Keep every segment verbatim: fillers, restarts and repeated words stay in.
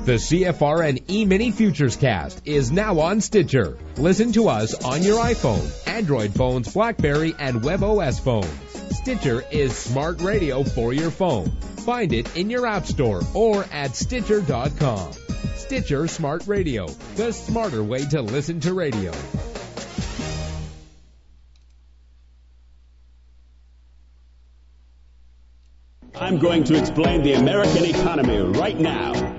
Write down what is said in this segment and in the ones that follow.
The C F R and E-Mini Futures Cast is now on Stitcher. Listen to us on your iPhone, Android phones, BlackBerry, and WebOS phones. Stitcher is smart radio for your phone. Find it in your app store or at Stitcher dot com. Stitcher Smart Radio, the smarter way to listen to radio. I'm going to explain the American economy right now.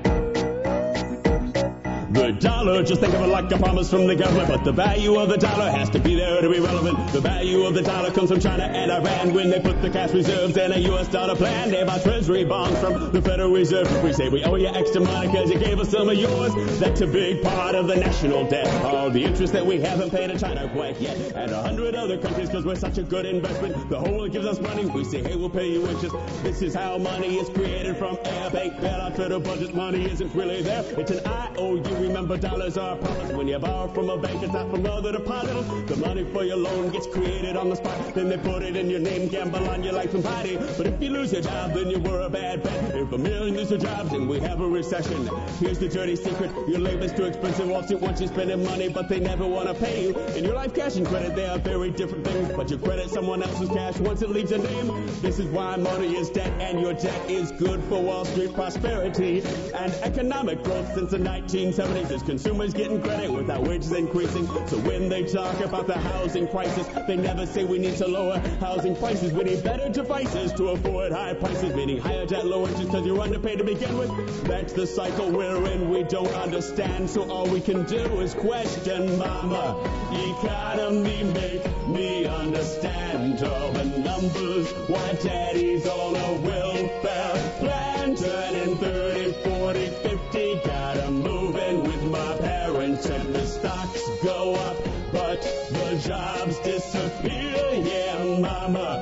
The dollar, just think of it like a promise from the government, but the value of the dollar has to be there to be relevant. The value of the dollar comes from China and Iran. When they put the cash reserves in a U S dollar plan, they buy treasury bonds from the Federal Reserve. We say we owe you extra money because you gave us some of yours. That's a big part of the national debt. All the interest that we haven't paid to China quite yet, and a hundred other countries because we're such a good investment. The whole world gives us money. We say, hey, we'll pay you interest. This is how money is created from air, bank bailout, federal budget. Money isn't really there. It's an I O U. Remember, dollars are promised. When you borrow from a bank, it's not from other depositors. The money for your loan gets created on the spot. Then they put it in your name, gamble on your life and body. But if you lose your job, then you were a bad bet. If a million lose their jobs, then we have a recession. Here's the dirty secret. Your labor's too expensive. Wall Street wants you spending money, but they never want to pay you. In your life, cash and credit, they are very different things. But you credit someone else's cash once it leaves your name. This is why money is debt, and your debt is good for Wall Street prosperity and economic growth since the nineteen seventies. As consumers getting credit without wages increasing. So when they talk about the housing crisis, they never say we need to lower housing prices. We need better devices to afford high prices, meaning higher debt, lower interest because you're underpaid to begin with. That's the cycle we're in. We don't understand, so all we can do is question. Mama, economy make me understand all the numbers. Why daddy's on a welfare plan, turning thirty, forty, fifty. Gotta move in with my parents and the stocks go up, but the jobs disappear. Yeah, mama,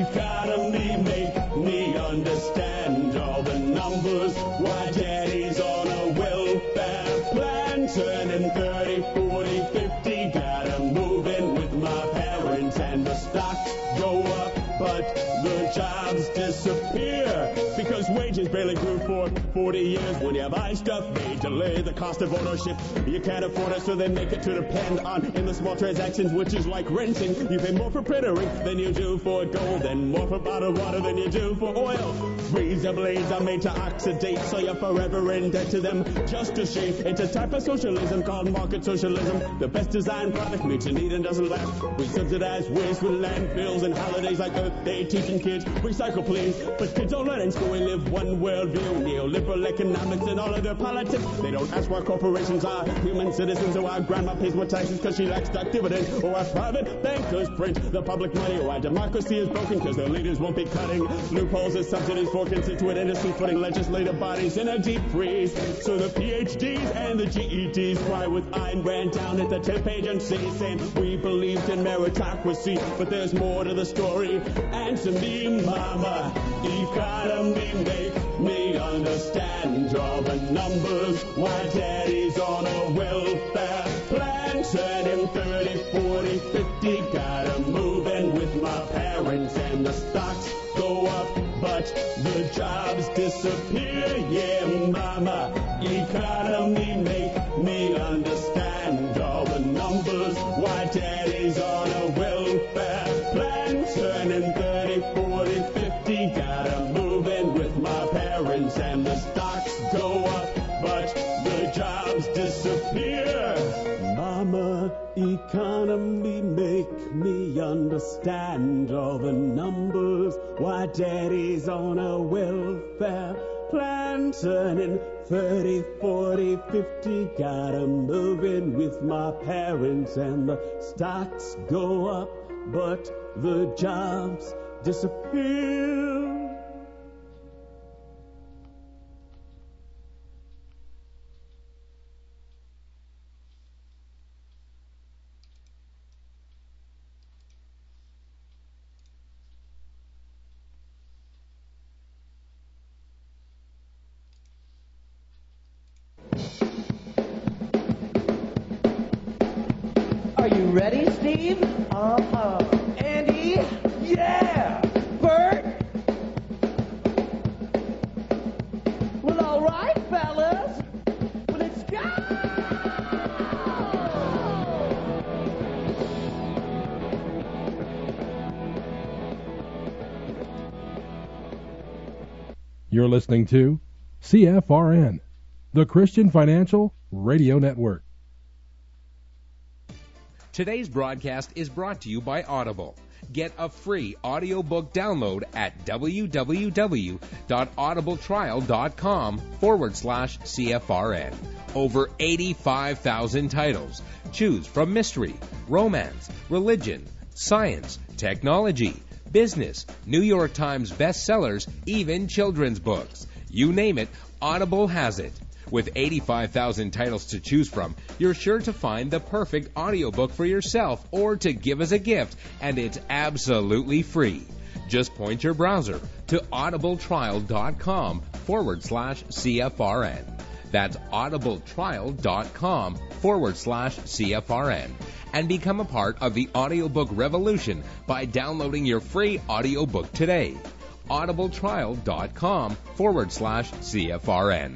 economy make me understand all the numbers. Why daddy's on a welfare plan, turning thirty, forty, fifty. Gotta move in with my parents and the stocks go up, but the jobs disappear because wages barely grew for forty years. When you buy stuff, they delay the cost of ownership. You can't afford it, so they make it to depend on endless small transactions, which is like renting. You pay more for printer ink than you do for gold, and more for bottled water than you do for oil. Razor blades are made to oxidate, so you're forever in debt to them just to shave. It's a type of socialism called market socialism. The best designed product meets your need and doesn't last. We subsidize waste with landfills and holidays like Earth Day, teaching kids recycle please. But kids don't learn in school. We live one world view, neoliberal economics and all of their politics. They don't ask why corporations are human citizens, or why grandma pays more taxes because she lacks stock dividend, or why private bankers print the public money, or why democracy is broken because their leaders won't be cutting loopholes and subsidies for constituent industries, putting legislative bodies in a deep freeze. So the P H Ds and the G E Ds cry with Ayn Rand down at the tenth agency, saying we believed in meritocracy, but there's more to the story. Answer me, mama, economy make me understand all the numbers. Why daddy's on a welfare plan, turning thirty, forty, fifty. Gotta move in with my parents and the stocks go up, but the jobs disappear. Yeah, mama, economy make me understand all the numbers. Why daddy's on a welfare plan, turning thirty, forty, fifty. Gotta move in with my parents and the stocks go up, but the jobs disappear. Mama, economy make me understand all the numbers. Why daddy's on a welfare plan, turning thirty, forty, fifty. Gotta move in with my parents and the stocks go up, but the jobs disappear. Are you ready, Steve? Uh-huh. Andy? Yeah! Bert? Well, all right, fellas. You're listening to C F R N, the Christian Financial Radio Network. Today's broadcast is brought to you by Audible. Get a free audiobook download at www.audibletrial.com forward slash CFRN. Over eighty-five thousand titles. Choose from mystery, romance, religion, science, technology, business, New York Times bestsellers, even children's books. You name it, Audible has it. With eighty-five thousand titles to choose from, you're sure to find the perfect audiobook for yourself or to give as a gift, and it's absolutely free. Just point your browser to audibletrial.com forward slash CFRN. That's audibletrial.com forward slash CFRN. And become a part of the audiobook revolution by downloading your free audiobook today. audibletrial.com forward slash CFRN.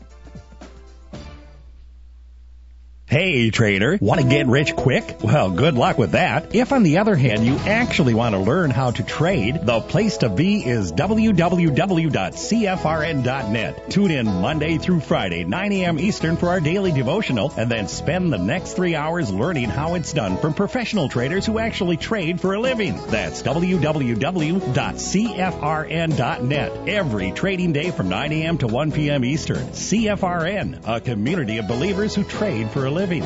Hey, trader, want to get rich quick? Well, good luck with that. If, on the other hand, you actually want to learn how to trade, the place to be is w w w dot c f r n dot net. Tune in Monday through Friday, nine a.m. Eastern for our daily devotional, and then spend the next three hours learning how it's done from professional traders who actually trade for a living. That's w w w dot c f r n dot net. Every trading day from nine a.m. to one p.m. Eastern. C F R N, a community of believers who trade for a living. Living.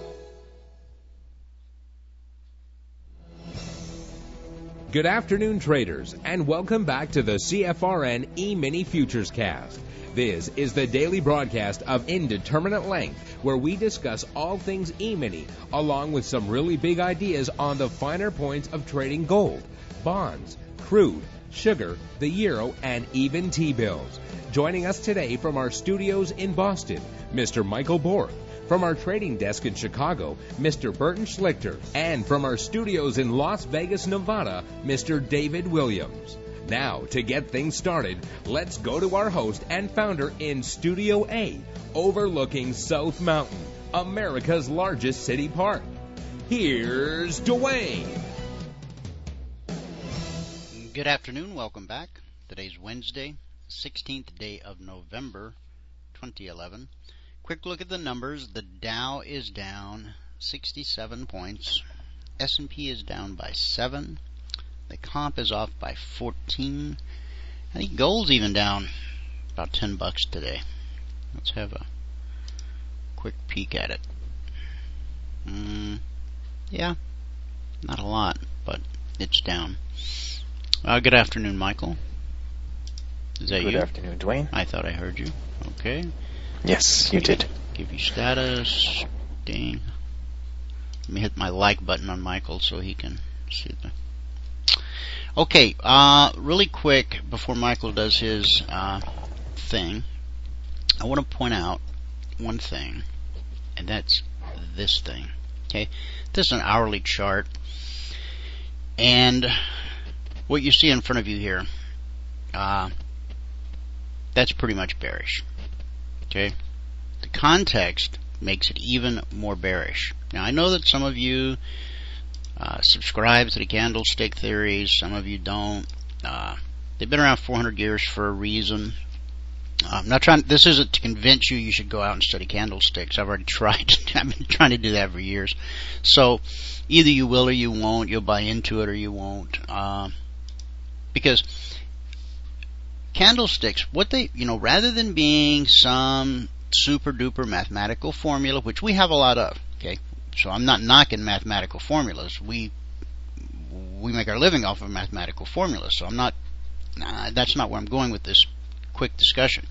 Good afternoon, traders, and welcome back to the C F R N E-Mini Futures Cast. This is the daily broadcast of Indeterminate Length, where we discuss all things E-Mini, along with some really big ideas on the finer points of trading gold, bonds, crude, sugar, the euro, and even T-bills. Joining us today from our studios in Boston, Mister Michael Borth. From our trading desk in Chicago, Mister Burton Schlichter. And from our studios in Las Vegas, Nevada, Mister David Williams. Now, to get things started, let's go to our host and founder in Studio A, overlooking South Mountain, America's largest city park. Here's Dwayne. Good afternoon. Welcome back. Today's Wednesday, sixteenth day of November, twenty eleven. Quick look at the numbers. The Dow is down sixty-seven points. S and P is down by seven. The comp is off by fourteen. I think gold's even down about ten bucks today. Let's have a quick peek at it. Mm, yeah, not a lot, but it's down. Uh, good afternoon, Michael. Is that you? Good afternoon, Dwayne. I thought I heard you. Okay. Yes, you did. Give you status. Ding. Let me hit my like button on Michael so he can see the. Okay, uh, really quick before Michael does his uh, thing, I want to point out one thing, and that's this thing. Okay, this is an hourly chart, and what you see in front of you here, uh, that's pretty much bearish. Okay, the context makes it even more bearish. Now, I know that some of you uh, subscribe to the candlestick theories, some of you don't. Uh, they've been around four hundred years for a reason. Uh, I'm not trying. This isn't to convince you you should go out and study candlesticks. I've already tried. I've been trying to do that for years. So either you will or you won't. You'll buy into it or you won't. Uh, because candlesticks, what they, you know, rather than being some super duper mathematical formula, which we have a lot of, okay, so I'm not knocking mathematical formulas. We we make our living off of mathematical formulas, so I'm not, nah, that's not where I'm going with this quick discussion.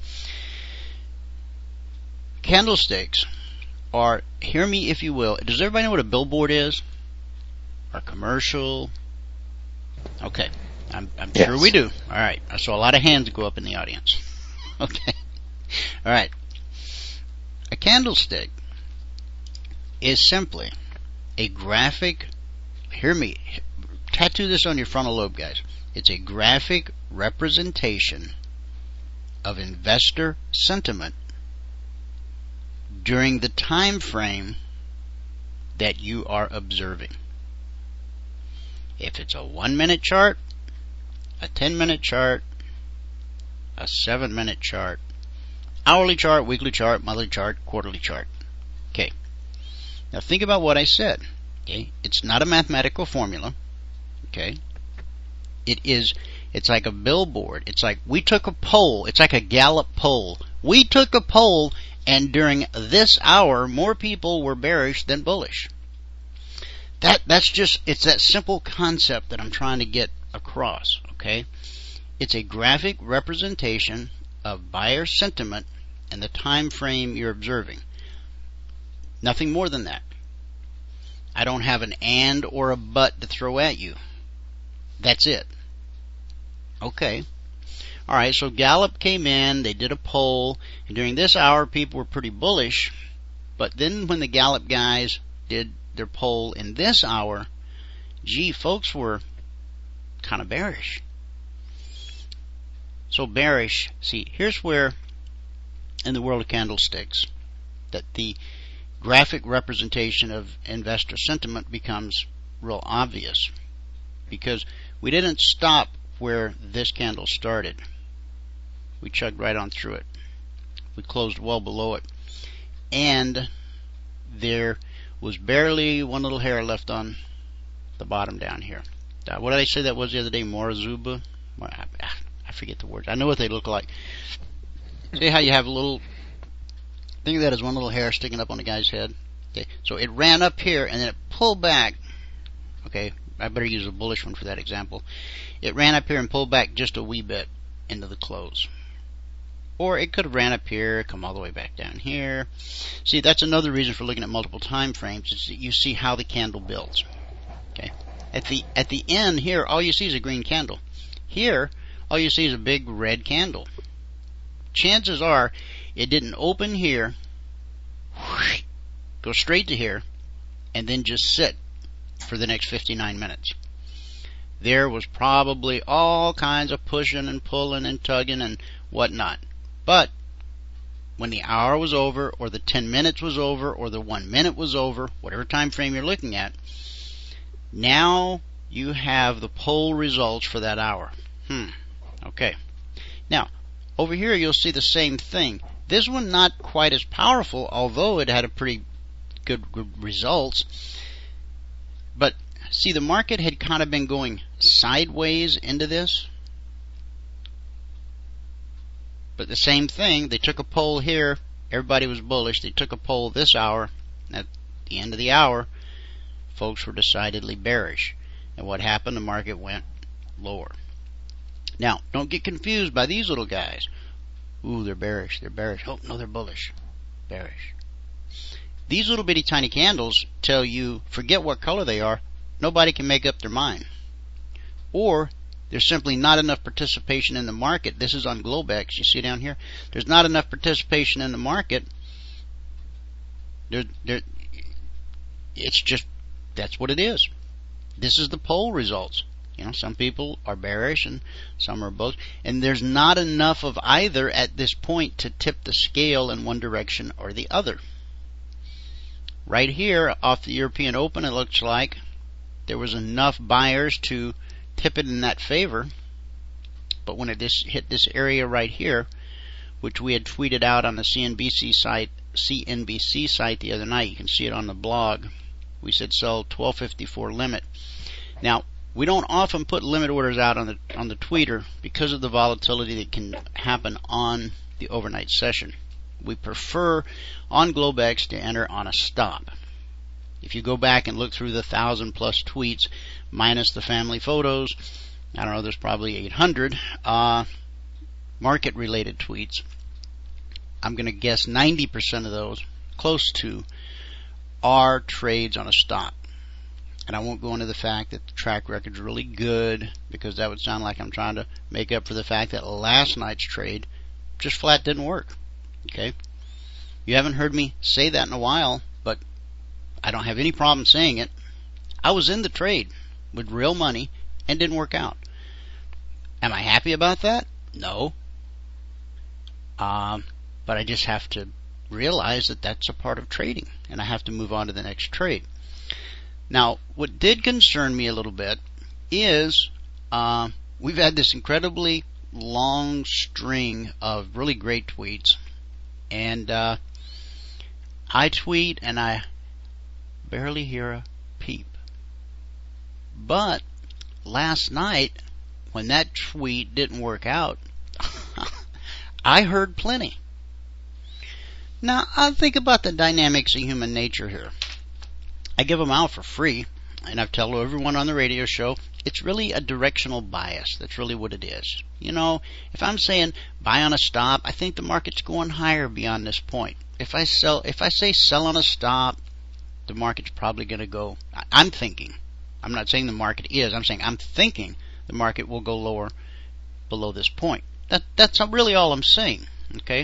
Candlesticks are, hear me if you will, does everybody know what a billboard is? Or commercial? Okay. I'm, I'm yes. sure we do. All right. I saw a lot of hands go up in the audience. Okay. All right. A candlestick is simply a graphic, hear me, tattoo this on your frontal lobe, guys. It's a graphic representation of investor sentiment during the time frame that you are observing. If it's a one minute chart, a ten minute chart, a seven minute chart, hourly chart, weekly chart, monthly chart, quarterly chart. Okay. Now think about what I said. Okay. It's not a mathematical formula. Okay. It is, it's like a billboard. It's like we took a poll. It's like a Gallup poll. We took a poll, and during this hour, more people were bearish than bullish. That, that's just, it's that simple concept that I'm trying to get across. Okay. It's a graphic representation of buyer sentiment and the time frame you're observing. Nothing more than that. I don't have an and or a but to throw at you. That's it. Okay. Alright, so Gallup came in, they did a poll, and during this hour people were pretty bullish, but then when the Gallup guys did their poll in this hour, gee, folks were kind of bearish. So bearish, see, here's where in the world of candlesticks that the graphic representation of investor sentiment becomes real obvious, because we didn't stop where this candle started. We chugged right on through it. We closed well below it, and there was barely one little hair left on the bottom down here. Uh, what did I say that was the other day? Morozova? I forget the words. I know what they look like. See how you have a little, think of that as one little hair sticking up on the guy's head. Okay, so it ran up here and then it pulled back. Okay, I better use a bullish one for that example. It ran up here and pulled back just a wee bit into the close. Or it could have ran up here, come all the way back down here. See, that's another reason for looking at multiple time frames, is that you see how the candle builds. Okay, at the at the end here, all you see is a green candle. Here, all you see is a big red candle. Chances are it didn't open here, whoosh, go straight to here, and then just sit for the next fifty-nine minutes. There was probably all kinds of pushing and pulling and tugging and whatnot. But when the hour was over, or the ten minutes was over, or the one minute was over, whatever time frame you're looking at, now you have the poll results for that hour. Hmm. Okay. Now, over here you'll see the same thing. This one not quite as powerful, although it had a pretty good, good results. But see, the market had kind of been going sideways into this. But the same thing, they took a poll here, everybody was bullish. They took a poll this hour, at the end of the hour, folks were decidedly bearish. And what happened? The market went lower. Now, don't get confused by these little guys. Ooh, they're bearish, they're bearish. Oh, no, they're bullish. Bearish. These little bitty tiny candles tell you, forget what color they are, nobody can make up their mind. Or, there's simply not enough participation in the market. This is on Globex, you see down here? There's not enough participation in the market. There, there, it's just, that's what it is. This is the poll results. You know, some people are bearish and some are bullish. And there's not enough of either at this point to tip the scale in one direction or the other. Right here, off the European Open, it looks like there was enough buyers to tip it in that favor. But when it just hit this area right here, which we had tweeted out on the C N B C site, C N B C site the other night, you can see it on the blog. We said sell twelve fifty-four limit. Now, we don't often put limit orders out on the on the tweeter because of the volatility that can happen on the overnight session. We prefer on Globex to enter on a stop. If you go back and look through the thousand plus tweets, minus the family photos, I don't know, there's probably eight hundred uh, market-related tweets. I'm going to guess ninety percent of those, close to, are trades on a stop. And I won't go into the fact that the track record's really good, because that would sound like I'm trying to make up for the fact that last night's trade just flat didn't work. Okay? You haven't heard me say that in a while, but I don't have any problem saying it. I was in the trade with real money and didn't work out. Am I happy about that? No. Um, but I just have to realize that that's a part of trading, and I have to move on to the next trade. Now, what did concern me a little bit is uh, we've had this incredibly long string of really great tweets, and uh, I tweet and I barely hear a peep. But last night, when that tweet didn't work out, I heard plenty. Now, I think about the dynamics of human nature here. I give them out for free, and I've told everyone on the radio show, it's really a directional bias. That's really what it is. You know, if I'm saying buy on a stop, I think the market's going higher beyond this point. If I sell, if I say sell on a stop, the market's probably going to go, I'm thinking, I'm not saying the market is, I'm saying I'm thinking the market will go lower below this point. That That's really all I'm saying, okay?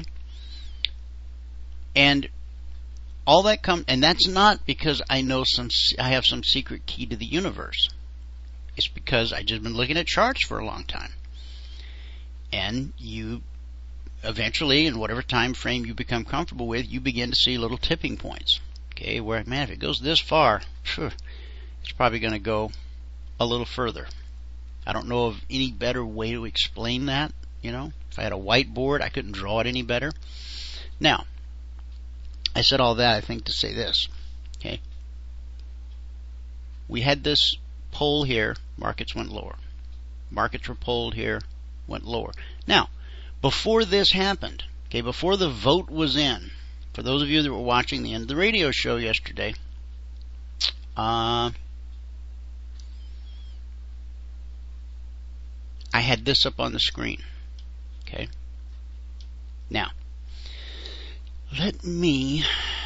And all that comes, and that's not because I know some, I have some secret key to the universe. It's because I've just been looking at charts for a long time. And you eventually, in whatever time frame you become comfortable with, you begin to see little tipping points. Okay, where, man, if it goes this far, phew, it's probably going to go a little further. I don't know of any better way to explain that. You know, if I had a whiteboard, I couldn't draw it any better. Now, I said all that, I think, to say this. Okay, we had this poll here, markets went lower. Markets were polled here, went lower. Now, before this happened, okay, before the vote was in, for those of you that were watching the end of the radio show yesterday, uh, I had this up on the screen. Okay. Now, let me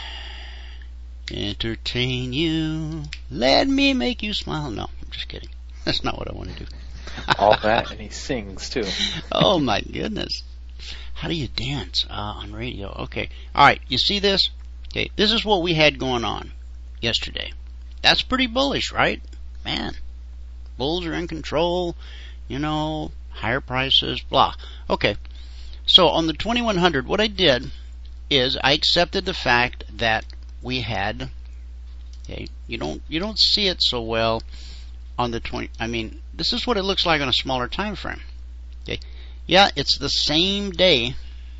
entertain you. Let me make you smile. No, I'm just kidding. That's not what I want to do. All that, and he sings too. Oh my goodness. How do you dance uh, on radio? Okay. All right. You see this? Okay. This is what we had going on yesterday. That's pretty bullish, right? Man, bulls are in control. You know, higher prices, blah. Okay. So on the twenty-one hundred, what I did is I accepted the fact that we had. Okay. You don't you don't see it so well on the twenty. I mean, this is what it looks like on a smaller time frame. Okay. Yeah, it's the same day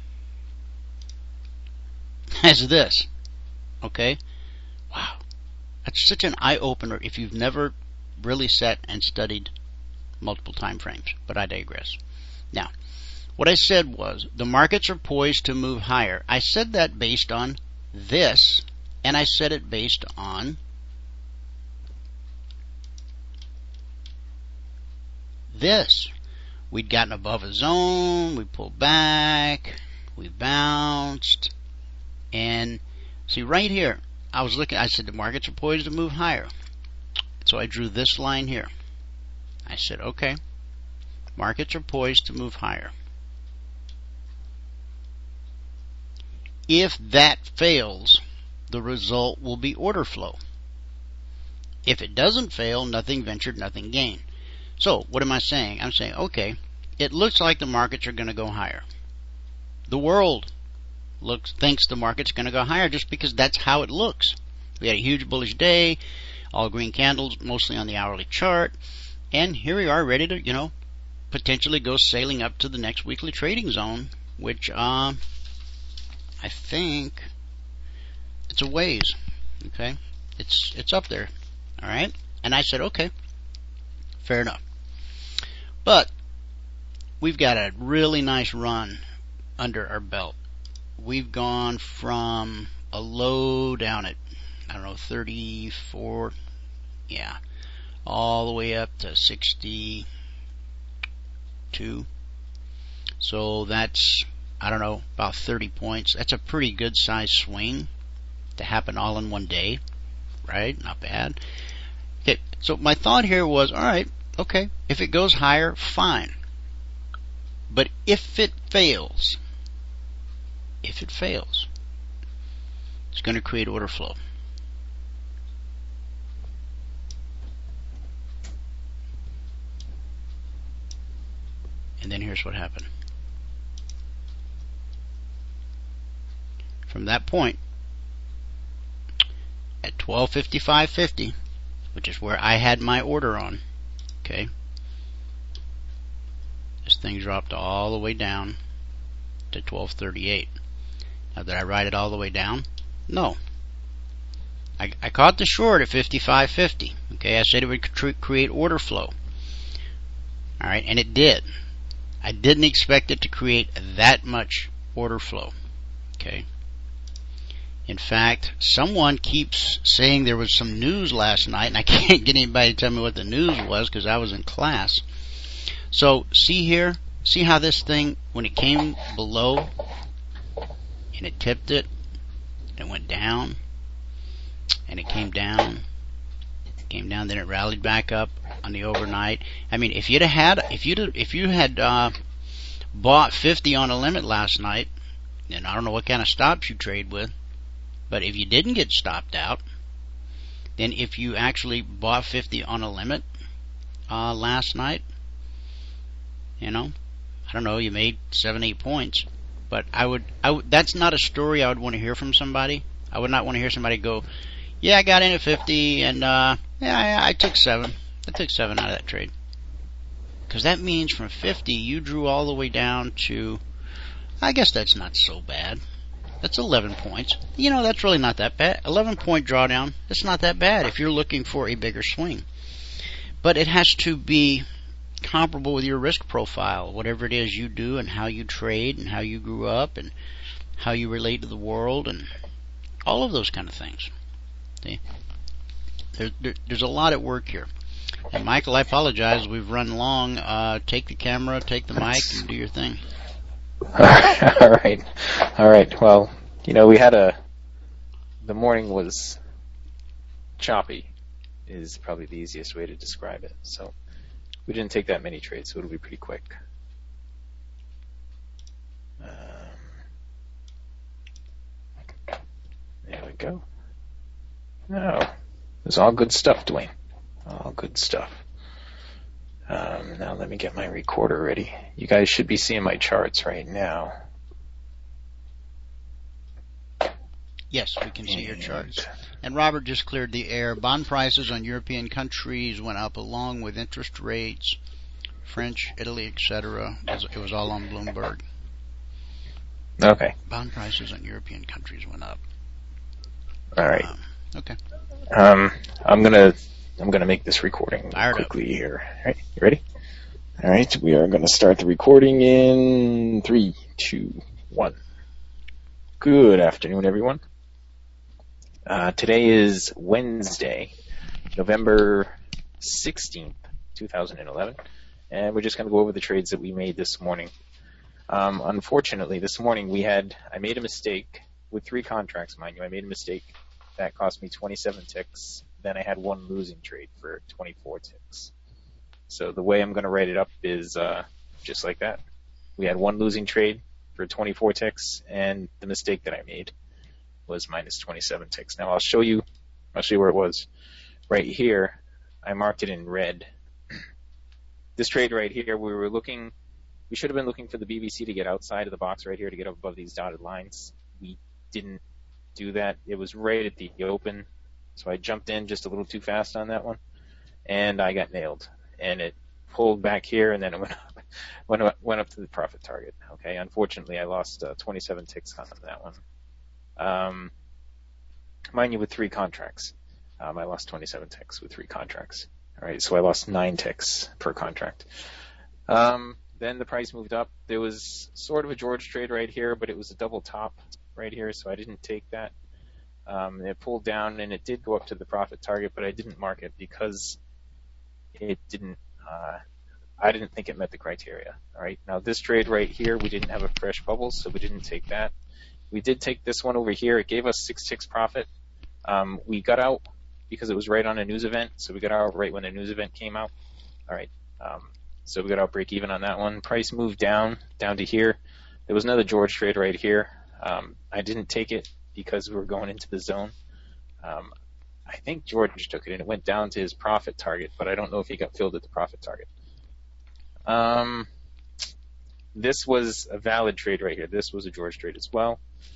as this. Okay? Wow. That's such an eye-opener if you've never really sat and studied multiple time frames. But I digress. Now, what I said was the markets are poised to move higher. I said that based on this, and I said it based on this. We'd gotten above a zone, we pulled back, we bounced, and see right here, I was looking, I said the markets are poised to move higher. So I drew this line here. I said, okay, markets are poised to move higher. If that fails, the result will be order flow. If it doesn't fail, nothing ventured, nothing gained. So, what am I saying? I'm saying, okay, it looks like the markets are going to go higher. The world looks thinks the market's going to go higher just because that's how it looks. We had a huge bullish day, all green candles, mostly on the hourly chart, and here we are ready to, you know, potentially go sailing up to the next weekly trading zone, which uh, I think it's a ways. Okay, it's it's up there. All right, and I said, okay, fair enough. But we've got a really nice run under our belt. We've gone from a low down at, I don't know, thirty-four, yeah, all the way up to sixty-two. So that's, I don't know, about thirty points. That's a pretty good size swing to happen all in one day, right? Not bad. Okay, so my thought here was, all right, okay, if it goes higher, fine. But if it fails, if it fails, it's going to create order flow. And then here's what happened. from that point at twelve fifty-five fifty, which is where I had my order on. Okay, this thing dropped all the way down to twelve thirty-eight. Now, did I ride it all the way down? No. I, I caught the short at fifty-five fifty. Okay, I said it would cre- create order flow. All right, and it did. I didn't expect it to create that much order flow. Okay. In fact, someone keeps saying there was some news last night, and I can't get anybody to tell me what the news was because I was in class. So, see here? See how this thing, when it came below, and it tipped it, it went down, and it came down, it came down, then it rallied back up on the overnight. I mean, if you'd have had, if you'd, if you had uh, bought fifty on a limit last night, and I don't know what kind of stops you trade with, but if you didn't get stopped out, then if you actually bought fifty on a limit uh, last night, you know, I don't know, you made seven, eight points. But I would, I would, that's not a story I would want to hear from somebody. I would not want to hear somebody go, yeah, I got in at fifty, and uh, yeah, I, I took seven. I took seven out of that trade. Because that means from fifty, you drew all the way down to, I guess that's not so bad. That's eleven points. You know, that's really not that bad. eleven point drawdown, that's not that bad if you're looking for a bigger swing. But it has to be comparable with your risk profile, whatever it is you do and how you trade and how you grew up and how you relate to the world and all of those kind of things. See? There, there, there's a lot at work here. And Michael, I apologize. We've run long. Uh, take the camera, take the mic, and do your thing. All right. All right. Well, you know, we had a, the morning was choppy is probably the easiest way to describe it. So we didn't take that many trades, so it'll be pretty quick. Um, there we go. No, it's all good stuff, Dwayne. All good stuff. Um, now let me get my recorder ready. You guys should be seeing my charts right now. Yes, we can see your charts. And Robert just cleared the air. Bond prices on European countries went up along with interest rates, French, Italy, et cetera. It was all on Bloomberg. Okay. Bond prices on European countries went up. All right. Um, okay. Um, I'm gonna I'm gonna make this recording Fired quickly up. here. All right, you ready? All right, we are gonna start the recording in three, two, one. Good afternoon, everyone. Uh, today is Wednesday, November sixteenth, two thousand eleven, and we're just going to go over the trades that we made this morning. Um, unfortunately, this morning we had, I made a mistake with three contracts, mind you. I made a mistake that cost me twenty-seven ticks. Then I had one losing trade for twenty-four ticks. So the way I'm going to write it up is uh, just like that. We had one losing trade for twenty-four ticks, and the mistake that I made was minus twenty-seven ticks. Now I'll show you, I'll show you where it was. Right here, I marked it in red. This trade right here, we were looking, we should have been looking for the B B C to get outside of the box right here to get up above these dotted lines. We didn't do that. It was right at the open, so I jumped in just a little too fast on that one, and I got nailed. And it pulled back here, and then it went up, went up, went up to the profit target. Okay, unfortunately, I lost uh, twenty-seven ticks on that one. Um, mind you, with three contracts, um, I lost twenty-seven ticks with three contracts. All right, so I lost nine ticks per contract. Um, then the price moved up. There was sort of a George trade right here, but it was a double top right here, so I didn't take that. Um, it pulled down, and it did go up to the profit target, but I didn't mark it because it didn't. Uh, I didn't think it met the criteria. All right, now this trade right here, we didn't have a fresh bubble, so we didn't take that. We did take this one over here. It gave us six ticks profit. Um, we got out because it was right on a news event, so we got out right when the news event came out. All right, um, so we got out break even on that one. Price moved down, down to here. There was another George trade right here. Um, I didn't take it because we were going into the zone. Um, I think George took it, and it went down to his profit target, but I don't know if he got filled at the profit target. Um, this was a valid trade right here. This was a George trade as well.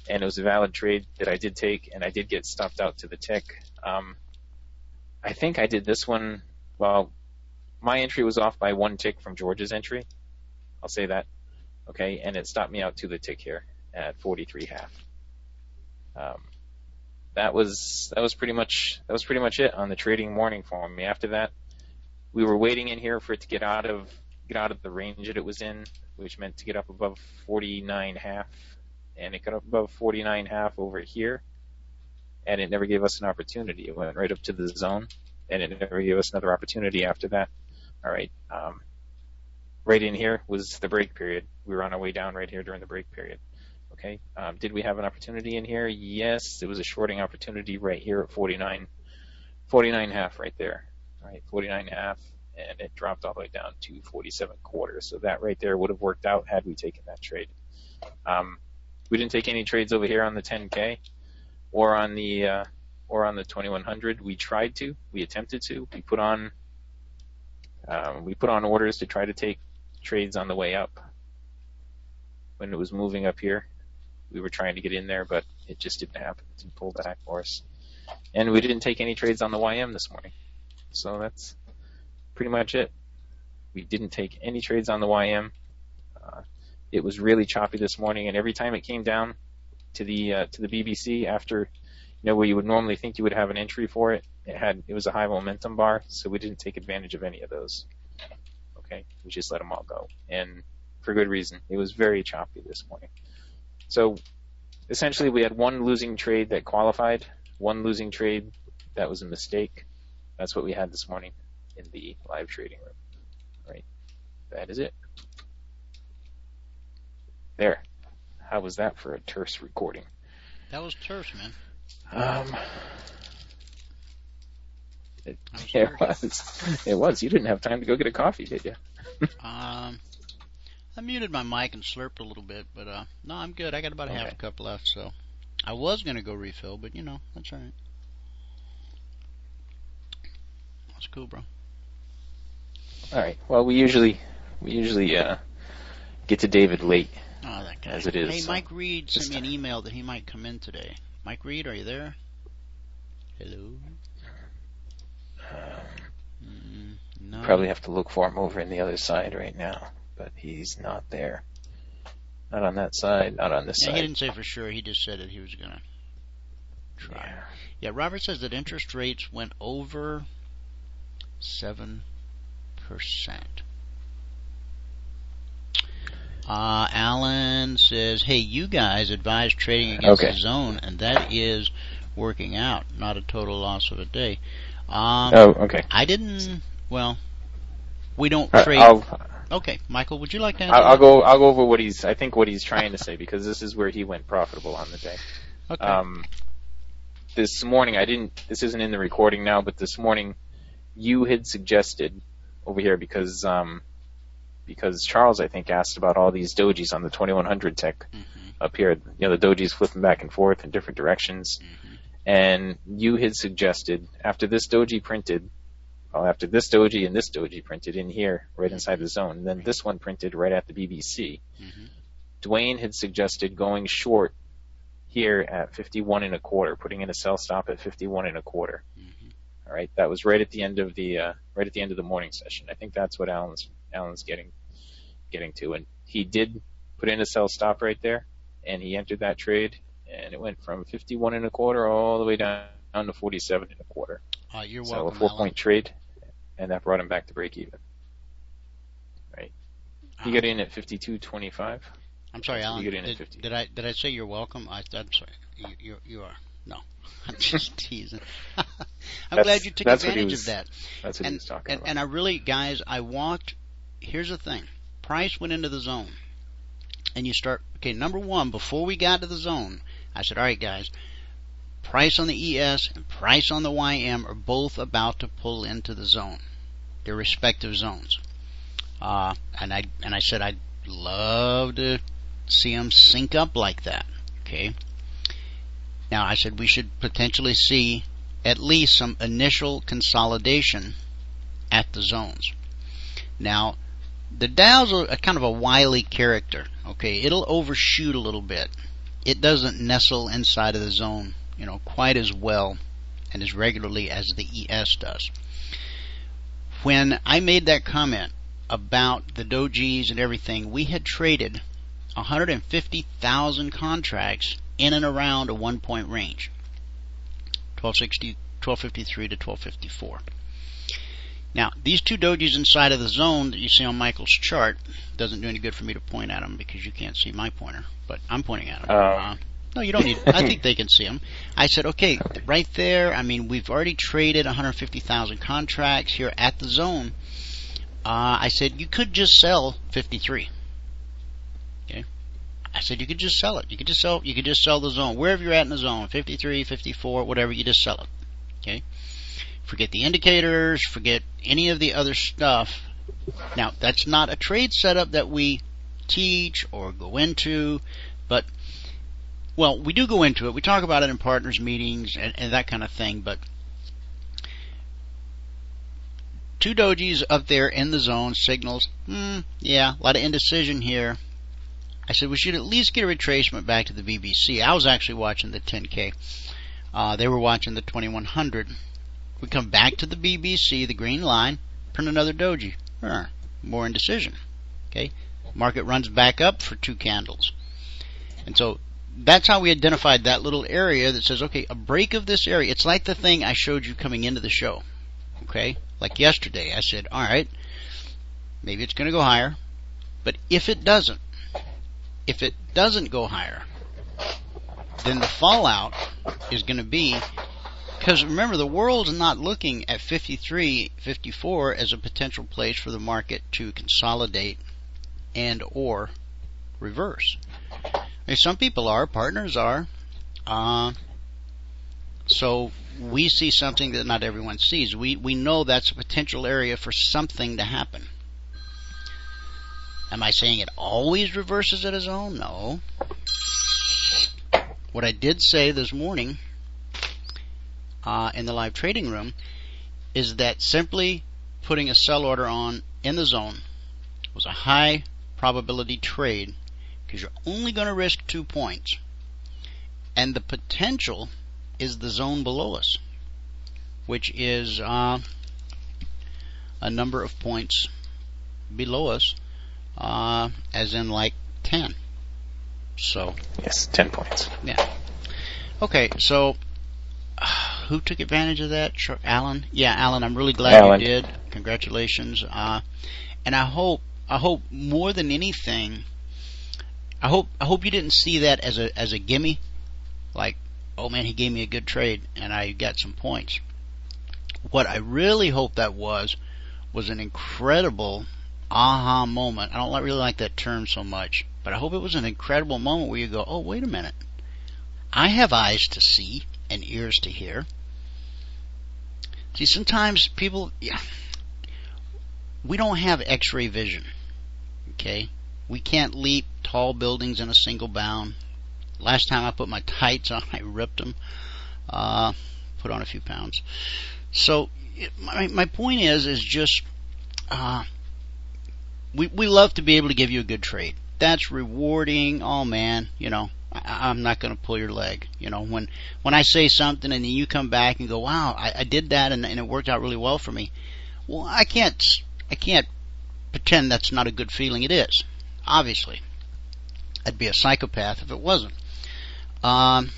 and it was a valid trade that I did take, and I did get stopped out to the tick. Um, I think I did this one, well, my entry was off by one tick from George's entry. I'll say that. Okay, and it stopped me out to the tick here at forty-three half. Um, that was that was pretty much that was pretty much it on the trading morning for me. After that, we were waiting in here for it to get out of get out of the range that it was in, which meant to get up above forty-nine half, and it got up above forty-nine half over here, and it never gave us an opportunity. It went right up to the zone, and it never gave us another opportunity after that. All right. Um, right in here was the break period. We were on our way down right here during the break period. Okay. Um, did we have an opportunity in here? Yes. It was a shorting opportunity right here at forty-nine, forty-nine half right there. All right. forty-nine half, and it dropped all the way down to forty-seven quarters. So that right there would have worked out had we taken that trade. Um, we didn't take any trades over here on the ten K or on the, uh, or on the twenty-one hundred. We tried to, we attempted to, we put on, um, we put on orders to try to take trades on the way up. When it was moving up here, we were trying to get in there, but it just didn't happen. It didn't pull back for us. And we didn't take any trades on the Y M this morning. So that's pretty much it. We didn't take any trades on the Y M. Uh, it was really choppy this morning, and every time it came down to the uh, to the B B C after, you know, where you would normally think you would have an entry for it, it had it was a high momentum bar, so we didn't take advantage of any of those. Okay, we just let them all go, and for good reason. It was very choppy this morning. So essentially, we had one losing trade that qualified, one losing trade that was a mistake. That's what we had this morning in the live trading room. All right, that is it. There. How was that for a terse recording? That was terse, man. Um, it, was it was. It was. You didn't have time to go get a coffee, did you? um, I muted my mic and slurped a little bit, but uh, no, I'm good. I got about a okay. half a cup left, so I was gonna go refill, but you know, that's all right. That's cool, bro. All right. Well, we usually we usually uh, get to David late. Oh, that guy. As it is. Hey, so Mike Reed sent me an email that he might come in today. Mike Reed, are you there? Hello? Mm, no. Probably have to look for him over in the other side right now, but he's not there. Not on that side, not on this yeah, side. He didn't say for sure. He just said that he was going to try. Yeah. yeah, Robert says that interest rates went over seven percent. Uh, Alan says, hey, you guys advise trading against okay. the zone, and that is working out, not a total loss of a day. Um, oh, okay. I didn't, well, we don't uh, trade. I'll, okay, Michael, would you like to answer I'll, I'll that? go, I'll go over what he's, I think what he's trying to say, because this is where he went profitable on the day. Okay. Um, this morning, I didn't, this isn't in the recording now, but this morning, you had suggested over here because, um, because Charles, I think, asked about all these dojis on the twenty-one hundred tech mm-hmm. up here. You know, the dojis flipping back and forth in different directions. Mm-hmm. And you had suggested, after this doji printed, well, after this doji and this doji printed in here, right mm-hmm. inside the zone, and then this one printed right at the B B C, mm-hmm. Dwayne had suggested going short here at fifty-one and a quarter, putting in a sell stop at fifty-one and a quarter. Mm-hmm. All right, that was right at the end of the uh, right at the end of the morning session. I think that's what Alan's Alan's getting getting to, and he did put in a sell stop right there, and he entered that trade, and it went from fifty-one and a quarter all the way down, down to forty-seven and a quarter. Uh, you're so welcome, a four Alan. point trade, and that brought him back to break even. Right, he um, got in at fifty-two twenty-five. I'm sorry, Alan. He got in did, at fifty. did I did I say you're welcome? I, I'm sorry. You you, you are. No, I'm just teasing. I'm that's, glad you took advantage was, of that. That's what and, he was talking and, about. And I really, guys, I walked. Here's the thing. Price went into the zone, and you start. Okay, number one, before we got to the zone, I said, all right, guys, price on the E S and price on the Y M are both about to pull into the zone, their respective zones. Uh, and I and I said I'd love to see them sync up like that. Okay. Now I said we should potentially see at least some initial consolidation at the zones. Now, the Dow's a, a kind of a wily character. Okay, it'll overshoot a little bit it doesn't nestle inside of the zone, you know, quite as well and as regularly as the E S does. When I made that comment about the dojis and everything, we had traded one hundred fifty thousand contracts in and around a one point range, twelve sixty, twelve fifty-three to twelve fifty-four. Now, these two dojis inside of the zone that you see on Michael's chart doesn't do any good for me to point at them because you can't see my pointer, but I'm pointing at them. Uh, uh, no, you don't need. I think they can see them. I said, okay, right there. I mean, we've already traded one hundred fifty thousand contracts here at the zone. Uh, I said you could just sell fifty-three. Okay, I said you could just sell it. You could just sell. You could just sell the zone wherever you're at in the zone, fifty-three, fifty-four, whatever. You just sell it. Okay. Forget the indicators, forget any of the other stuff. Now, that's not a trade setup that we teach or go into, but, well, we do go into it. We talk about it in partners meetings and, and that kind of thing, but two dojis up there in the zone signals, hmm, yeah, a lot of indecision here. I said we should at least get a retracement back to the B B C. I was actually watching the ten K. Uh, they were watching the twenty-one hundred. We come back to the B B C, the green line, print another doji. Uh, more indecision. Okay, market runs back up for two candles. And so that's how we identified that little area that says, okay, a break of this area. It's like the thing I showed you coming into the show. Okay, like yesterday, I said, all right, maybe it's going to go higher. But if it doesn't, if it doesn't go higher, then the fallout is going to be, because remember, the world's not looking at fifty-three, fifty-four as a potential place for the market to consolidate and or reverse. I mean, some people are, partners are. Uh, so we see something that not everyone sees. We we know that's a potential area for something to happen. Am I saying it always reverses at a zone? No. What I did say this morning uh, in the live trading room is that simply putting a sell order on in the zone was a high probability trade because you're only going to risk two points. And the potential is the zone below us, which is uh, a number of points below us, uh, as in like ten. So yes, ten points. Yeah. Okay, so uh, who took advantage of that? Sure, Alan. Yeah, Alan. I'm really glad Alan. you did. Congratulations. Uh, and I hope, I hope more than anything, I hope, I hope you didn't see that as a as a gimme, like, oh man, he gave me a good trade and I got some points. What I really hope that was was an incredible aha moment. I don't really like that term so much, but I hope it was an incredible moment where you go, oh, wait a minute. I have eyes to see and ears to hear. See, sometimes people, yeah, we don't have x-ray vision, okay? We can't leap tall buildings in a single bound. Last time I put my tights on, I ripped them, uh, put on a few pounds. So it, my, my point is, is just, uh, we, we love to be able to give you a good trade. That's rewarding. Oh man, you know, I, I'm not going to pull your leg. You know, when, when I say something and then you come back and go, wow, I, I did that and, and it worked out really well for me. Well, I can't, I can't pretend that's not a good feeling. It is, obviously. I'd be a psychopath if it wasn't. Um,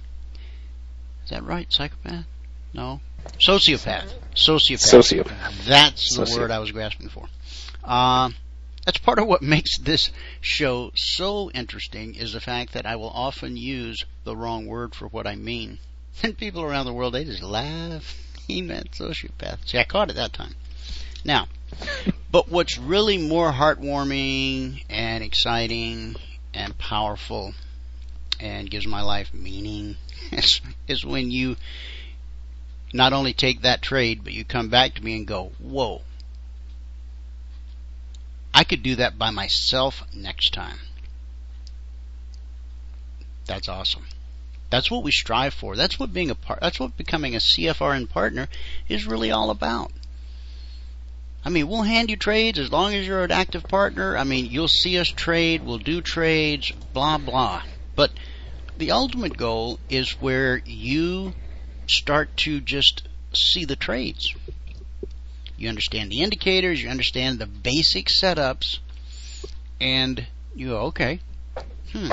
is that right? Psychopath? No. Sociopath. Sociopath. Sociopath. That's the Sociopath. word I was grasping for. Um, that's part of what makes this show so interesting is the fact that I will often use the wrong word for what I mean. And people around the world, they just laugh. He meant sociopath. See, I caught it that time. Now, but what's really more heartwarming and exciting and powerful and gives my life meaning is, is when you not only take that trade, but you come back to me and go, whoa, I could do that by myself next time. That's awesome. That's what we strive for. That's what being a part, that's what becoming a C F R N partner is really all about. I mean, we'll hand you trades as long as you're an active partner. I mean, you'll see us trade, we'll do trades, blah, blah. But the ultimate goal is where you start to just see the trades. You understand the indicators, you understand the basic setups, and you go, okay, hmm.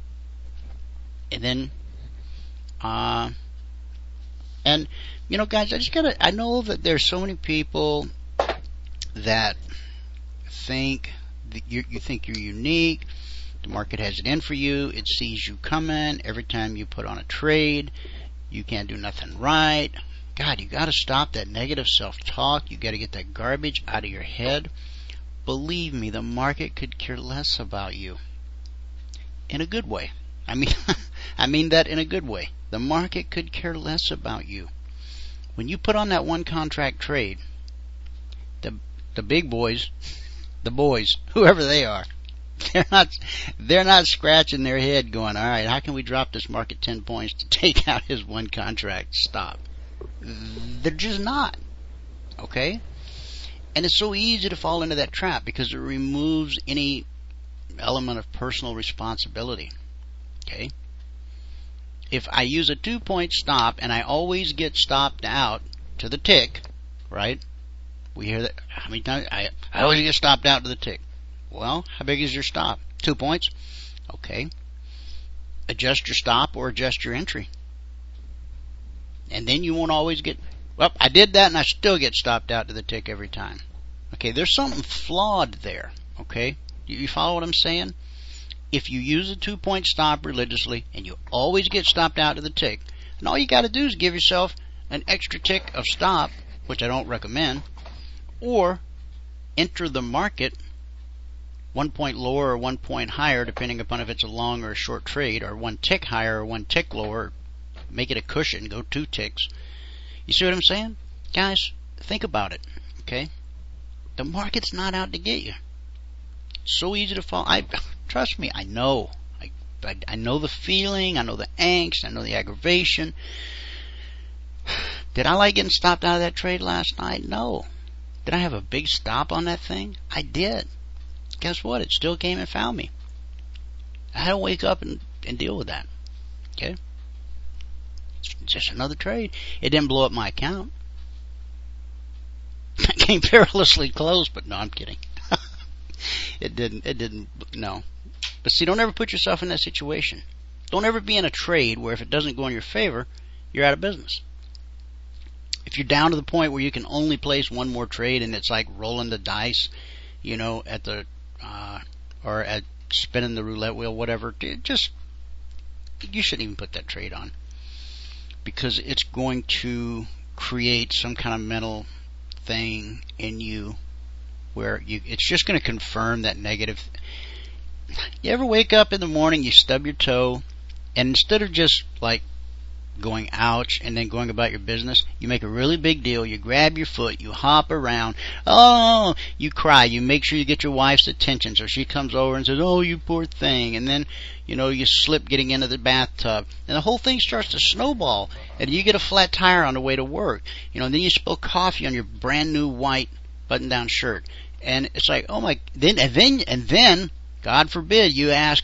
And then, uh, and, you know, guys, I just gotta, I know that there's so many people that think that you, you think you're unique. The market has it in for you. It sees you coming. Every time you put on a trade, you can't do nothing right. God, you got to stop that negative self-talk. You got to get that garbage out of your head. Believe me, the market could care less about you. In a good way. I mean, I mean that in a good way. The market could care less about you. When you put on that one contract trade, the the big boys, the boys, whoever they are, They're not, they're not scratching their head going, all right, how can we drop this market ten points to take out his one contract stop? They're just not. Okay? And it's so easy to fall into that trap because it removes any element of personal responsibility. Okay? If I use a two-point stop and I always get stopped out to the tick, right? We hear that. How many times? I, I always get stopped out to the tick. Well, how big is your stop? Two points? Okay. Adjust your stop or adjust your entry. And then you won't always get, well, I did that and I still get stopped out to the tick every time. Okay, there's something flawed there. Okay? You, you follow what I'm saying? If you use a two-point stop religiously and you always get stopped out to the tick, and all you got to do is give yourself an extra tick of stop, which I don't recommend, or enter the market one point lower or one point higher, depending upon if it's a long or a short trade, or one tick higher or one tick lower. Make it a cushion. Go two ticks. You see what I'm saying? Guys, think about it. Okay? The market's not out to get you. It's so easy to fall. I trust me. I know. I, I I know the feeling. I know the angst. I know the aggravation. Did I like getting stopped out of that trade last night? No. Did I have a big stop on that thing? I did. Guess what? It still came and found me. I had to wake up and, and deal with that. Okay? It's just another trade. It didn't blow up my account. I came perilously close, but no, I'm kidding. it didn't, it didn't, no. But see, don't ever put yourself in that situation. Don't ever be in a trade where if it doesn't go in your favor, you're out of business. If you're down to the point where you can only place one more trade and it's like rolling the dice, you know, at the, uh, or at spinning the roulette wheel, whatever, just, you shouldn't even put that trade on. Because it's going to create some kind of mental thing in you where you, it's just going to confirm that negative. You ever wake up in the morning, you stub your toe, and instead of just like going ouch and then going about your business, you make a really big deal, you grab your foot, you hop around, oh, you cry, you make sure you get your wife's attention so she comes over and says, oh, you poor thing, and then, you know, you slip getting into the bathtub, and the whole thing starts to snowball, and you get a flat tire on the way to work, you know, and then you spill coffee on your brand new white button-down shirt, and it's like, oh my, then, and then, and then, God forbid, you ask,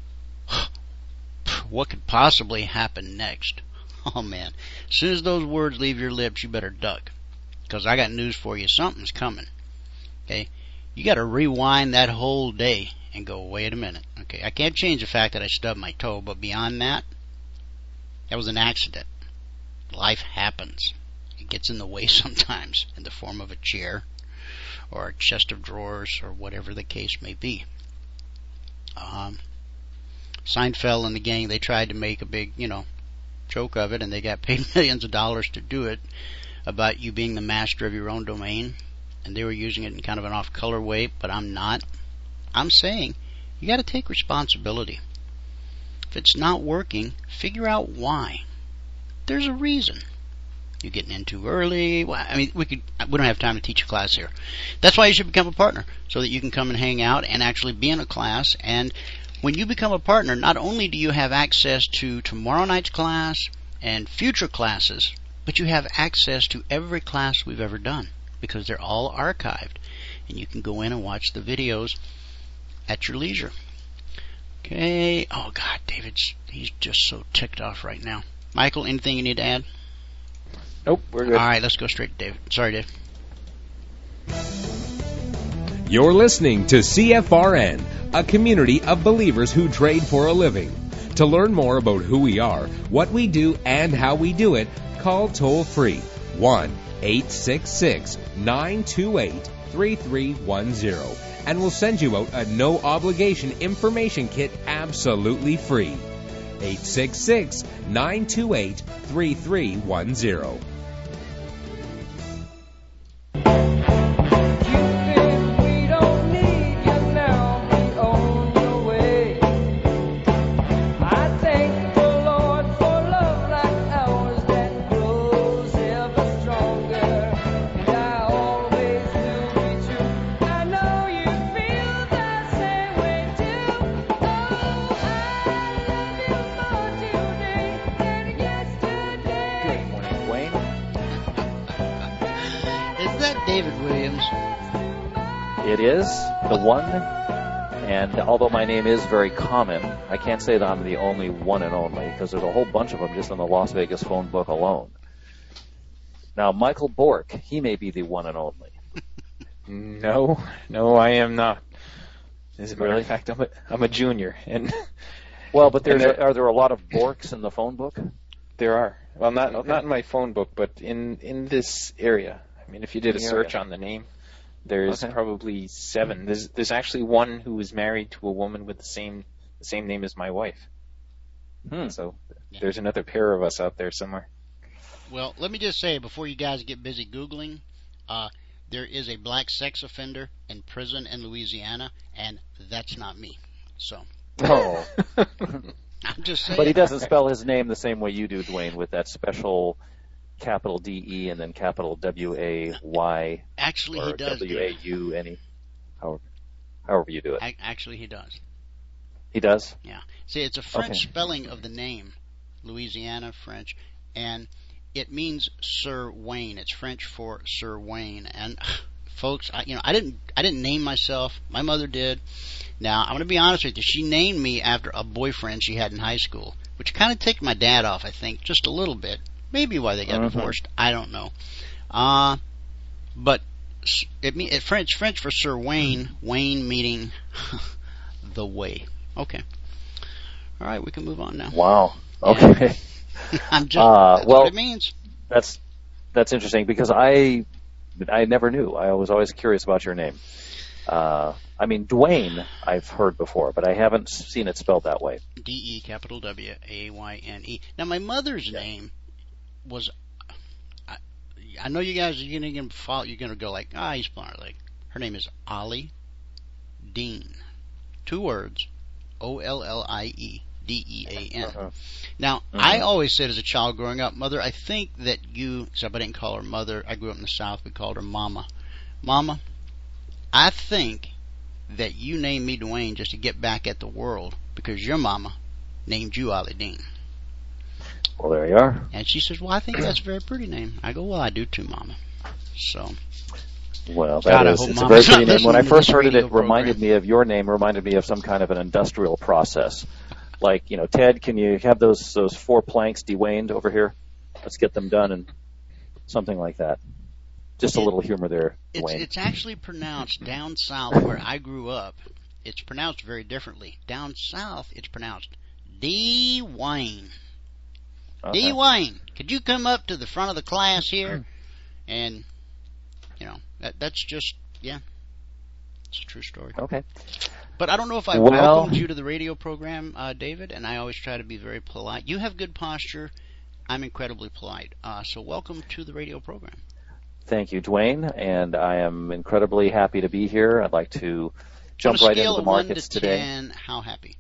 what could possibly happen next? Oh man, as soon as those words leave your lips, you better duck. Because I got news for you. Something's coming. Okay? You got to rewind that whole day and go, wait a minute. Okay, I can't change the fact that I stubbed my toe, but beyond that, that was an accident. Life happens. It gets in the way sometimes in the form of a chair or a chest of drawers or whatever the case may be. Um, Seinfeld and the gang, they tried to make a big, you know, joke of it, and they got paid millions of dollars to do it, about you being the master of your own domain, and they were using it in kind of an off-color way, but I'm not. I'm saying you got to take responsibility. If it's not working, figure out why. There's a reason. You're getting in too early. Well, I mean, we could. We don't have time to teach a class here. That's why you should become a partner, so that you can come and hang out and actually be in a class. And when you become a partner, not only do you have access to tomorrow night's class and future classes, but you have access to every class we've ever done because they're all archived, and you can go in and watch the videos at your leisure. Okay. Oh, God, David's, he's just so ticked off right now. Michael, anything you need to add? Nope, we're good. All right, let's go straight to David. Sorry, Dave. You're listening to C F R N, a community of believers who trade for a living. To learn more about who we are, what we do, and how we do it, call toll-free one eight six six, nine two eight, three three one zero, and we'll send you out a no-obligation information kit absolutely free. eight six six, nine two eight, three three one zero. It is the one, and although my name is very common, I can't say that I'm the only one and only, because there's a whole bunch of them just in the Las Vegas phone book alone. Now, Michael Bork, he may be the one and only. No, no, I am not. As a matter Really? of fact, I'm a, I'm a junior, and Well, but there's there- are there a lot of Borks in the phone book? there are. Well, not Okay. not in my phone book, but in in this area. I mean, if you did a In the search area. on the name, there's Okay. probably seven. There's there's actually one who was married to a woman with the same the same name as my wife. Hmm. So there's another pair of us out there somewhere. Well, let me just say, before you guys get busy Googling, uh, there is a black sex offender in prison in Louisiana, and that's not me. So, Oh, I'm just saying. but he doesn't spell his name the same way you do, Dwayne, with that special capital D E and then capital W A Y Actually, he or does. W A U N E, however, however you do it. Ac- Actually, he does. He does? Yeah. See, it's a French Okay. spelling of the name, Louisiana French, and it means Sir Wayne. It's French for Sir Wayne. And folks, I, you know, I didn't, I didn't name myself. My mother did. Now, I'm going to be honest with you. She named me after a boyfriend she had in high school, which kind of ticked my dad off, I think, just a little bit. Maybe why they got Mhm. divorced. I don't know. Uh, but s- it mean it French French for Sir Wayne. Wayne meaning the way. Okay. All right, we can move on now. Wow. Okay. I'm just Uh, that's well- what it means. That's that's interesting because I I never knew. I was always curious about your name. Uh, I mean, Dwayne I've heard before, but I haven't seen it spelled that way. D E capital W A Y N E. Now my mother's name was. I, I know you guys are gonna, gonna follow. You're gonna go like, ah, he's smart. Like her name is Ollie Dean. Two words. O L L I E D E A N. Uh-huh. Now, I always said as a child growing up, Mother, I think that you, except I didn't call her Mother, I grew up in the South, we called her Mama. Mama, I think that you named me Dwayne just to get back at the world because your mama named you Ollie Dean. Well, there you are. And she says, well, I think that's a very pretty name. I go, well, I do too, Mama. So, Well, that God, I is, hope it's a very Mama's not pretty name. When I listening to first this heard it, radio it reminded program. me of your name, reminded me of some kind of an industrial process. Like, you know, Ted, can you have those those four planks dewaned over here? Let's get them done, and something like that. Just a It- little humor there, It's, Dwayne. it's actually pronounced down south where I grew up. It's pronounced very differently. Down south, it's pronounced D. Wayne. Okay. D. Wayne, could you come up to the front of the class here? And, you know, that, that's just, yeah, it's a true story. Okay. But I don't know if I Well- welcomed you to the radio program, uh, David, and I always try to be very polite. You have good posture. I'm incredibly polite. Uh, so welcome to the radio program. Thank you, Dwayne, and I am incredibly happy to be here. I'd like to jump On a right scale into the of one markets to today. ten, how happy?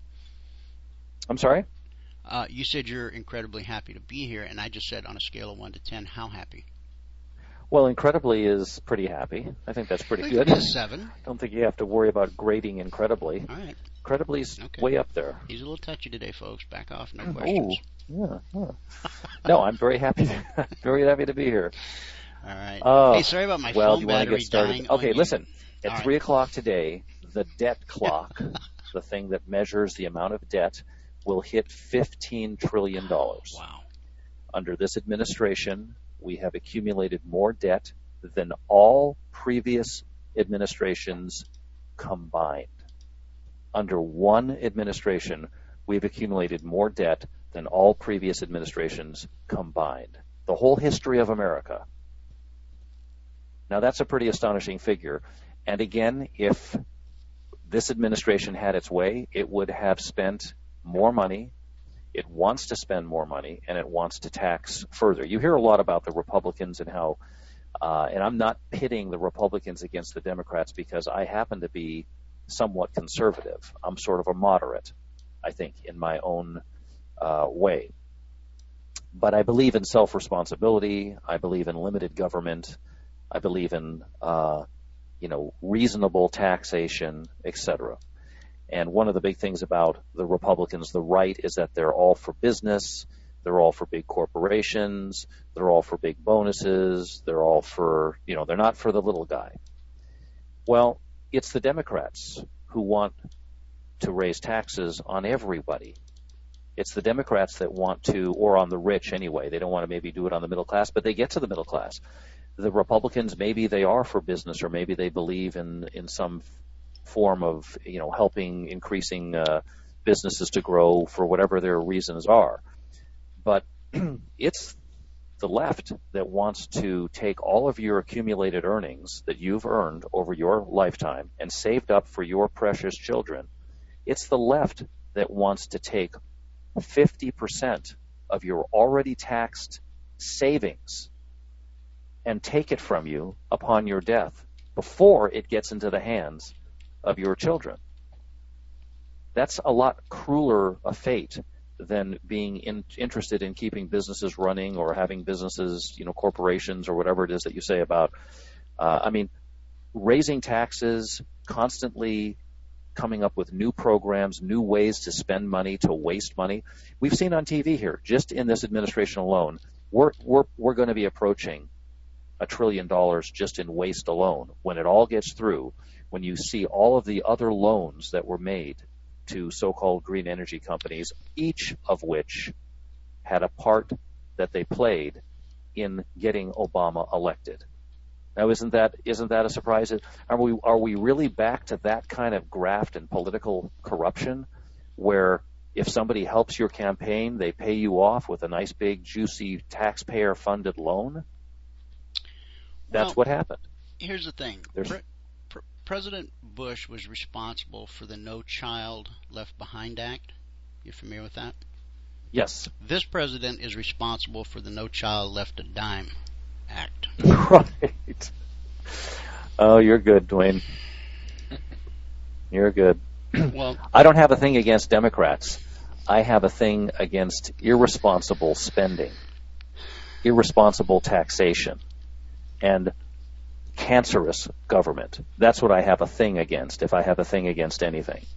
I'm sorry? Uh, you said you're incredibly happy to be here, and I just said on a scale of one to ten, how happy? Well, incredibly is pretty happy. I think that's pretty Well, good. give me a seven. Don't think you have to worry about grading incredibly. All right. Incredibly's Okay. way up there. He's a little touchy today, folks. Back off, no Ooh, questions. yeah, yeah. No, I'm very happy. very happy to be here. All right. Oh, hey, sorry about my well, phone you want to battery get started? dying on Okay, you. listen. At All right. three o'clock today, the debt clock the thing that measures the amount of debt, will hit fifteen trillion dollars. Wow. Under this administration, we have accumulated more debt than all previous administrations combined. Under one administration, we've accumulated more debt than all previous administrations combined. The whole history of America. Now, that's a pretty astonishing figure. And again, if this administration had its way, it would have spent more money. It wants to spend more money, and it wants to tax further. You hear a lot about the Republicans and how, uh, and I'm not pitting the Republicans against the Democrats because I happen to be somewhat conservative. I'm sort of a moderate, I think, in my own uh, way. But I believe in self-responsibility. I believe in limited government. I believe in, uh, you know, reasonable taxation, et cetera. And one of the big things about the Republicans, the right, is that they're all for business. They're all for big corporations. They're all for big bonuses. They're all for, you know, they're not for the little guy. Well, it's the Democrats who want to raise taxes on everybody. It's the Democrats that want to, or on the rich anyway. They don't want to maybe do it on the middle class, but they get to the middle class. The Republicans, maybe they are for business, or maybe they believe in, in some form of, you know, helping, increasing uh, businesses to grow for whatever their reasons are. But it's the left that wants to take all of your accumulated earnings that you've earned over your lifetime and saved up for your precious children. It's the left that wants to take fifty percent of your already taxed savings and take it from you upon your death before it gets into the hands of your children. That's a lot crueler a fate than being in, interested in keeping businesses running or having businesses, you know, corporations or whatever it is that you say about, uh, I mean, raising taxes, constantly coming up with new programs, new ways to spend money, to waste money. We've seen on T V here, just in this administration alone, we're, we're, we're going to be approaching a trillion dollars just in waste alone. When it all gets through, when you see all of the other loans that were made to so-called green energy companies, each of which had a part that they played in getting Obama elected. Now, isn't that isn't that a surprise? Are we are we really back to that kind of graft and political corruption, where if somebody helps your campaign, they pay you off with a nice big juicy taxpayer-funded loan? That's well, what happened. Here's the thing. Pre- Pre- President Bush was responsible for the No Child Left Behind Act. You familiar with that? Yes. This president is responsible for the No Child Left a Dime Act. Right. Oh, you're good, Dwayne. You're good. Well, I don't have a thing against Democrats. I have a thing against irresponsible spending, irresponsible taxation, and cancerous government. That's what I have a thing against, if I have a thing against anything.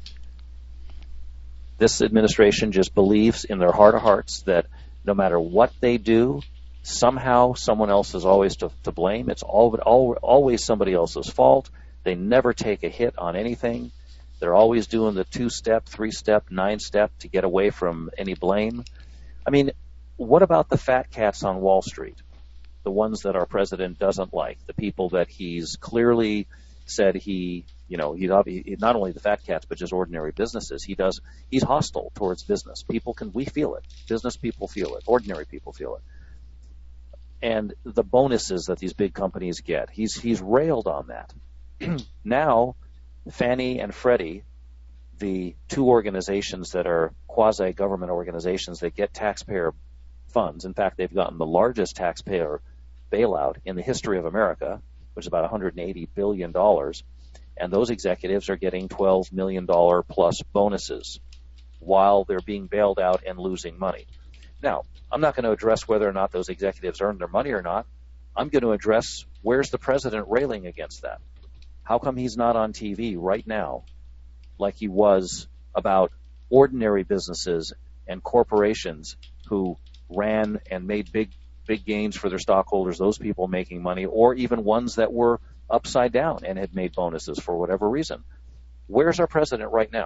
This administration just believes in their heart of hearts that no matter what they do, somehow someone else is always to, to blame. It's all, all, always somebody else's fault. They never take a hit on anything. They're always doing the two-step, three-step, nine-step to get away from any blame. I mean, what about the fat cats on Wall Street? The ones that our president doesn't like, the people that he's clearly said he, you know, he, he not only the fat cats, but just ordinary businesses. He does, he's hostile towards business. People can, we feel it. Business people feel it. Ordinary people feel it. And the bonuses that these big companies get, he's he's railed on that. Now, Fannie and Freddie, the two organizations that are quasi-government organizations that get taxpayer funds. In fact, they've gotten the largest taxpayer bailout in the history of America, which is about one hundred eighty billion dollars. And those executives are getting twelve million dollars plus bonuses while they're being bailed out and losing money. Now, I'm not going to address whether or not those executives earned their money or not. I'm going to address where's the president railing against that. How come he's not on T V right now like he was about ordinary businesses and corporations who ran and made big big gains for their stockholders, those people making money, or even ones that were upside down and had made bonuses for whatever reason? Where's our president right now?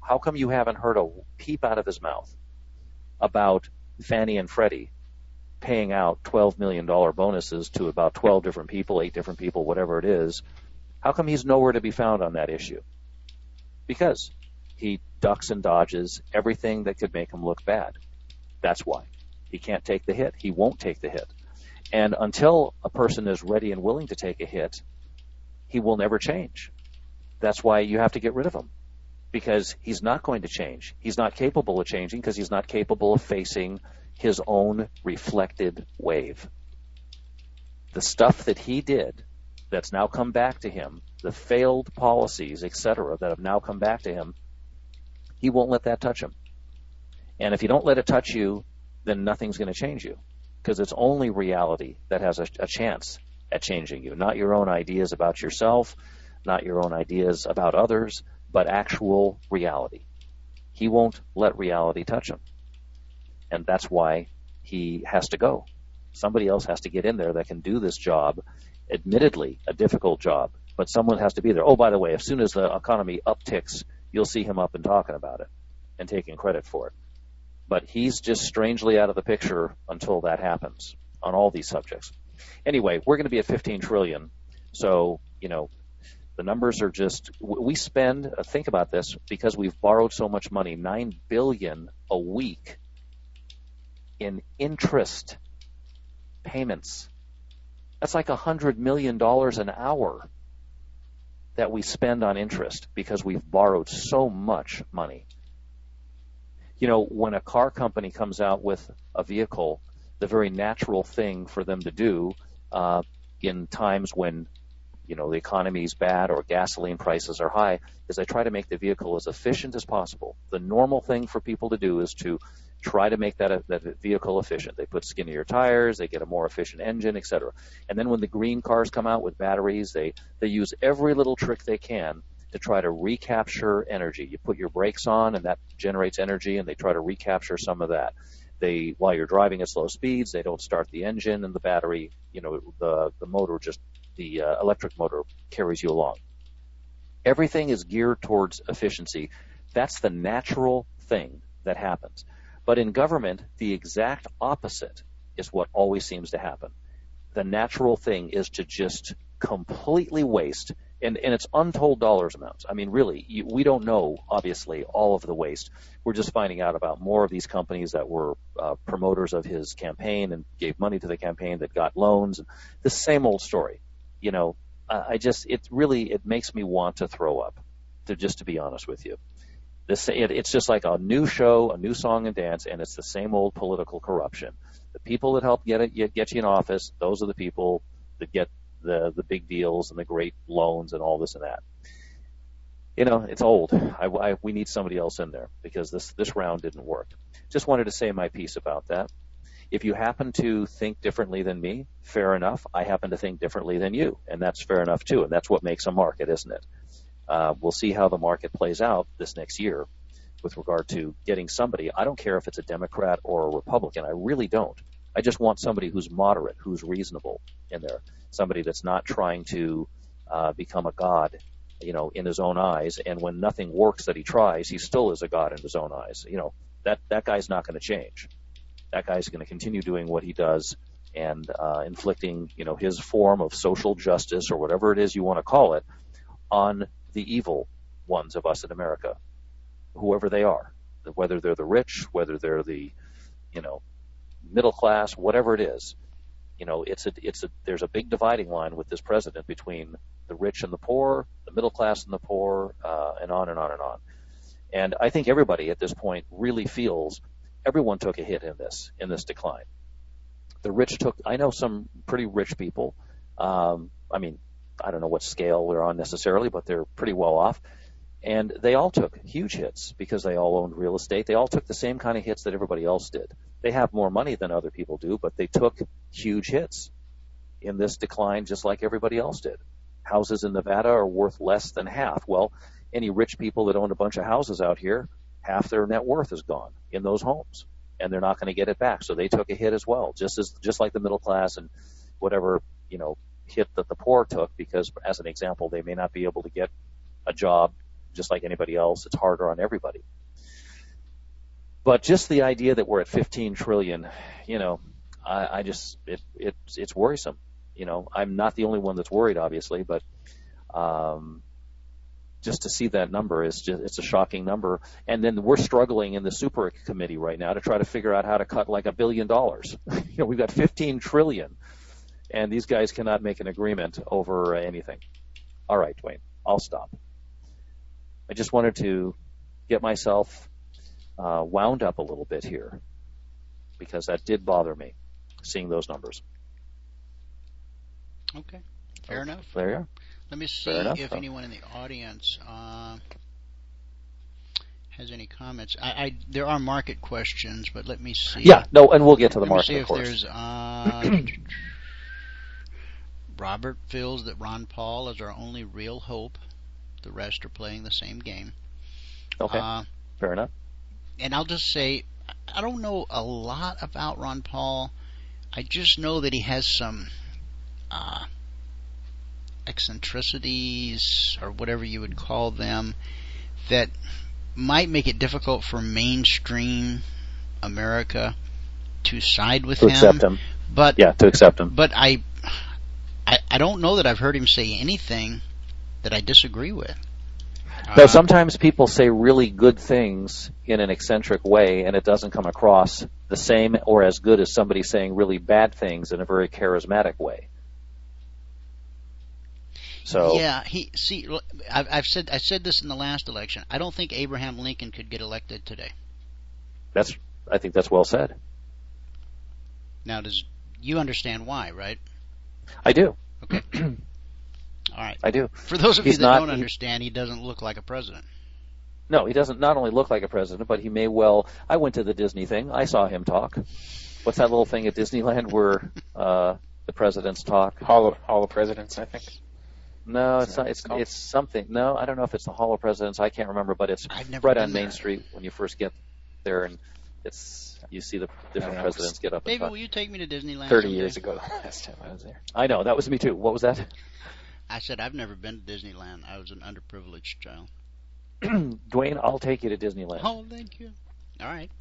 How come you haven't heard a peep out of his mouth about Fannie and Freddie paying out twelve million dollars bonuses to about twelve different people, eight different people, whatever it is? How come he's nowhere to be found on that issue? Because he ducks and dodges everything that could make him look bad. That's why. He can't take the hit. He won't take the hit. And until a person is ready and willing to take a hit, he will never change. That's why you have to get rid of him, because he's not going to change. He's not capable of changing because he's not capable of facing his own reflected wave. The stuff that he did that's now come back to him, the failed policies, et cetera, that have now come back to him, he won't let that touch him. And if you don't let it touch you, then nothing's going to change you, because it's only reality that has a, a chance at changing you, not your own ideas about yourself, not your own ideas about others, but actual reality. He won't let reality touch him. And that's why he has to go. Somebody else has to get in there that can do this job, admittedly a difficult job, but someone has to be there. Oh, by the way, as soon as the economy upticks, you'll see him up and talking about it and taking credit for it. But he's just strangely out of the picture until that happens on all these subjects. Anyway, we're going to be at fifteen trillion dollars. So, you know, the numbers are just, we spend, uh, think about this, because we've borrowed so much money, nine billion dollars a week in interest payments. That's like one hundred million dollars an hour that we spend on interest because we've borrowed so much money. You know, when a car company comes out with a vehicle, the very natural thing for them to do uh, in times when, you know, the economy is bad or gasoline prices are high is they try to make the vehicle as efficient as possible. The normal thing for people to do is to try to make that, that vehicle efficient. They put skinnier tires, they get a more efficient engine, et cetera. And then when the green cars come out with batteries, they, they use every little trick they can to try to recapture energy. You put your brakes on and that generates energy, and they try to recapture some of that. They, while you're driving at slow speeds, they don't start the engine, and the battery, you know, the, the motor just, the uh, electric motor carries you along. Everything is geared towards efficiency. That's the natural thing that happens. But in government, the exact opposite is what always seems to happen. The natural thing is to just completely waste, and, and it's untold dollars amounts. I mean, really, you, we don't know, obviously, all of the waste. We're just finding out about more of these companies that were uh, promoters of his campaign and gave money to the campaign that got loans. The same old story. You know, I just, it really, it makes me want to throw up, to just to be honest with you. This, it, it's just like a new show, a new song and dance, and it's the same old political corruption. The people that help get it, get you in office, those are the people that get the, the big deals and the great loans and all this and that. You know, it's old. I, I, we need somebody else in there because this, this round didn't work. Just wanted to say my piece about that. If you happen to think differently than me, fair enough. I happen to think differently than you, and that's fair enough too, and that's what makes a market, isn't it? Uh, we'll see how the market plays out this next year with regard to getting somebody. I don't care if it's a Democrat or a Republican. I really don't. I just want somebody who's moderate, who's reasonable in there, somebody that's not trying to uh, become a god, you know, in his own eyes. And when nothing works that he tries, he still is a god in his own eyes. You know, that, that guy's not going to change. That guy's going to continue doing what he does and uh, inflicting, you know, his form of social justice or whatever it is you want to call it on the evil ones of us in America, whoever they are, whether they're the rich, whether they're the, you know, middle class, whatever it is. You know, it's a, it's a, there's a big dividing line with this president between the rich and the poor, the middle class and the poor, uh, and on and on and on. And I think everybody at this point really feels everyone took a hit in this, in this decline. The rich took, I know some pretty rich people. Um, I mean, I don't know what scale they're on necessarily, but they're pretty well off. And they all took huge hits because they all owned real estate. They all took the same kind of hits that everybody else did. They have more money than other people do, but they took huge hits in this decline just like everybody else did. Houses in Nevada are worth less than half. Well, any rich people that own a bunch of houses out here, half their net worth is gone in those homes, and they're not going to get it back. So they took a hit as well, just as just like the middle class and whatever, you know, hit that the poor took, because as an example, they may not be able to get a job just like anybody else. It's harder on everybody. But just the idea that we're at fifteen trillion, you know, I, I just it, it it's worrisome. You know, I'm not the only one that's worried, obviously, but um, just to see that number is just it's a shocking number. And then we're struggling in the super committee right now to try to figure out how to cut like a billion dollars. You know, we've got fifteen trillion, and these guys cannot make an agreement over anything. All right, Dwayne, I'll stop. I just wanted to get myself uh, wound up a little bit here because that did bother me, seeing those numbers. Okay, fair oh, enough. There you are. Let me see enough, if huh? anyone in the audience uh, has any comments. I, I there are market questions, but let me see. Yeah, no, and we'll get to the let market, me see of if course. there's. Uh, Robert feels that Ron Paul is our only real hope. The rest are playing the same game. Okay, uh, fair enough. And I'll just say, I don't know a lot about Ron Paul. I just know that he has some uh, eccentricities, or whatever you would call them, that might make it difficult for mainstream America to side with to him. accept him. But yeah, to accept him. But I, I, I don't know that I've heard him say anything that I disagree with. No, Uh, sometimes people say really good things in an eccentric way, and it doesn't come across the same or as good as somebody saying really bad things in a very charismatic way. So yeah, he see. I've, I've said I said this in the last election. I don't think Abraham Lincoln could get elected today. that's I think that's well said. Now, does you understand why, right? I do. Okay. All right. I do. For those of He's you that not, don't he, understand, he doesn't look like a president. No, he doesn't not only look like a president, but he may well. I went to the Disney thing. I saw him talk. What's that little thing at Disneyland where uh, the presidents talk? Hall of, Hall of Presidents, I think. No, it's Is not. that It's what it's it's something. No, I don't know if it's the Hall of Presidents. I can't remember, but it's I've never right been on Main there. Street when you first get there, and it's you see the different know. presidents get up and David, talk. will you take me to Disneyland? Thirty someday? years ago, the last time I was there. I know that was me too. What was that? I said I've never been to Disneyland. I was an underprivileged child. Dwayne, I'll take you to Disneyland. Oh, thank you. All right.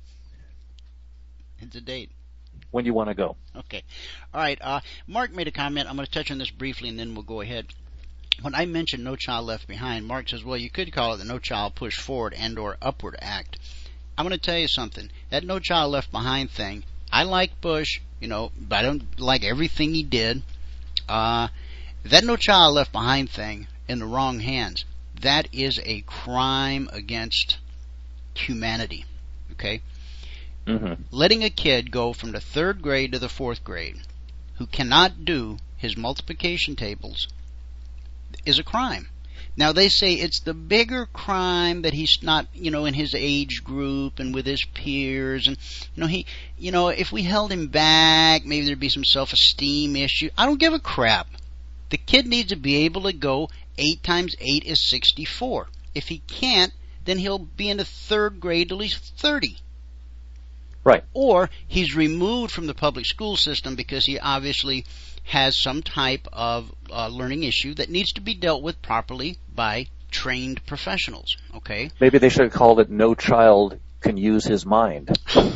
It's a date. When do you want to go? Okay. All right. Uh, Mark made a comment. I'm going to touch on this briefly, and then we'll go ahead. When I mentioned No Child Left Behind, Mark says, well, you could call it the No Child Push Forward and or Upward Act. I'm going to tell you something. That No Child Left Behind thing, I like Bush, you know, but I don't like everything he did. Uh, that No Child Left Behind thing in the wrong hands, that is a crime against humanity. Okay? Mm-hmm. Letting a kid go from the third grade to the fourth grade who cannot do his multiplication tables is a crime. Now they say it's the bigger crime that he's not, you know, in his age group and with his peers, and you know he, you know, if we held him back, maybe there'd be some self-esteem issue. I don't give a crap. The kid needs to be able to go eight times eight is sixty-four. If he can't, then he'll be in the third grade till he's thirty. Right. Or he's removed from the public school system because he obviously has some type of uh, learning issue that needs to be dealt with properly by trained professionals. Okay? Maybe they should have called it No Child Can Use His Mind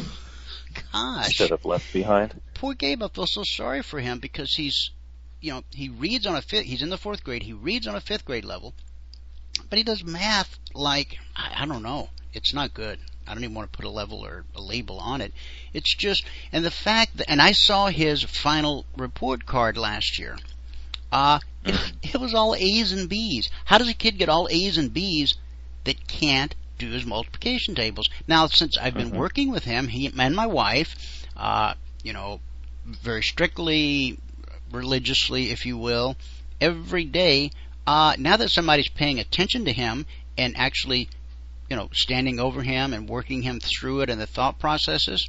Gosh. instead of Left Behind. Poor Gabe, I feel so sorry for him because he's, you know, he reads on a fifth, he's in the fourth grade, he reads on a fifth grade level, but he does math like, I, I don't know, it's not good. I don't even want to put a level or a label on it. It's just, and the fact that, and I saw his final report card last year. Uh, it, it was all A's and B's. How does a kid get all A's and B's that can't do his multiplication tables? Now, since I've been mm-hmm. working with him, he and my wife, uh, you know, very strictly, religiously, if you will, every day, uh, now that somebody's paying attention to him and actually, you know, standing over him and working him through it and the thought processes,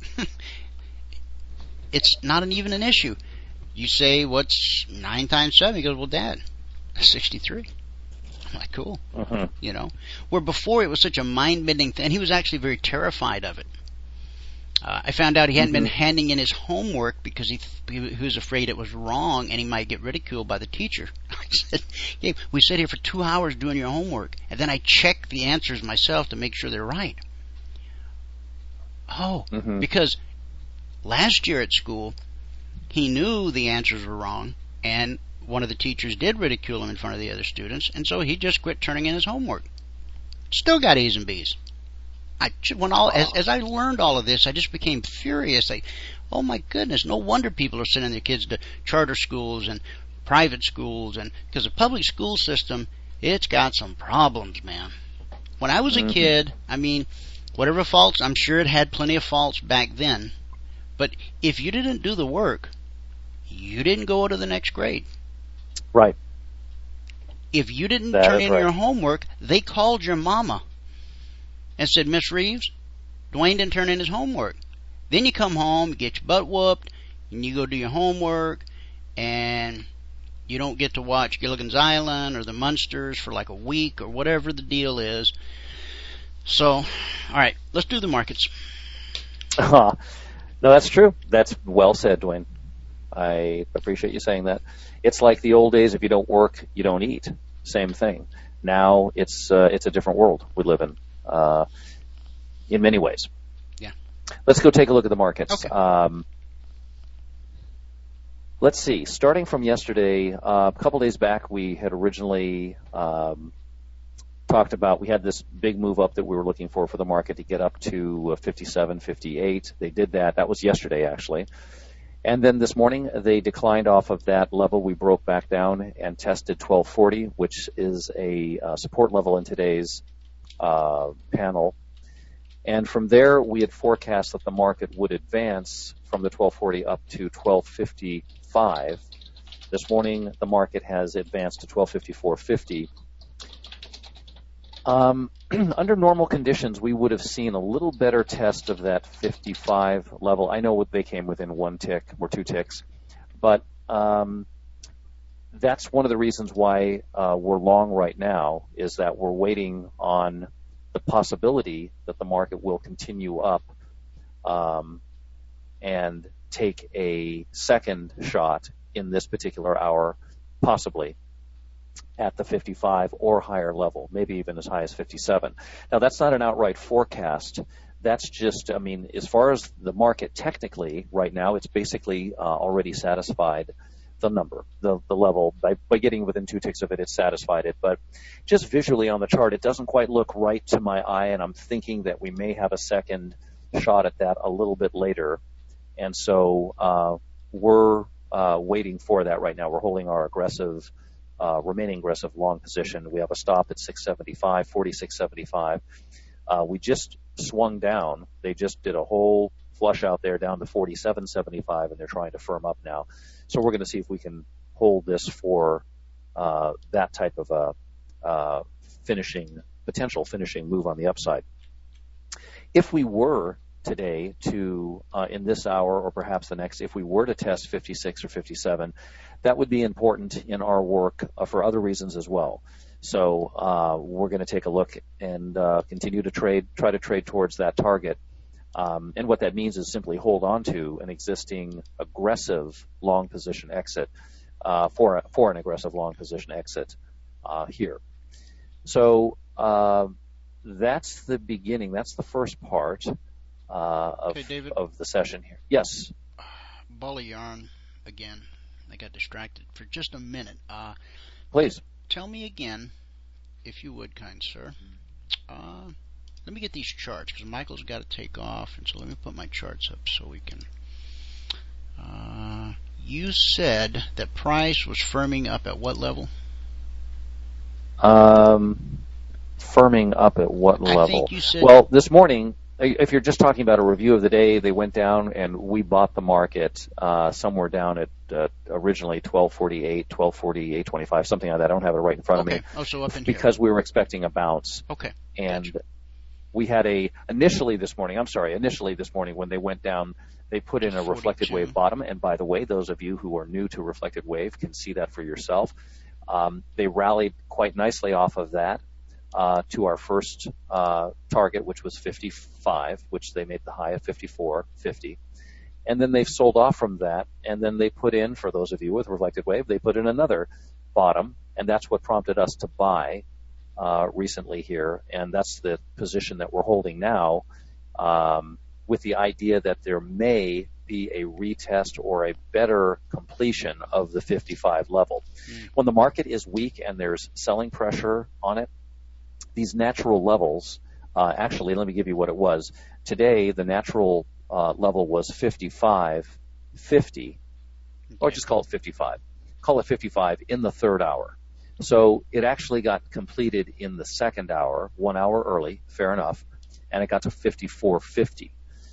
it's not an, even an issue. You say, what's nine times seven? He goes, well, Dad, sixty-three. I'm like, cool. Uh-huh. You know, where before it was such a mind-bending thing, and he was actually very terrified of it. Uh, I found out he hadn't Mm-hmm. been handing in his homework because he, he was afraid it was wrong and he might get ridiculed by the teacher. I said, yeah, we sit here for two hours doing your homework, and then I check the answers myself to make sure they're right. Oh, Mm-hmm. because last year at school, he knew the answers were wrong, and one of the teachers did ridicule him in front of the other students, and so he just quit turning in his homework. Still got A's and B's. I when all as, as I learned all of this, I just became furious. Like, oh my goodness, no wonder people are sending their kids to charter schools and private schools, and because the public school system, it's got some problems, man. When I was a Mm-hmm. kid, I mean, whatever faults, I'm sure it had plenty of faults back then, but if you didn't do the work, you didn't go to the next grade. Right. If you didn't That turn is in right. your homework, they called your mama and said, Miss Reeves, Dwayne didn't turn in his homework. Then you come home, you get your butt whooped, and you go do your homework, and you don't get to watch Gilligan's Island or the Munsters for like a week or whatever the deal is. So, all right, let's do the markets. Uh, no, that's true. That's well said, Dwayne. I appreciate you saying that. It's like the old days: if you don't work, you don't eat. Same thing. Now it's uh, it's a different world we live in, uh, in many ways. Yeah. Let's go take a look at the markets. Okay. Um, let's see. Starting from yesterday, uh, a couple days back, we had originally um, talked about we had this big move up that we were looking for for the market to get up to uh, fifty-seven, fifty-eight. They did that. That was yesterday, actually. And then this morning, they declined off of that level. We broke back down and tested twelve forty, which is a uh, support level in today's uh, panel. And from there, we had forecast that the market would advance from the twelve forty up to twelve fifty-five. This morning, the market has advanced to twelve fifty-four fifty. Um, under normal conditions, we would have seen a little better test of that fifty-five level. I know they came within one tick or two ticks, but um, that's one of the reasons why uh, we're long right now, is that we're waiting on the possibility that the market will continue up um, and take a second shot in this particular hour, possibly at the fifty-five or higher level, maybe even as high as fifty-seven. Now, that's not an outright forecast. That's just, I mean, as far as the market technically right now, it's basically uh, already satisfied the number, the, the level. By, by getting within two ticks of it, it's satisfied it. But just visually on the chart, it doesn't quite look right to my eye, and I'm thinking that we may have a second shot at that a little bit later. And so uh, we're uh, waiting for that right now. We're holding our aggressive Uh, remaining aggressive long position. We have a stop at six seventy-five, forty-six seventy-five. Uh, we just swung down. They just did a whole flush out there down to forty-seven seventy-five, and they're trying to firm up now. So we're going to see if we can hold this for uh, that type of a uh, finishing, potential finishing move on the upside. If we were today to, uh, in this hour or perhaps the next, if we were to test fifty-six or fifty-seven, that would be important in our work uh, for other reasons as well. So uh, we're going to take a look and uh, continue to trade, try to trade towards that target. Um, and what that means is simply hold on to an existing aggressive long position exit uh, for, for an aggressive long position exit uh, here. So uh, that's the beginning. That's the first part uh, of, Okay, David. of the session here. Yes. Ball of yarn again. I got distracted for just a minute. Uh, Please. Tell me again, if you would, kind sir. Uh, let me get these charts, because Michael's got to take off, and so let me put my charts up so we can... Uh, you said that price was firming up at what level? Um, firming up at what I level? think you said... Well, this morning, if you're just talking about a review of the day, they went down and we bought the market uh, somewhere down at uh, originally twelve forty-eight, twelve forty-eight twenty-five, something like that. I don't have it right in front okay. of me. Oh, so up in because here. we were expecting a bounce. Okay. And Gotcha. we had a, initially this morning, I'm sorry, initially this morning when they went down, they put in a reflected wave bottom. And by the way, those of you who are new to reflected wave can see that for yourself. Um, they rallied quite nicely off of that. uh, to our first uh, target, which was fifty-five, which they made the high of fifty-four fifty. And then they've sold off from that, and then they put in, for those of you with reflected wave, they put in another bottom, and that's what prompted us to buy uh, recently here, and that's the position that we're holding now, um, with the idea that there may be a retest or a better completion of the fifty-five level. Mm. When the market is weak and there's selling pressure on it, these natural levels, uh, actually, let me give you what it was. Today, the natural uh, level was fifty-five fifty, okay. Or just call it fifty-five. Call it fifty-five in the third hour. So it actually got completed in the second hour, one hour early, fair enough, and it got to fifty-four fifty.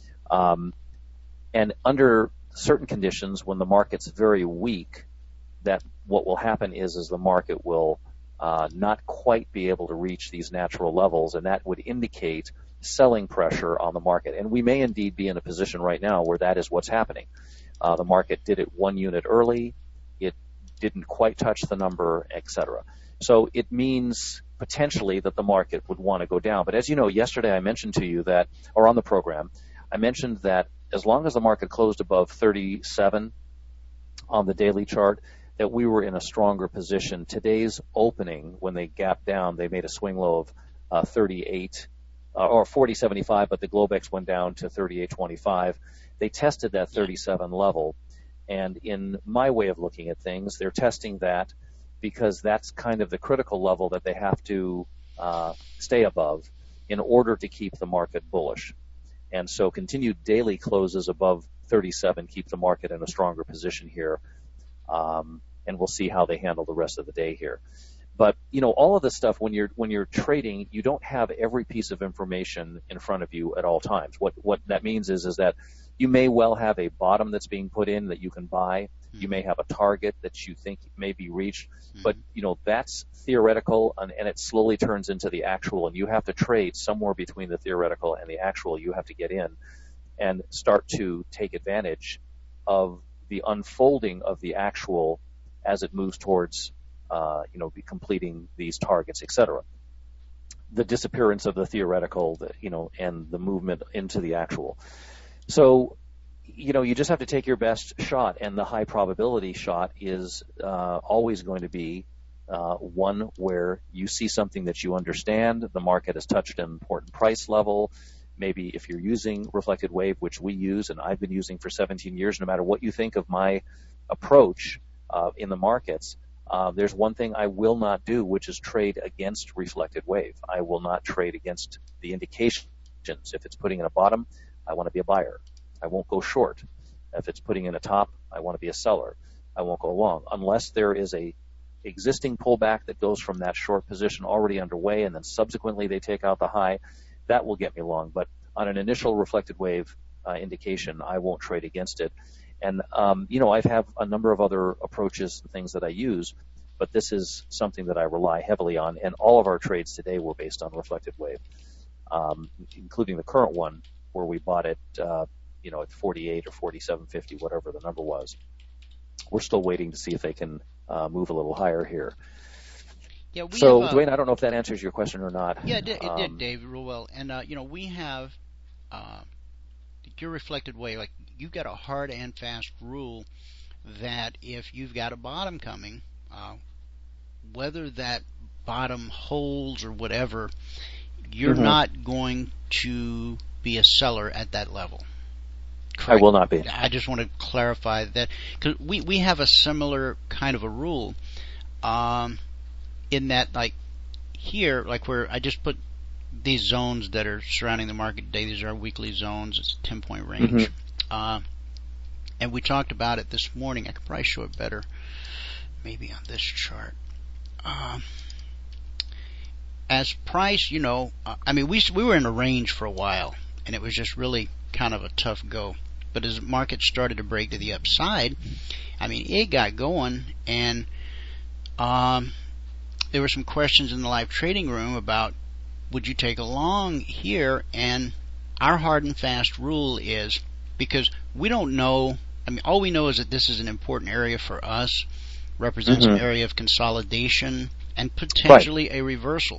Um, and under certain conditions, when the market's very weak, that what will happen is, is the market will uh, not quite be able to reach these natural levels, and that would indicate selling pressure on the market. And we may indeed be in a position right now where that is what's happening. Uh, the market did it one unit early, it didn't quite touch the number, et cetera. So it means potentially that the market would want to go down. But as you know, yesterday I mentioned to you that, or on the program, I mentioned that as long as the market closed above thirty-seven on the daily chart, that we were in a stronger position. Today's opening, when they gapped down, they made a swing low of uh, thirty-eight uh, or forty seventy-five, but the Globex went down to thirty-eight twenty-five. They tested that thirty-seven level, and in my way of looking at things, they're testing that because that's kind of the critical level that they have to uh, stay above in order to keep the market bullish. And so continued daily closes above thirty-seven keep the market in a stronger position here. Um, and we'll see how they handle the rest of the day here. But, you know, all of this stuff, when you're when you're trading, you don't have every piece of information in front of you at all times. What what that means is is that you may well have a bottom that's being put in that you can buy. Mm-hmm. You may have a target that you think may be reached. Mm-hmm. But, you know, that's theoretical, and, and it slowly turns into the actual, and you have to trade somewhere between the theoretical and the actual. You have to get in and start to take advantage of the unfolding of the actual as it moves towards, uh, you know, be completing these targets, et cetera. The disappearance of the theoretical, the, you know, and the movement into the actual. So, you know, you just have to take your best shot, and the high probability shot is uh, always going to be uh, one where you see something that you understand, the market has touched an important price level. Maybe if you're using reflected wave, which we use and I've been using for seventeen years, no matter what you think of my approach uh, in the markets, uh, there's one thing I will not do, which is trade against reflected wave. I will not trade against the indications. If it's putting in a bottom, I want to be a buyer. I won't go short. If it's putting in a top, I want to be a seller. I won't go long unless there is a existing pullback that goes from that short position already underway, and then subsequently they take out the high. That will get me long, but on an initial reflected wave uh, indication, I won't trade against it. And, um, you know, I have a number of other approaches and things that I use, but this is something that I rely heavily on, and all of our trades today were based on reflected wave, um, including the current one where we bought it, uh, you know, at forty-eight or forty-seven fifty, whatever the number was. We're still waiting to see if they can uh, move a little higher here. Yeah, we so, have, uh, Dwayne, I don't know if that answers your question or not. Yeah, it did, it um, did Dave, real well. And, uh, you know, we have uh, your reflected wave. Like, you've got a hard and fast rule that if you've got a bottom coming, uh, whether that bottom holds or whatever, you're mm-hmm. not going to be a seller at that level. Correct? I will not be. I just want to clarify that, because we, we have a similar kind of a rule. Um... In that, like, here, like where I just put these zones that are surrounding the market today, these are our weekly zones, it's a ten-point range. Mm-hmm. Uh, and we talked about it this morning. I could probably show it better maybe on this chart. Uh, as price, you know, uh, I mean, we we were in a range for a while, and it was just really kind of a tough go. But as the market started to break to the upside, I mean, it got going, and um. there were some questions in the live trading room about would you take a long here, and our hard and fast rule is, because we don't know, I mean, all we know is that this is an important area for us, represents mm-hmm. an area of consolidation and potentially right. a reversal.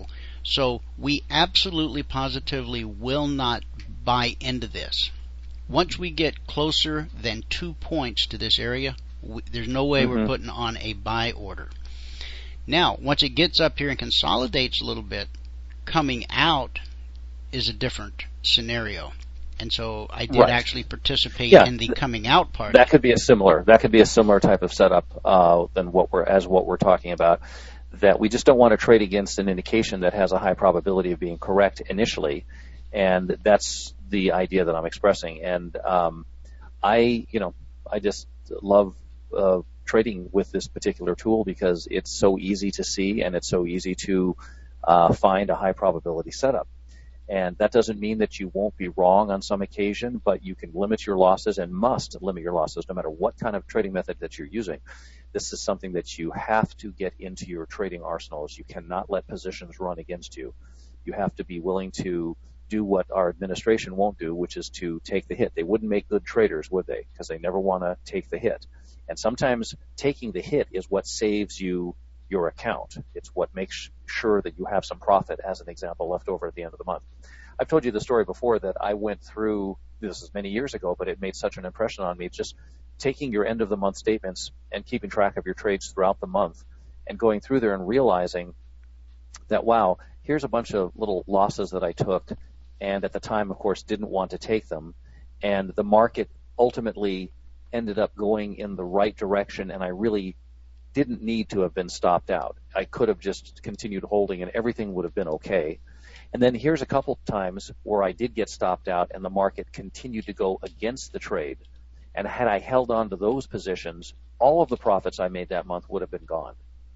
So we absolutely positively will not buy into this. Once we get closer than two points to this area, we, there's no way mm-hmm. we're putting on a buy order. Now, once it gets up here and consolidates a little bit, coming out is a different scenario. And so I did right. actually participate yeah, in the coming out part. That could be a similar. That could be a similar type of setup uh, than what we're as what we're talking about. That we just don't want to trade against an indication that has a high probability of being correct initially, and that's the idea that I'm expressing. And um, I, you know, I just love uh, trading with this particular tool because it's so easy to see and it's so easy to uh, find a high probability setup. And that doesn't mean that you won't be wrong on some occasion, but you can limit your losses and must limit your losses no matter what kind of trading method that you're using. This is something that you have to get into your trading arsenals. You cannot let positions run against you. You have to be willing to do what our administration won't do, which is to take the hit. They wouldn't make good traders, would they? Because they never want to take the hit. And sometimes taking the hit is what saves you your account. It's what makes sure that you have some profit, as an example, left over at the end of the month. I've told you the story before that I went through, this is many years ago, but it made such an impression on me, just taking your end of the month statements and keeping track of your trades throughout the month and going through there and realizing that, wow, here's a bunch of little losses that I took, and at the time, of course, didn't want to take them, and the market ultimately ended up going in the right direction, and I really didn't need to have been stopped out. I could have just continued holding and everything would have been okay. And then here's a couple times where I did get stopped out and the market continued to go against the trade. And had I held on to those positions, all of the profits I made that month would have been gone.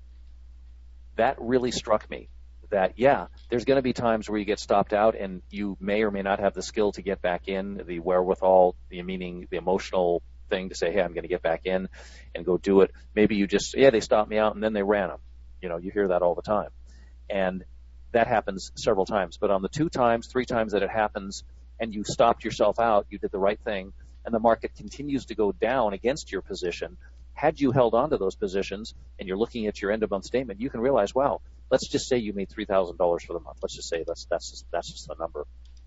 That really struck me that, yeah, there's going to be times where you get stopped out and you may or may not have the skill to get back in, the wherewithal, the meaning the emotional thing to say, hey, I'm going to get back in and go do it. Maybe you just, yeah, they stopped me out and then they ran them. You know, you hear that all the time. And that happens several times. But on the two times, three times that it happens and you stopped yourself out, you did the right thing, and the market continues to go down against your position, had you held on to those positions and you're looking at your end of month statement, you can realize, wow, let's just say you made three thousand dollars for the month. Let's just say that's, that's, just, that's just the number.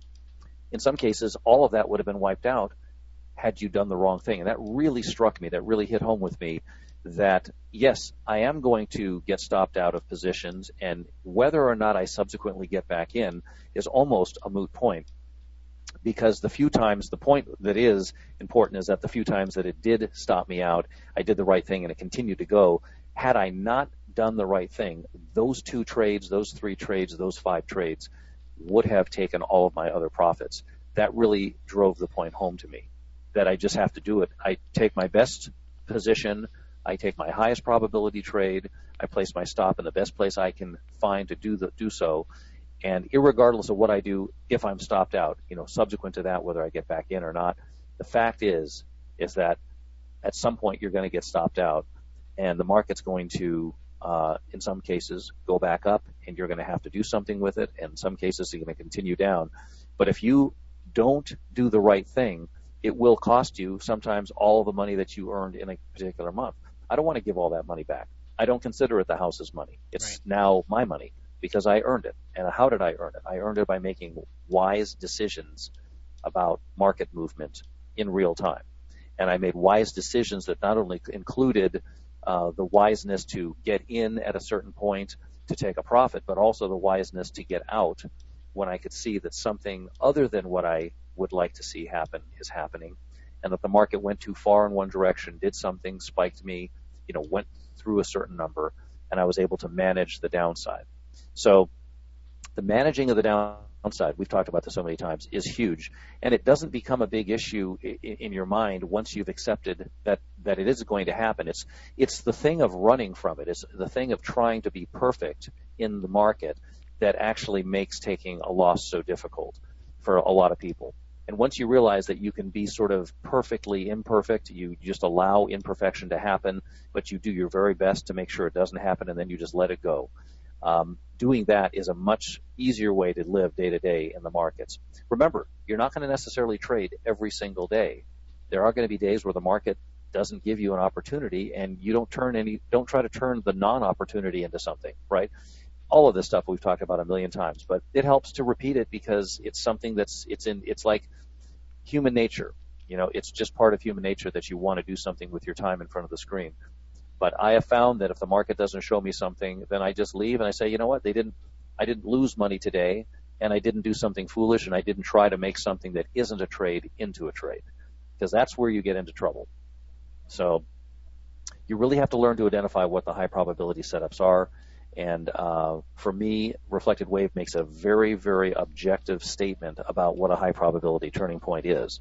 In some cases, all of that would have been wiped out had you done the wrong thing. And that really struck me, that really hit home with me, that yes, I am going to get stopped out of positions, and whether or not I subsequently get back in is almost a moot point, because the few times, the point that is important is that the few times that it did stop me out, I did the right thing and it continued to go. Had I not done the right thing, those two trades, those three trades, those five trades would have taken all of my other profits. That really drove the point home to me, that I just have to do it. I take my best position, I take my highest probability trade, I place my stop in the best place I can find to do the, do so, and irregardless of what I do, if I'm stopped out, you know, subsequent to that, whether I get back in or not, the fact is, is that at some point you're going to get stopped out, and the market's going to, uh, in some cases, go back up, and you're going to have to do something with it, and in some cases you're going to continue down. But if you don't do the right thing, it will cost you sometimes all the money that you earned in a particular month. I don't want to give all that money back. I don't consider it the house's money. It's right. now my money because I earned it. And how did I earn it? I earned it by making wise decisions about market movement in real time. And I made wise decisions that not only included uh, the wiseness to get in at a certain point to take a profit, but also the wiseness to get out when I could see that something other than what I would like to see happen is happening, and that the market went too far in one direction, did something, spiked me, you know, went through a certain number, and I was able to manage the downside. So the managing of the downside, we've talked about this so many times, is huge, and it doesn't become a big issue in, in your mind once you've accepted that, that it is going to happen. It's, it's the thing of running from it. It's the thing of trying to be perfect in the market that actually makes taking a loss so difficult for a lot of people. And once you realize that you can be sort of perfectly imperfect, you just allow imperfection to happen, but you do your very best to make sure it doesn't happen, and then you just let it go. Um, doing that is a much easier way to live day to day in the markets. Remember, you're not going to necessarily trade every single day. There are going to be days where the market doesn't give you an opportunity, and you don't turn any, don't try to turn the non-opportunity into something, right? all of this stuff we've talked about a million times, but it helps to repeat it because it's something that's it's in it's like human nature. You know, it's just part of human nature that you want to do something with your time in front of the screen. But I have found that if the market doesn't show me something, then I just leave and I say, you know what, they didn't I didn't lose money today, and I didn't do something foolish, and I didn't try to make something that isn't a trade into a trade, because that's where you get into trouble. So you really have to learn to identify what the high probability setups are. And uh, for me, Reflected Wave makes a very, very objective statement about what a high probability turning point is.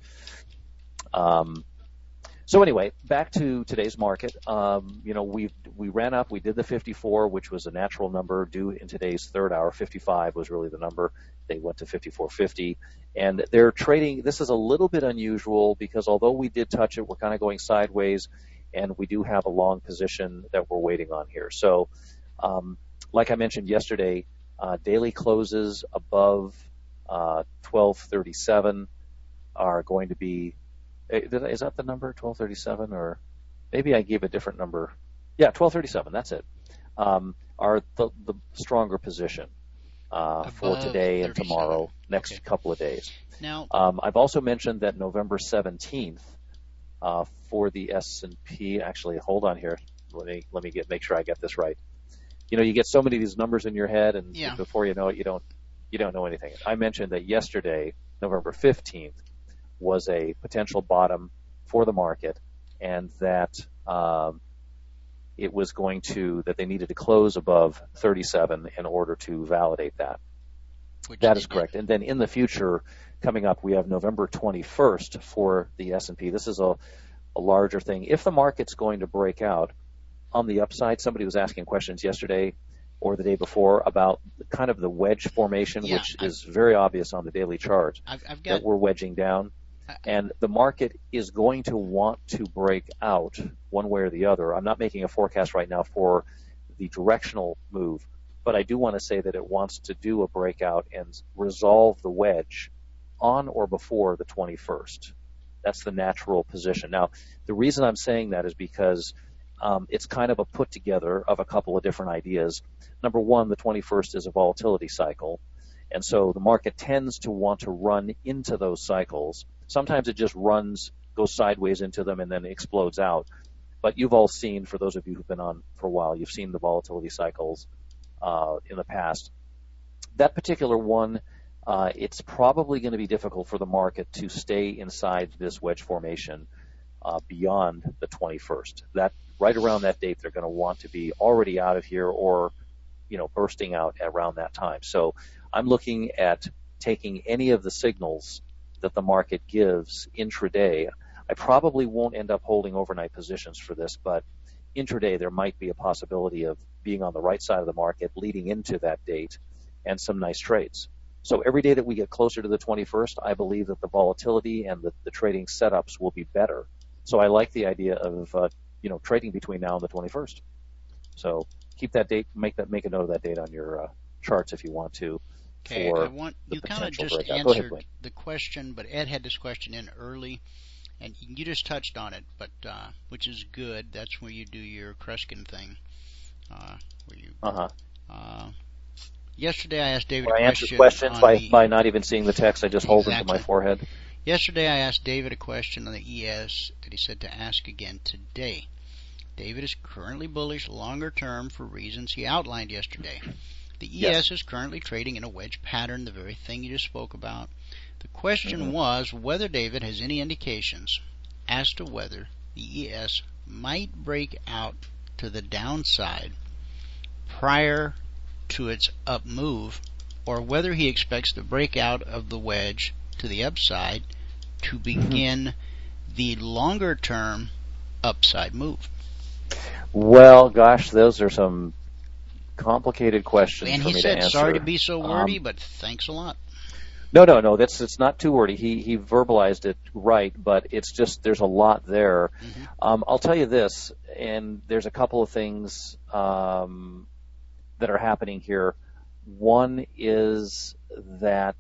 Um, so anyway, back to today's market. Um, you know, we we ran up. We did the fifty-four, which was a natural number due in today's third hour. fifty-five was really the number. They went to fifty-four fifty, and they're trading. This is a little bit unusual because although we did touch it, we're kind of going sideways, and we do have a long position that we're waiting on here. So. Um, like I mentioned yesterday, uh, daily closes above uh, twelve thirty-seven are going to be, is that the number, twelve thirty-seven? Or maybe I gave a different number. Yeah, twelve thirty-seven, that's it, um, are the, the stronger position uh, for today and tomorrow, next okay. couple of days. Now, um, I've also mentioned that November seventeenth uh, for the S and P, actually, hold on here. Let me, let me get make sure I get this right. You know, you get so many of these numbers in your head, and yeah. before you know it, you don't you don't know anything. I mentioned that yesterday, November fifteenth, was a potential bottom for the market, and that um, it was going to that they needed to close above thirty-seven in order to validate that. Which that is correct. And then in the future, coming up, we have November twenty-first for the S and P. This is a, a larger thing. If the market's going to break out on the upside, somebody was asking questions yesterday or the day before about kind of the wedge formation, yeah, which I've, is very obvious on the daily chart I've, I've got, that we're wedging down. I, and the market is going to want to break out one way or the other. I'm not making a forecast right now for the directional move, but I do want to say that it wants to do a breakout and resolve the wedge on or before the twenty-first. That's the natural position. Now, the reason I'm saying that is because Um, it's kind of a put together of a couple of different ideas. Number one, the twenty-first is a volatility cycle, and so the market tends to want to run into those cycles. Sometimes it just runs, goes sideways into them, and then explodes out. But you've all seen, for those of you who've been on for a while, you've seen the volatility cycles uh, in the past. That particular one, uh, it's probably going to be difficult for the market to stay inside this wedge formation uh, beyond the twenty-first. That right around that date, they're going to want to be already out of here or, you know, bursting out around that time. So I'm looking at taking any of the signals that the market gives intraday. I probably won't end up holding overnight positions for this, but intraday there might be a possibility of being on the right side of the market leading into that date and some nice trades. So every day that we get closer to the twenty-first, I believe that the volatility and the, the trading setups will be better. So I like the idea of uh, you know, trading between now and the twenty-first. So keep that date, make that, make a note of that date on your uh, charts if you want to. Okay, for I want the you kind of just breakout. answered ahead, the question, but Ed had this question in early, and you just touched on it, but uh, which is good. That's where you do your Kreskin thing. Uh, where you. Uh-huh. Uh, yesterday I asked David Where a I answer question questions on by the, by not even seeing the text. I just hold exactly. them to my forehead. Yesterday I asked David a question on the E S that he said to ask again today. David is currently bullish longer term for reasons he outlined yesterday. The E S yes. is currently trading in a wedge pattern, the very thing you just spoke about. The question mm-hmm. was whether David has any indications as to whether the E S might break out to the downside prior to its up move, or whether he expects the breakout of the wedge to the upside to begin mm-hmm. the longer term upside move. Well, gosh, those are some complicated questions and for me he said, to answer. Sorry to be so wordy, um, but thanks a lot. No, no, no. That's it's not too wordy. He he verbalized it right, but it's just there's a lot there. Mm-hmm. Um, I'll tell you this, and there's a couple of things um, that are happening here. One is that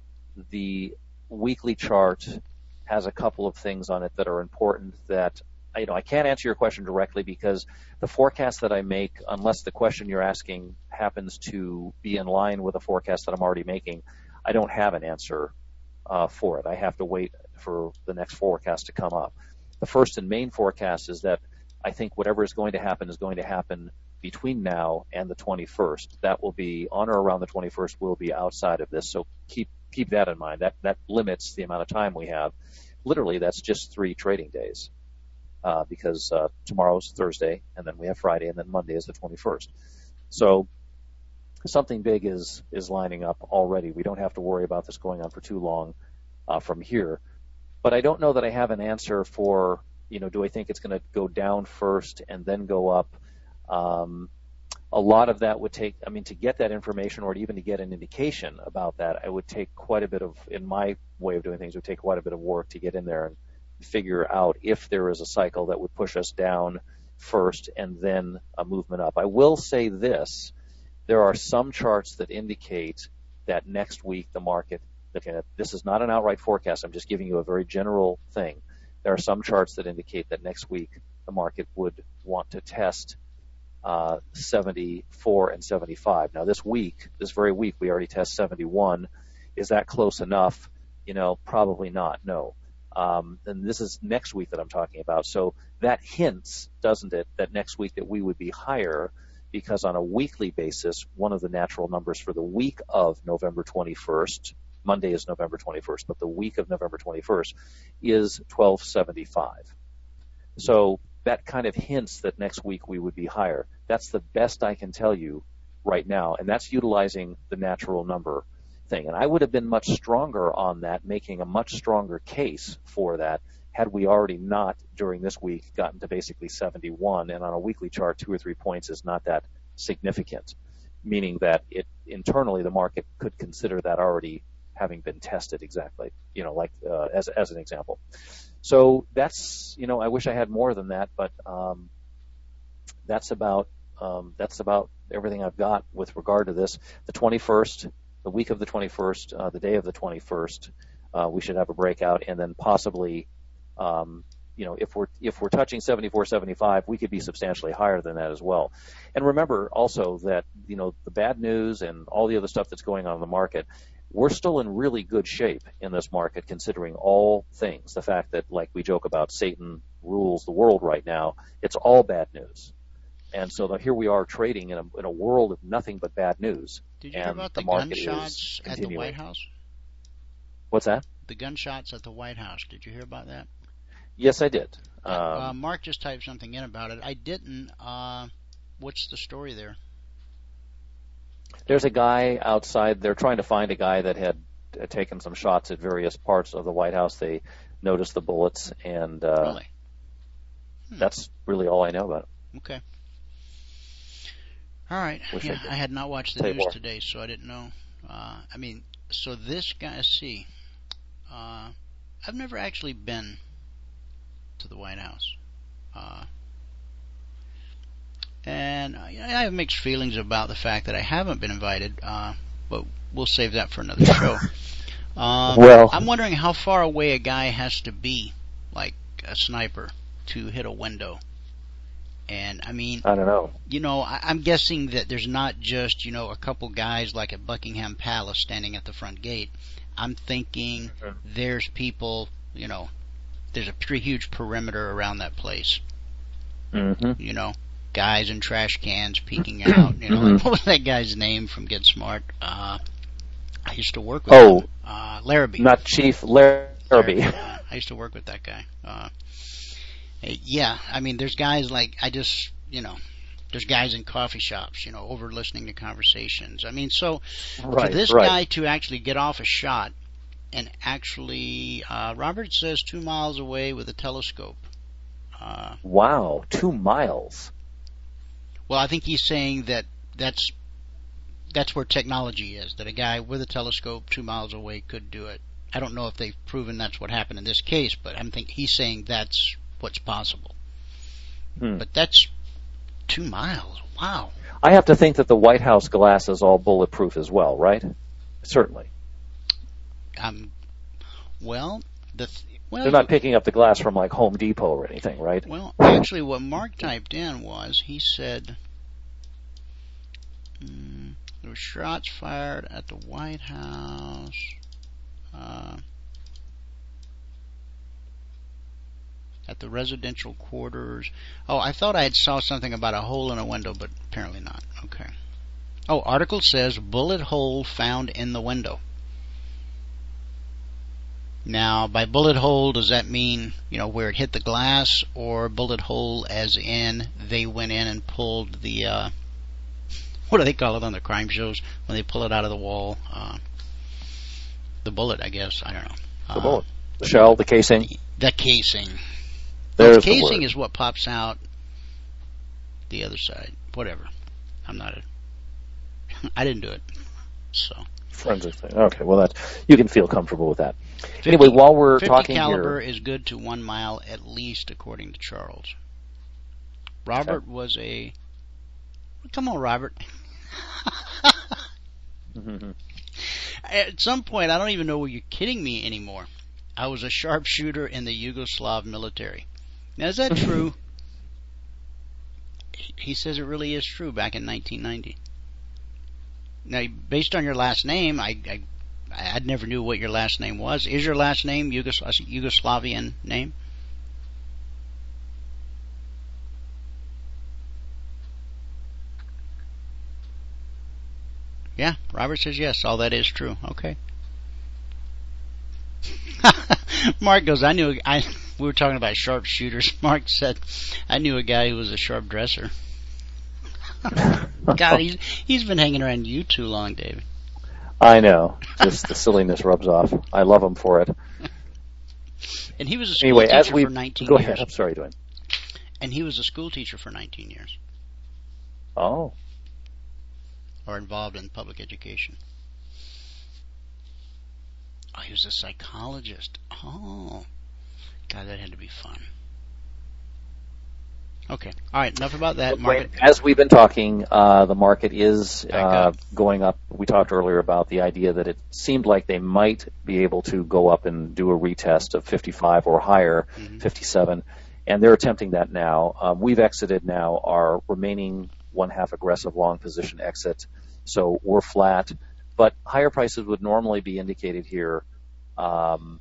the weekly chart has a couple of things on it that are important that you know, I can't answer your question directly because the forecast that I make, unless the question you're asking happens to be in line with a forecast that I'm already making, I don't have an answer uh, for it. I have to wait for the next forecast to come up. The first and main forecast is that I think whatever is going to happen is going to happen between now and the twenty-first. That will be on or around the twenty-first. Will be outside of this, so keep keep that in mind. That that limits the amount of time we have. Literally, that's just three trading days. Uh, because uh, tomorrow's Thursday, and then we have Friday, and then Monday is the twenty-first. So something big is is lining up already. We don't have to worry about this going on for too long uh, from here. But I don't know that I have an answer for, you know, do I think it's going to go down first and then go up? Um, a lot of that would take, I mean, to get that information or even to get an indication about that, it would take quite a bit of, in my way of doing things, it would take quite a bit of work to get in there and figure out if there is a cycle that would push us down first and then a movement up. I will say this, there are some charts that indicate that next week the market, okay, this is not an outright forecast, I'm just giving you a very general thing. There are some charts that indicate that next week the market would want to test uh, seventy-four and seventy-five. Now this week, this very week, we already test seventy-one. Is that close enough? You know, probably not, no. Um, and this is next week that I'm talking about. So that hints, doesn't it, that next week that we would be higher because on a weekly basis, one of the natural numbers for the week of November twenty-first, Monday is November twenty-first, but the week of November twenty-first is twelve seventy-five. So that kind of hints that next week we would be higher. That's the best I can tell you right now, and that's utilizing the natural number thing. And I would have been much stronger on that, making a much stronger case for that, had we already not, during this week, gotten to basically seventy-one. And on a weekly chart, two or three points is not that significant, meaning that it internally the market could consider that already having been tested exactly, you know, like uh, as as an example. So that's, you know, I wish I had more than that, but um, that's about um, that's about everything I've got with regard to this. The twenty-first, the week of the twenty-first, uh, the day of the twenty-first, uh, we should have a breakout, and then possibly, um, you know, if we're if we're touching seventy-four, seventy-five, we could be substantially higher than that as well. And remember also that, you know, the bad news and all the other stuff that's going on in the market, we're still in really good shape in this market considering all things. The fact that, like we joke about, Satan rules the world right now, it's all bad news. And so the, here we are trading in a, in a world of nothing but bad news. Did you and hear about the, the market gunshots at the White House? What's that? The gunshots at the White House. Did you hear about that? Yes, I did. Um, uh, Mark just typed something in about it. I didn't. Uh, what's the story there? There's a guy outside. They're trying to find a guy that had uh, taken some shots at various parts of the White House. They noticed the bullets, and uh, really? hmm. that's really all I know about it. Okay. All right. Wish yeah, I, I had not watched the Tell news today, so I didn't know. Uh, I mean, so this guy, let's see. Uh, I've never actually been to the White House. Uh, and uh, I have mixed feelings about the fact that I haven't been invited, uh, but we'll save that for another show. Um, well, I'm wondering how far away a guy has to be, like a sniper, to hit a window. And, I mean, I don't know. You know, I, I'm guessing that there's not just, you know, a couple guys like at Buckingham Palace standing at the front gate. I'm thinking mm-hmm. there's people, you know, there's a pretty huge perimeter around that place. Mm-hmm. You know, guys in trash cans peeking out. You know, mm-hmm. like, what was that guy's name from Get Smart? Uh, I used to work with oh, him. Uh, Larrabee. Not Chief Larrabee. Larrabee. Uh, I used to work with that guy. Uh, yeah, I mean, there's guys like, I just, you know, there's guys in coffee shops, you know, over listening to conversations. I mean, so right, for this right. guy to actually get off a shot and actually, uh, Robert says two miles away with a telescope. Uh, wow, two miles. Well, I think he's saying that that's that's where technology is, that a guy with a telescope two miles away could do it. I don't know if they've proven that's what happened in this case, but I'm think he's saying that's what's possible. Hmm. But that's two miles. Wow. I have to think that the White House glass is all bulletproof as well, right? Certainly. Um. Well, the th- Well, they're not picking up the glass from like Home Depot or anything, right? Well, actually, what Mark typed in was he said mm, there were shots fired at the White House. Uh, at the residential quarters. Oh, I thought I had saw something about a hole in a window, but apparently not. Okay. Oh, article says bullet hole found in the window. Now, by bullet hole, does that mean, you know, where it hit the glass, or bullet hole as in they went in and pulled the, uh, what do they call it on the crime shows when they pull it out of the wall? Uh, the bullet, I guess. I don't know. The uh, bullet. The shell, the casing. The, the casing. There's the casing the is what pops out the other side. Whatever. I'm not a... I didn't do it. So... Forensic thing. Okay, well, that you can feel comfortable with that. fifty, anyway, while we're talking caliber here, is good to one mile at least, according to Charles. Robert okay. was a. Come on, Robert. mm-hmm. At some point, I don't even know where you're kidding me anymore. I was a sharpshooter in the Yugoslav military. Now, is that true? He says it really is true. Back in nineteen ninety. Now, based on your last name, I, I I never knew what your last name was. Is your last name Yugos- Yugoslavian name? Yeah, Robert says yes. All that is true. Okay. Mark goes, I knew, I, we were talking about sharpshooters. Mark said, I knew a guy who was a sharp dresser. God, he's he's been hanging around you too long, David. I know. Just the silliness rubs off. I love him for it. And he was a school anyway, teacher as we, for nineteen go years. Ahead. I'm sorry, Dwayne. And he was a school teacher for nineteen years. Oh. Or involved in public education. Oh, he was a psychologist. Oh. God, that had to be fun. Okay. All right. Enough about that. Market. As we've been talking, uh, the market is uh, going up. We talked earlier about the idea that it seemed like they might be able to go up and do a retest of fifty-five or higher, mm-hmm. fifty-seven, and they're attempting that now. Um, we've exited now our remaining one-half aggressive long position exit, so we're flat. But higher prices would normally be indicated here um,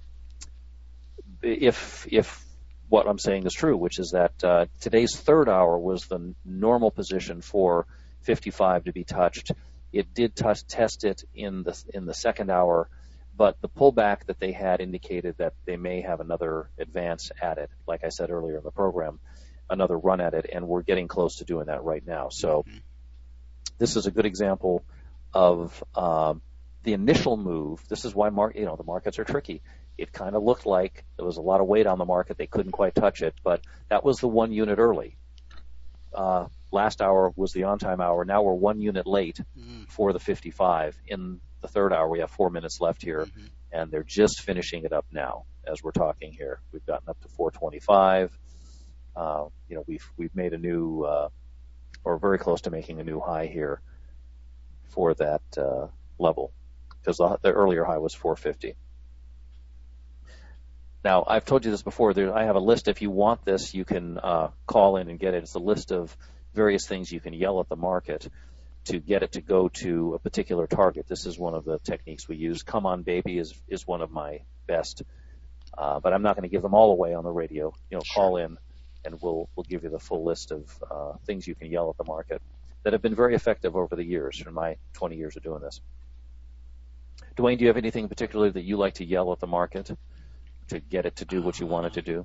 if if. what I'm saying is true, which is that uh, today's third hour was the normal position for fifty-five to be touched. It did touch, test it in the in the second hour, but the pullback that they had indicated that they may have another advance at it, like I said earlier in the program, another run at it, and we're getting close to doing that right now. So this is a good example of um, the initial move. This is why mar- you know the markets are tricky. It kind of looked like there was a lot of weight on the market. They couldn't quite touch it, but that was the one unit early. Uh, last hour was the on-time hour. Now we're one unit late mm-hmm. for the fifty-five. In the third hour, we have four minutes left here, mm-hmm. and they're just finishing it up now as we're talking here. We've gotten up to four twenty-five. Uh, you know, we've we've made a new, uh, or very close to making a new high here for that uh, level, because the, the earlier high was four fifty. Now, I've told you this before. There, I have a list. If you want this, you can uh, call in and get it. It's a list of various things you can yell at the market to get it to go to a particular target. This is one of the techniques we use. Come on, baby is is one of my best. Uh, but I'm not going to give them all away on the radio. You know, call in, and we'll we'll give you the full list of uh, things you can yell at the market that have been very effective over the years, in my twenty years of doing this. Dwayne, do you have anything particularly that you like to yell at the market to get it to do what you want it to do?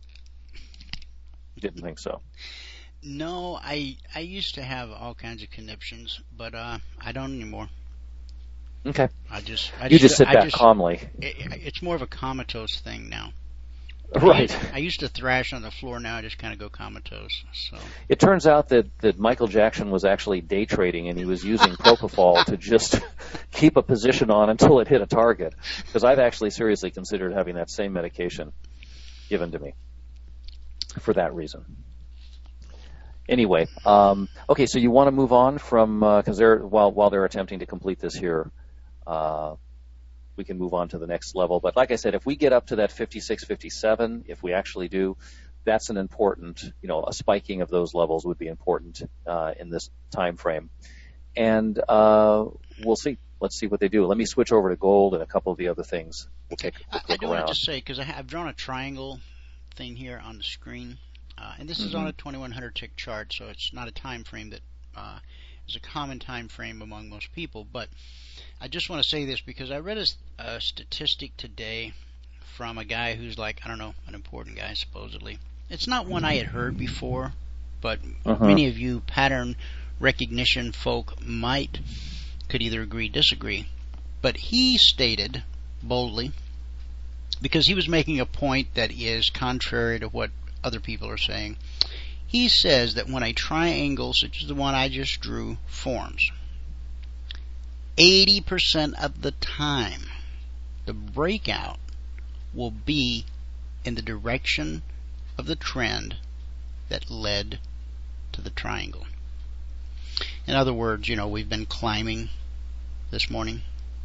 You didn't think so? No, I I used to have all kinds of conniptions, but uh, I don't anymore. Okay. I just I you just, just sit I back just, calmly. It, it's more of a comatose thing now. Right. I, I used to thrash on the floor. Now I just kind of go comatose. So it turns out that, that Michael Jackson was actually day trading, and he was using propofol to just keep a position on until it hit a target. Because I've actually seriously considered having that same medication given to me for that reason. Anyway, um, okay, so you want to move on from because uh, they're while while they're attempting to complete this here. Uh, we can move on to the next level. But like I said, if we get up to that fifty-six, fifty-seven, if we actually do, that's an important, you know, a spiking of those levels would be important uh, in this time frame. And uh, we'll see. Let's see what they do. Let me switch over to gold and a couple of the other things. We'll take a quick I, I look do around. want to just say, because I've drawn a triangle thing here on the screen, uh, and this mm-hmm. is on a twenty-one hundred tick chart, so it's not a time frame that uh, is a common time frame among most people. But I just want to say this because I read a, a statistic today from a guy who's like, I don't know, an important guy supposedly. It's not one I had heard before, but uh-huh. many of you pattern recognition folk might could either agree or disagree. But he stated boldly, because he was making a point that is contrary to what other people are saying, he says that when a triangle such as the one I just drew forms, eighty percent of the time the breakout will be in the direction of the trend that led to the triangle. In other words, you know, we've been climbing this morning.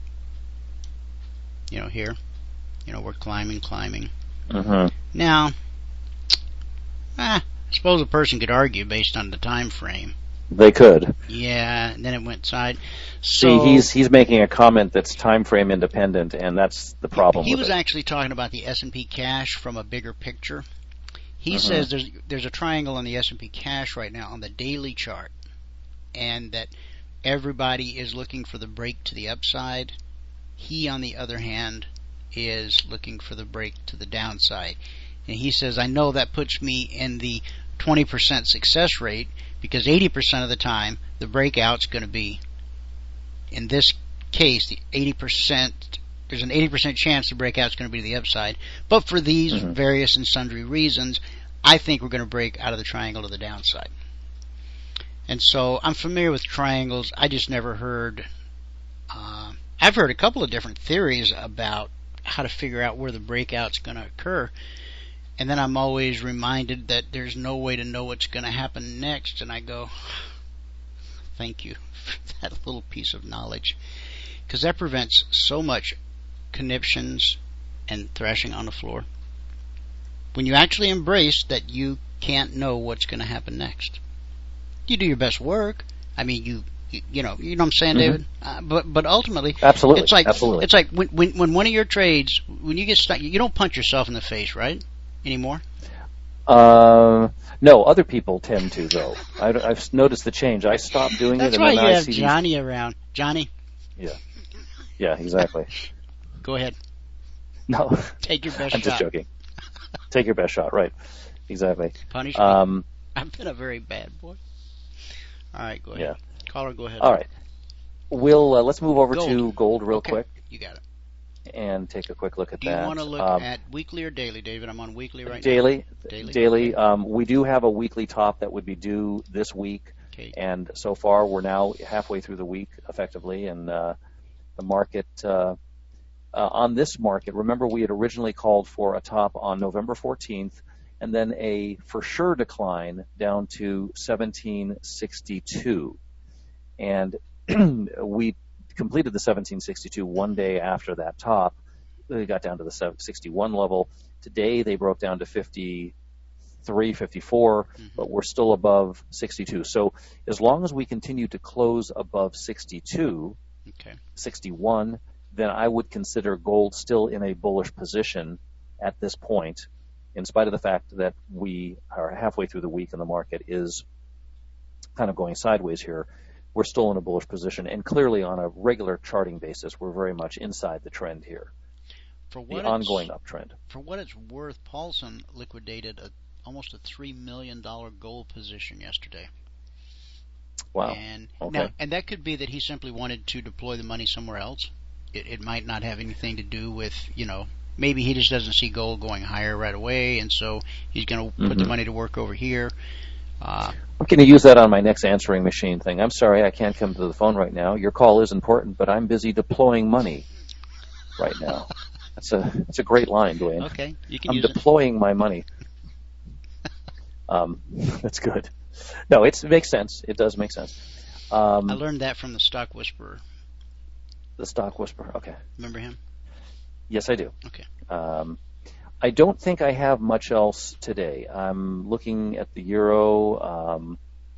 You know, here. You know, we're climbing, climbing. Uh-huh. Now, ah, I suppose a person could argue based on the time frame. They could. Yeah, and then it went side. So, See, he's he's making a comment that's time frame independent, and that's the problem. He with was it. actually talking about the S and P cash from a bigger picture. He uh-huh. says there's there's a triangle on the S and P cash right now on the daily chart, and that everybody is looking for the break to the upside. He, on the other hand, is looking for the break to the downside. And he says, I know that puts me in the twenty percent success rate because eighty percent of the time the breakout's going to be, in this case, the eighty percent, there's an eighty percent chance the breakout's going to be to the upside. But for these mm-hmm. various and sundry reasons, I think we're going to break out of the triangle to the downside. And so I'm familiar with triangles. I just never heard, uh, I've heard a couple of different theories about how to figure out where the breakout's going to occur. And then I'm always reminded that there's no way to know what's going to happen next. And I go, thank you for that little piece of knowledge. Because that prevents so much conniptions and thrashing on the floor. When you actually embrace that you can't know what's going to happen next. You do your best work. I mean, you you, you know, you know what I'm saying, mm-hmm. David? Uh, but but ultimately, absolutely, it's like absolutely. it's like when, when when one of your trades, when you get stuck, you don't punch yourself in the face, right? Anymore? Uh, no, other people tend to, though. I, I've noticed the change. I stopped doing That's it. That's why and then you I have see Johnny these... around. Johnny? Yeah. Yeah, exactly. Go ahead. No. Take your best I'm shot. just joking. Take your best shot, right. Exactly. Punish me. Um, I've been a very bad boy. All right, go ahead. Yeah. Caller, go ahead. All right. We'll, uh, let's move over gold. to gold real okay. quick. You got it. And take a quick look at do that. Do you want to look um, at weekly or daily, David? I'm on weekly right daily, now. Daily. Daily. Um, we do have a weekly top that would be due this week. Okay. And so far, we're now halfway through the week, effectively. And uh, the market, uh, uh, on this market, remember we had originally called for a top on November fourteenth, and then a for sure decline down to seventeen sixty-two. And we completed the seventeen sixty-two one day after that top. They got down to the sixty-one level. Today they broke down to fifty-three, fifty-four, mm-hmm. but we're still above sixty-two. So as long as we continue to close above sixty-two, okay. sixty-one, then I would consider gold still in a bullish position at this point, in spite of the fact that we are halfway through the week and the market is kind of going sideways here. We're still in a bullish position, and clearly on a regular charting basis, we're very much inside the trend here, for what the ongoing uptrend. For what it's worth, Paulson liquidated a, almost a three million dollars gold position yesterday. Wow. And, okay. now, and that could be that he simply wanted to deploy the money somewhere else. It, it might not have anything to do with, you know, maybe he just doesn't see gold going higher right away, and so he's going to put mm-hmm. the money to work over here. Uh, I'm going to use that on my next answering machine thing. I'm sorry, I can't come to the phone right now. Your call is important, but I'm busy deploying money right now. That's a that's a great line, Dwayne. Okay, you can I'm use deploying it. my money. Um, that's good. No, it's, it makes sense. It does make sense. Um, I learned that from the Stock Whisperer. The Stock Whisperer, okay. Remember him? Yes, I do. Okay. Um, I don't think I have much else today. I'm looking at the euro. Um,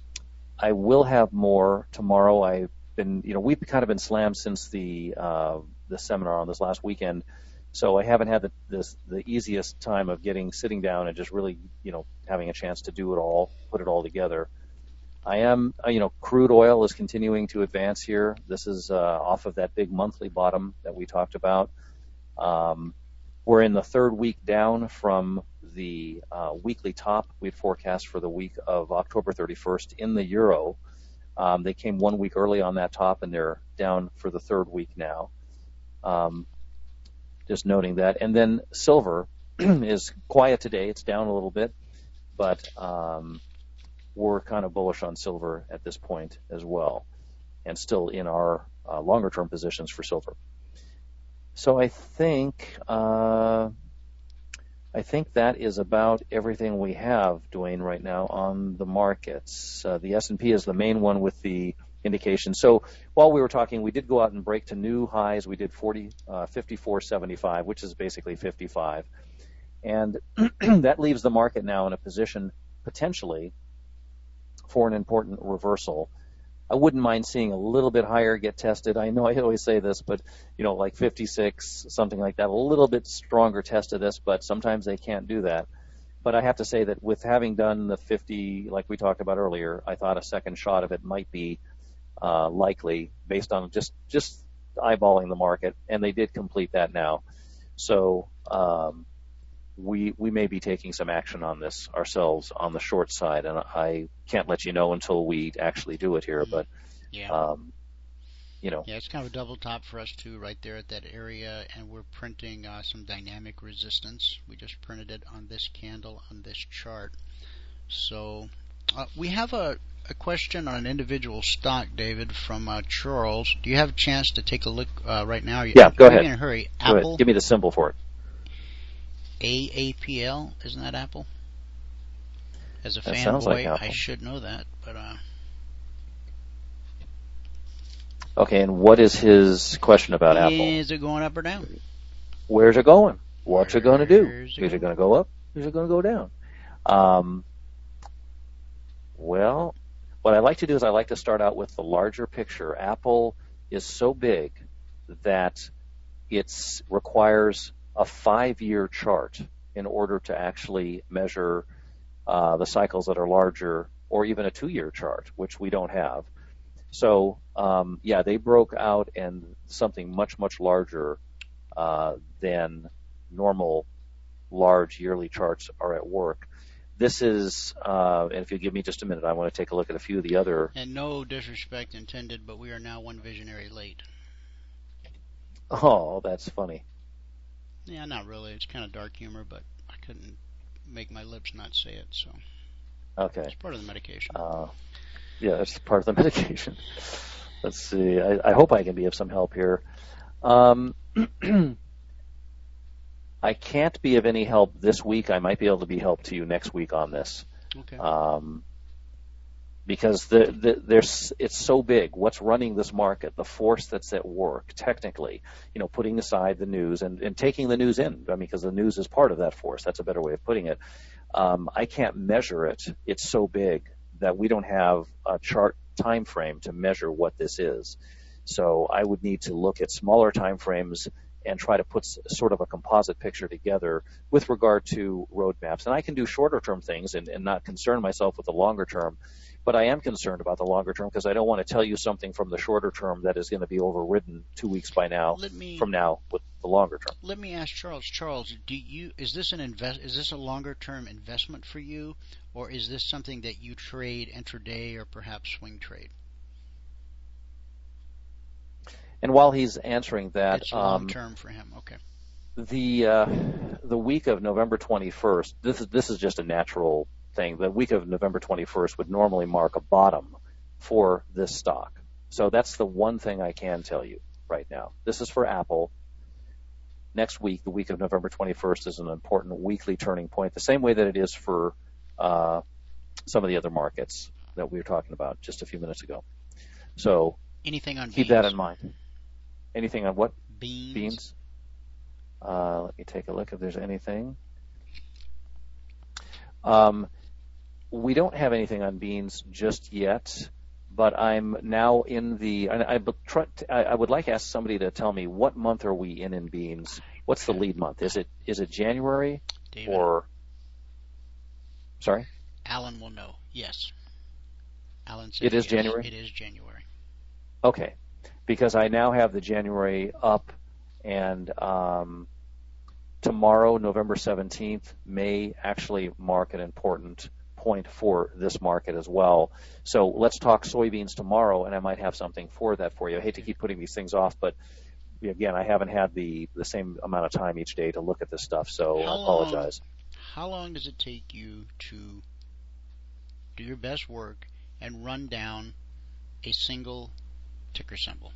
I will have more tomorrow. I've been, you know, we've kind of been slammed since the uh, the seminar on this last weekend, so I haven't had the this, the easiest time of getting sitting down and just really, you know, having a chance to do it all, put it all together. I am, uh, you know, crude oil is continuing to advance here. This is uh, off of that big monthly bottom that we talked about. Um, we're in the third week down from the uh, weekly top we'd forecast for the week of October thirty-first in the euro. Um, they came one week early on that top, and they're down for the third week now. Um, just noting that. And then silver is quiet today. It's down a little bit, but um, we're kind of bullish on silver at this point as well, and still in our uh, longer-term positions for silver. So I think uh, I think that is about everything we have, Dwayne, right now on the markets. Uh, the S and P is the main one with the indication. So while we were talking, we did go out and break to new highs. We did forty, uh, fifty-four seventy-five, which is basically fifty-five. And that leaves the market now in a position potentially for an important reversal. I wouldn't mind seeing a little bit higher get tested. I know I always say this, but, you know, like fifty-six, something like that, a little bit stronger test of this, but sometimes they can't do that. But I have to say that with having done the fifty, like we talked about earlier, I thought a second shot of it might be uh, likely based on just, just eyeballing the market, and they did complete that now. So um, we we may be taking some action on this ourselves on the short side, and I can't let you know until we actually do it here. But yeah, um, you know, yeah, it's kind of a double top for us too, right there at that area, and we're printing uh, some dynamic resistance. We just printed it on this candle on this chart. So uh, we have a, a question on an individual stock, David, from uh, Charles. Do you have a chance to take a look uh, right now? Yeah, go ahead. In a hurry. Go Apple. ahead. Give me the symbol for it. A A P L, isn't that Apple? As a That sounds fanboy, like Apple. I should know that, but uh. Okay, and what is his question about Apple? Is it going up or down? Where's it going? What's it going to do? Where's it Is it going to go up? Is it going to go down? Um, well, what I like to do is I like to start out with the larger picture. Apple is so big that it requires a five-year chart in order to actually measure uh, the cycles that are larger, or even a two-year chart, which we don't have. So, um, yeah, they broke out and something much, much larger uh, than normal large yearly charts are at work. This is, uh, and if you give me just a minute, I want to take a look at a few of the other. And no disrespect intended, but we are now one visionary late. Oh, that's funny. Yeah, not really. It's kind of dark humor, but I couldn't make my lips not say it, so. Okay. It's part of the medication. Uh, yeah, that's part of the medication. Let's see. I, I hope I can be of some help here. Um, I can't be of any help this week. I might be able to be help to you next week on this. Okay. Um, because the, the, there's, it's so big. What's running this market, the force that's at work, technically, you know, putting aside the news and, and taking the news in, I mean, because the news is part of that force. That's a better way of putting it. Um, I can't measure it. It's so big that we don't have a chart time frame to measure what this is. So I would need to look at smaller time frames and try to put sort of a composite picture together with regard to roadmaps. And I can do shorter term things and, and not concern myself with the longer term. But I am concerned about the longer term because I don't want to tell you something from the shorter term that is going to be overridden two weeks by now Let me, from now with the longer term. Let me ask Charles. Charles, do you is this an invest? Is this a longer term investment for you, or is this something that you trade intraday or perhaps swing trade? And while he's answering that, it's long um, term for him. Okay. The uh, the week of November twenty-first. This is this is just a natural thing. The week of November twenty-first would normally mark a bottom for this stock. So that's the one thing I can tell you right now. This is for Apple. Next week, the week of November twenty-first, is an important weekly turning point, the same way that it is for uh, some of the other markets that we were talking about just a few minutes ago. So anything on keep beans? that in mind. Anything on what? Beans. Beans. Uh, let me take a look if there's anything. Um, we don't have anything on beans just yet, but I'm now in the. I, I, try, I would like to ask somebody to tell me what month are we in in beans? What's the lead month? Is it is it January David. or? Sorry. Alan will know. Yes. Alan said it is yes. January. It is January. Okay, because I now have the January up, and um, tomorrow, November seventeenth, may actually mark an important point for this market as well. So let's talk soybeans tomorrow, and I might have something for that for you. I hate to keep putting these things off, but again, I haven't had the, the same amount of time each day to look at this stuff, so how I apologize. Long, how long does it take you to do your best work and run down a single ticker symbol?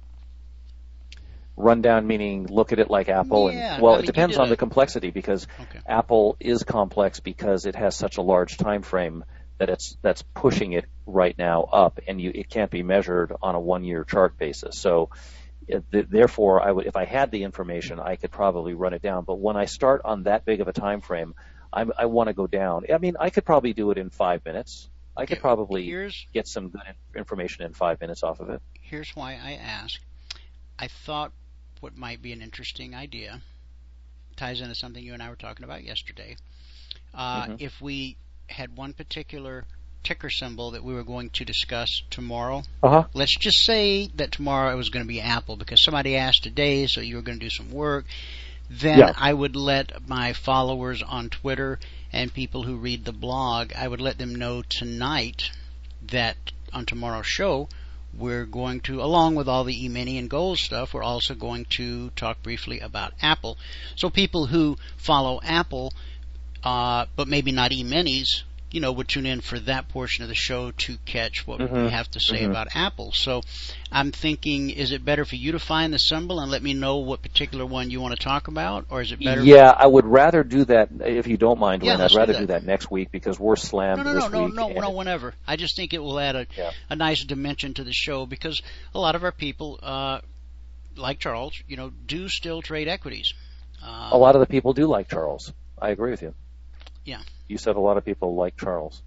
Run down meaning look at it like Apple? Yeah, and Well, I mean, it depends on a... the complexity, because okay. Apple is complex because it has such a large time frame that it's that's pushing it right now up, and you, it can't be measured on a one-year chart basis. So therefore, I would, if I had the information, I could probably run it down. But when I start on that big of a time frame, I'm, I want to go down. I mean, I could probably do it in five minutes. I could probably here's, get some good information in five minutes off of it. Here's why I ask. I thought what might be an interesting idea ties into something you and I were talking about yesterday. Uh, mm-hmm. If we had one particular ticker symbol that we were going to discuss tomorrow. Uh-huh. Let's just say that tomorrow it was going to be Apple because somebody asked today, so you were going to do some work. Then yeah. I would let my followers on Twitter and people who read the blog, I would let them know tonight that on tomorrow's show we're going to, along with all the E-mini and gold stuff, we're also going to talk briefly about Apple. So people who follow Apple, uh, but maybe not E-minis, you know, would tune in for that portion of the show to catch what mm-hmm. we have to say mm-hmm. about Apple. So I'm thinking, is it better for you to find the symbol and let me know what particular one you want to talk about, or is it better? Yeah, I would rather do that, if you don't mind, yeah, Wayne. I'd rather do that. do that next week because we're slammed no, no, this no, week. No, no, no, whenever. I just think it will add a, yeah. a nice dimension to the show because a lot of our people, uh, like Charles, you know, do still trade equities. Um, a lot of the people do like Charles. I agree with you. Yeah. You said a lot of people like Charles.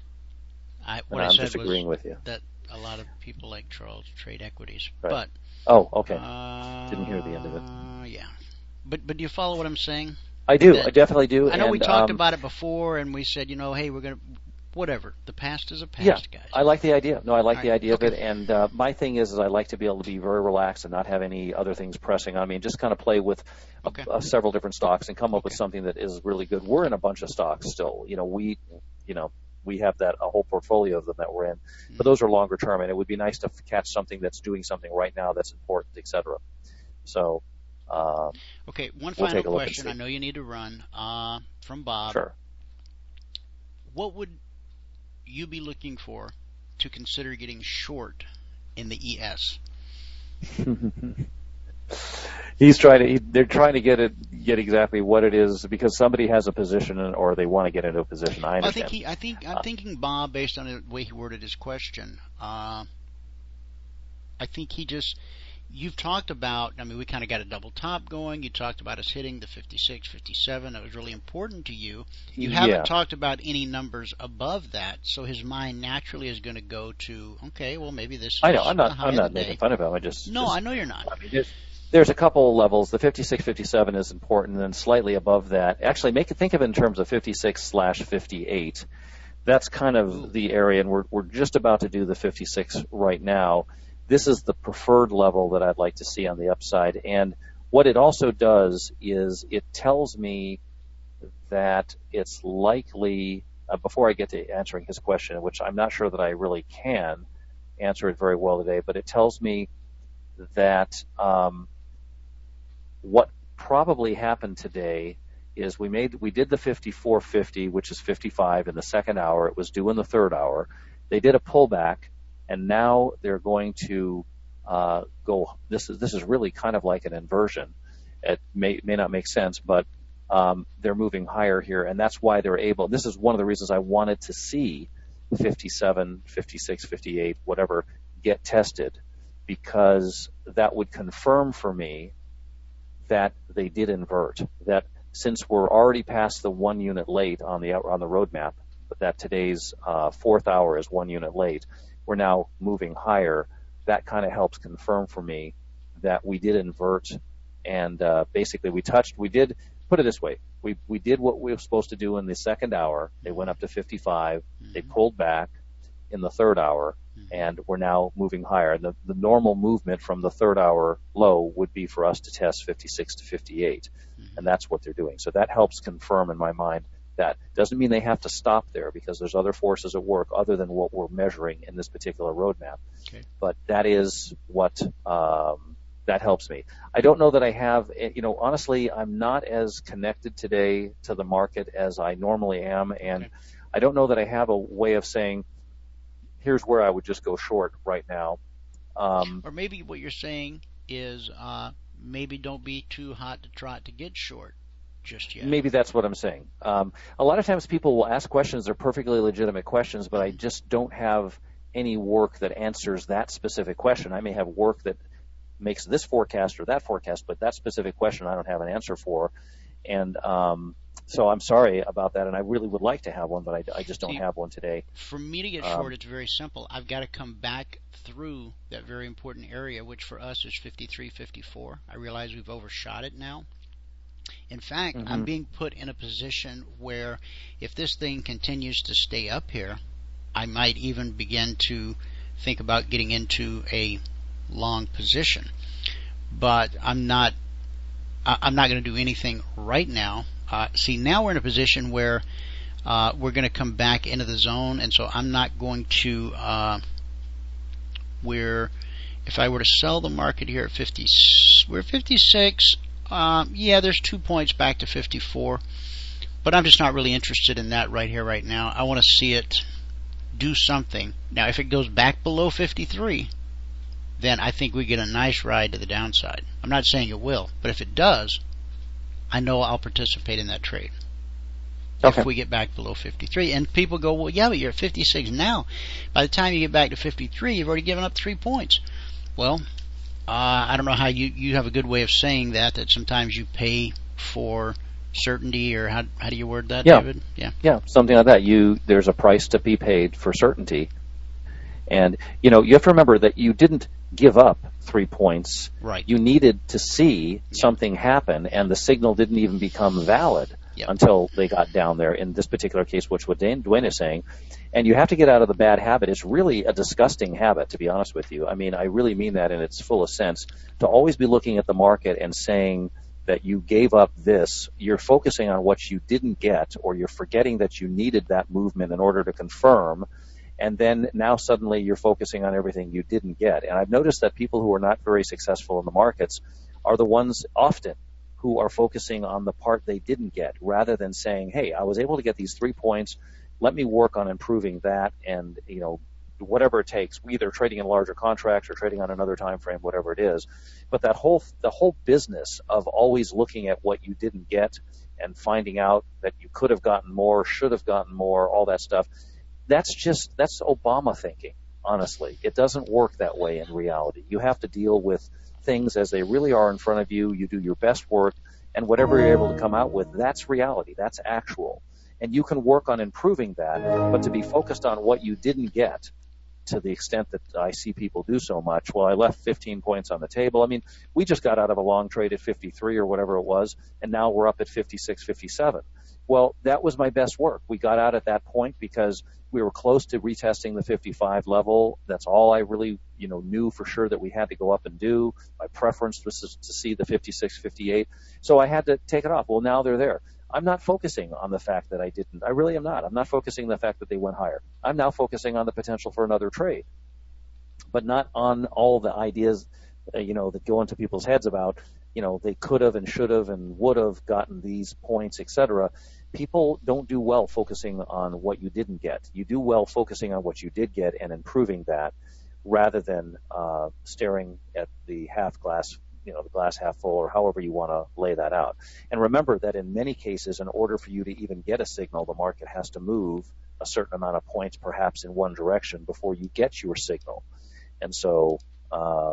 I, what and I I'm said just agreeing was with you. that a lot of people like Charles trade equities, right. but oh, okay, uh, didn't hear the end of it. Yeah, but but do you follow what I'm saying? I do. That, I definitely do. I know and, we talked um, about it before, and we said, you know, hey, we're gonna whatever. The past is a past, yeah, guys. I like the idea. No, I like All the right. idea okay. of it. And uh, my thing is, is I like to be able to be very relaxed and not have any other things pressing on me, and just kind of play with okay. uh, several different stocks and come up okay. with something that is really good. We're in a bunch of stocks still. You know, we, you know. We have that a whole portfolio of them that we're in, mm-hmm. but those are longer term, and it would be nice to catch something that's doing something right now that's important, et cetera. So, um, okay, one we'll final question. I know you need to run. Uh, from Bob. Sure. What would you be looking for to consider getting short in the E S? He's trying to. He, they're trying to get it, get exactly what it is because somebody has a position or they want to get into a position. I understand. I think he. I think I'm uh, thinking Bob, based on the way he worded his question. Uh, I think he just. You've talked about. I mean, we kind of got a double top going. You talked about us hitting the fifty-six, fifty-seven. That was really important to you. You haven't yeah. talked about any numbers above that, so his mind naturally is going to go to. Okay, well maybe this. I know. Is I'm not. the high I'm of not the making day. fun of him. I just. No, just, I know you're not. I mean, there's, there's a couple of levels. The fifty-six, fifty-seven is important, and then slightly above that. Actually, make it think of it in terms of fifty-six slash fifty-eight. That's kind of Ooh. the area, and we're we're just about to do the fifty-six right now. This is the preferred level that I'd like to see on the upside. And what it also does is it tells me that it's likely, uh, before I get to answering his question, which I'm not sure that I really can answer it very well today, but it tells me that um, what probably happened today is we made we did the fifty-four fifty, which is fifty-five in the second hour. It was due in the third hour. They did a pullback. And now they're going to uh, go. This is this is really kind of like an inversion. It may may not make sense, but um, they're moving higher here, and that's why they're able. This is one of the reasons I wanted to see fifty-seven, fifty-six, fifty-eight, whatever, get tested, because that would confirm for me that they did invert. That since we're already past the one unit late on the on the roadmap, but that today's uh, fourth hour is one unit late, we're now moving higher. That kind of helps confirm for me that we did invert, and uh, basically we touched. We did put it this way: we we did what we were supposed to do in the second hour. They went up to fifty-five. Mm-hmm. They pulled back in the third hour, mm-hmm. and we're now moving higher. And the, the normal movement from the third hour low would be for us to test fifty-six to fifty-eight, mm-hmm. and that's what they're doing. So that helps confirm in my mind. That doesn't mean they have to stop there, because there's other forces at work other than what we're measuring in this particular roadmap. Okay. But that is what um, that helps me. I don't know that I have, you know, honestly, I'm not as connected today to the market as I normally am, and okay. I don't know that I have a way of saying, here's where I would just go short right now. Um, or maybe what you're saying is uh, maybe don't be too hot to trot to get short. Just yet. Maybe that's what I'm saying. Um, a lot of times people will ask questions, they're perfectly legitimate questions, but I just don't have any work that answers that specific question. I may have work that makes this forecast or that forecast, but that specific question I don't have an answer for. And um, so I'm sorry about that, and I really would like to have one, but I, I just don't See, have one today. For me to get um, short, it's very simple. I've got to come back through that very important area, which for us is fifty-three fifty-four. I realize we've overshot it now. In fact, mm-hmm. I'm being put in a position where if this thing continues to stay up here, I might even begin to think about getting into a long position. But I'm not I'm not going to do anything right now. Uh, see, now we're in a position where uh, we're going to come back into the zone, and so I'm not going to uh, where if I were to sell the market here at fifty, we're fifty-six. Um, yeah, there's two points back to fifty-four, but I'm just not really interested in that right here, right now. I want to see it do something. Now, if it goes back below fifty-three, then I think we get a nice ride to the downside. I'm not saying it will, but if it does, I know I'll participate in that trade. Okay. If we get back below fifty-three. And people go, well, yeah, but you're at fifty-six now. By the time you get back to fifty-three, you've already given up three points. Well, Uh, I don't know how you, you have a good way of saying that, that sometimes you pay for certainty, or how how do you word that, yeah. David? Yeah. Yeah, something like that. You There's a price to be paid for certainty. And, you know, you have to remember that you didn't give up three points. Right. You needed to see yeah. something happen, and the signal didn't even become valid yep. until they got down there, in this particular case, which what Dwayne, Dwayne is saying. And you have to get out of the bad habit. It's really a disgusting habit, to be honest with you. I mean, I really mean that in its fullest sense. To always be looking at the market and saying that you gave up this, you're focusing on what you didn't get, or you're forgetting that you needed that movement in order to confirm. And then now suddenly you're focusing on everything you didn't get. And I've noticed that people who are not very successful in the markets are the ones often who are focusing on the part they didn't get, rather than saying, hey, I was able to get these three points. Let me work on improving that, and, you know, whatever it takes, either trading in larger contracts or trading on another time frame, whatever it is. But that whole the whole business of always looking at what you didn't get and finding out that you could have gotten more, should have gotten more, all that stuff, that's just that's Obama thinking, honestly. It doesn't work that way in reality. You have to deal with things as they really are in front of you. You do your best work, and whatever you're able to come out with, that's reality. That's actual. And you can work on improving that, but to be focused on what you didn't get, to the extent that I see people do so much, well, I left fifteen points on the table. I mean, we just got out of a long trade at fifty-three or whatever it was, and now we're up at fifty-six, fifty-seven. Well, that was my best work. We got out at that point because we were close to retesting the fifty-five level. That's all I really, you know, knew for sure that we had to go up and do. My preference was to see the fifty-six, fifty-eight. So I had to take it off. Well, now they're there. I'm not focusing on the fact that I didn't. I really am not. I'm not focusing on the fact that they went higher. I'm now focusing on the potential for another trade, but not on all the ideas, uh, you know, that go into people's heads about, you know, they could have and should have and would have gotten these points, et cetera. People don't do well focusing on what you didn't get. You do well focusing on what you did get and improving that, rather than uh, staring at the half glass, you know, the glass half full, or however you want to lay that out. And remember that in many cases, in order for you to even get a signal, the market has to move a certain amount of points, perhaps in one direction, before you get your signal. And so, uh,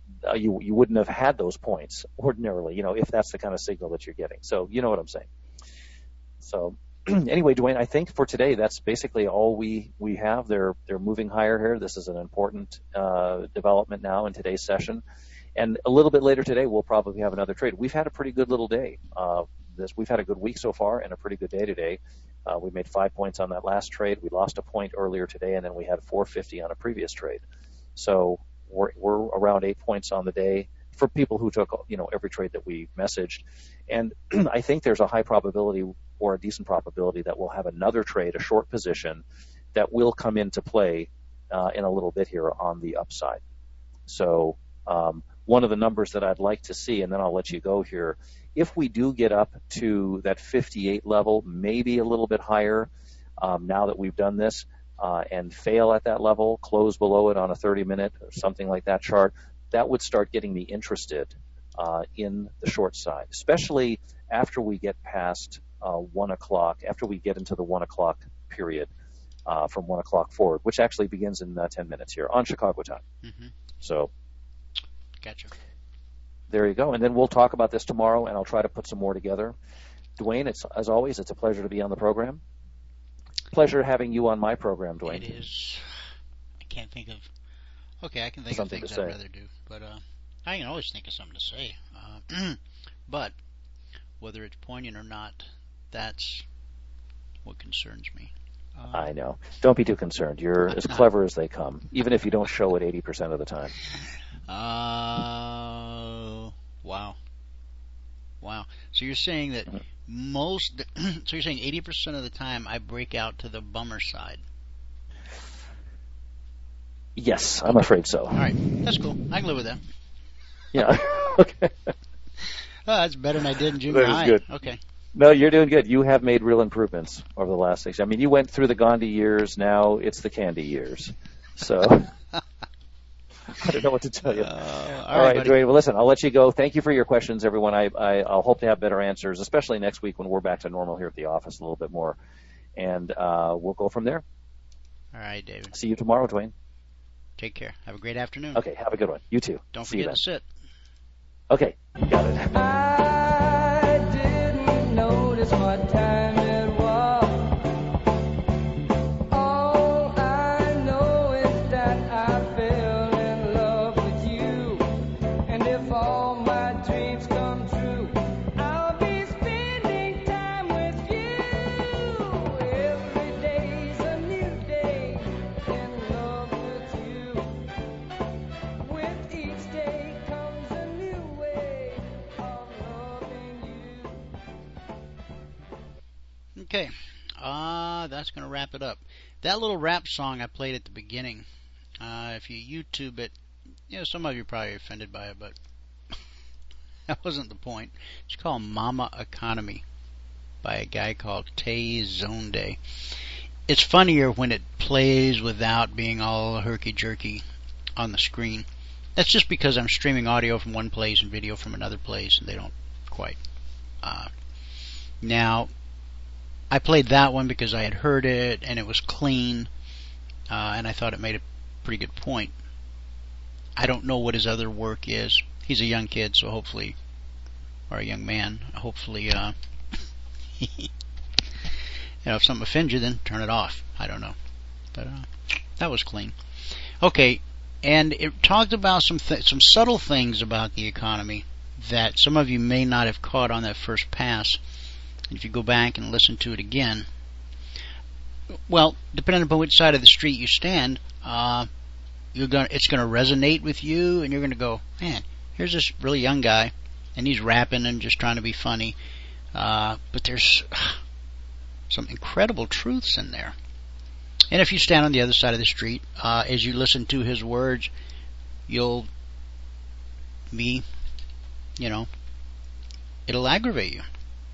uh, you you wouldn't have had those points ordinarily, you know, if that's the kind of signal that you're getting. So you know what I'm saying. So anyway, Dwayne, I think for today that's basically all we we have. They're they're moving higher here. This is an important uh, development now in today's session, and a little bit later today we'll probably have another trade. We've had a pretty good little day. Uh, this we've had a good week so far and a pretty good day today. Uh, we made five points on that last trade. We lost a point earlier today, and then we had four fifty on a previous trade. So we're, we're around eight points on the day for people who took, you know, every trade that we messaged. And I think there's a high probability or a decent probability that we'll have another trade, a short position, that will come into play uh, in a little bit here on the upside. So um, one of the numbers that I'd like to see, and then I'll let you go here, if we do get up to that fifty-eight level, maybe a little bit higher um, now that we've done this, uh, and fail at that level, close below it on a thirty minute or something like that chart, that would start getting me interested uh, in the short side, especially after we get past uh, one o'clock, after we get into the one o'clock period uh, from one o'clock forward, which actually begins in uh, ten minutes here on Chicago time. Mm-hmm. So, gotcha. There you go. And then we'll talk about this tomorrow, and I'll try to put some more together. Dwayne, it's, as always, it's a pleasure to be on the program. Pleasure having you on my program, Dwayne. It is. I can't think of. Okay, I can think something of things I'd rather do, but uh, I can always think of something to say. Uh, but whether it's poignant or not, that's what concerns me. Uh, I know. Don't be too concerned. You're as clever as they come, even if you don't show it eighty percent of the time. Uh, wow. Wow. So you're saying that mm-hmm. most, so you're saying eighty percent of the time I break out to the bummer side? Yes, I'm afraid so. All right. That's cool. I can live with that. Yeah. Okay. Oh, that's better than I did in junior that is high. Good. Okay. No, you're doing good. You have made real improvements over the last six. I mean, you went through the Gandhi years. Now it's the candy years. So I don't know what to tell you. Uh, all, all right, right Dwayne. Well, listen, I'll let you go. Thank you for your questions, everyone. I, I, I'll hope to have better answers, especially next week when we're back to normal here at the office a little bit more. And uh, we'll go from there. All right, David. See you tomorrow, Dwayne. Take care. Have a great afternoon. Okay, have a good one. You too. Don't See forget to sit. Okay, got it. I didn't notice what time it was. All I know is that I fell in love with you. And if all my dreams come true, I'll be spending time with you. Every day's a new day in love with you. With each day comes a new way of loving you. Okay. Uh, that's going to wrap it up. That little rap song I played at the beginning, uh, if you YouTube it, you know, some of you are probably offended by it, but that wasn't the point. It's called Mama Economy by a guy called Tay Zonde. It's funnier when it plays without being all herky-jerky on the screen. That's just because I'm streaming audio from one place and video from another place, and they don't quite. Uh, now, I played that one because I had heard it, and it was clean, uh, and I thought it made a pretty good point. I don't know what his other work is. He's a young kid, so hopefully, or a young man, hopefully, uh, you know, if something offends you, then turn it off. I don't know. But uh, that was clean. Okay, and it talked about some th- some subtle things about the economy that some of you may not have caught on that first pass. If you go back and listen to it again, well, depending upon which side of the street you stand, uh, you're gonna it's going to resonate with you, and you're going to go, man, here's this really young guy, and he's rapping and just trying to be funny, uh, but there's uh, some incredible truths in there. And if you stand on the other side of the street, uh, as you listen to his words, you'll be, you know, it'll aggravate you.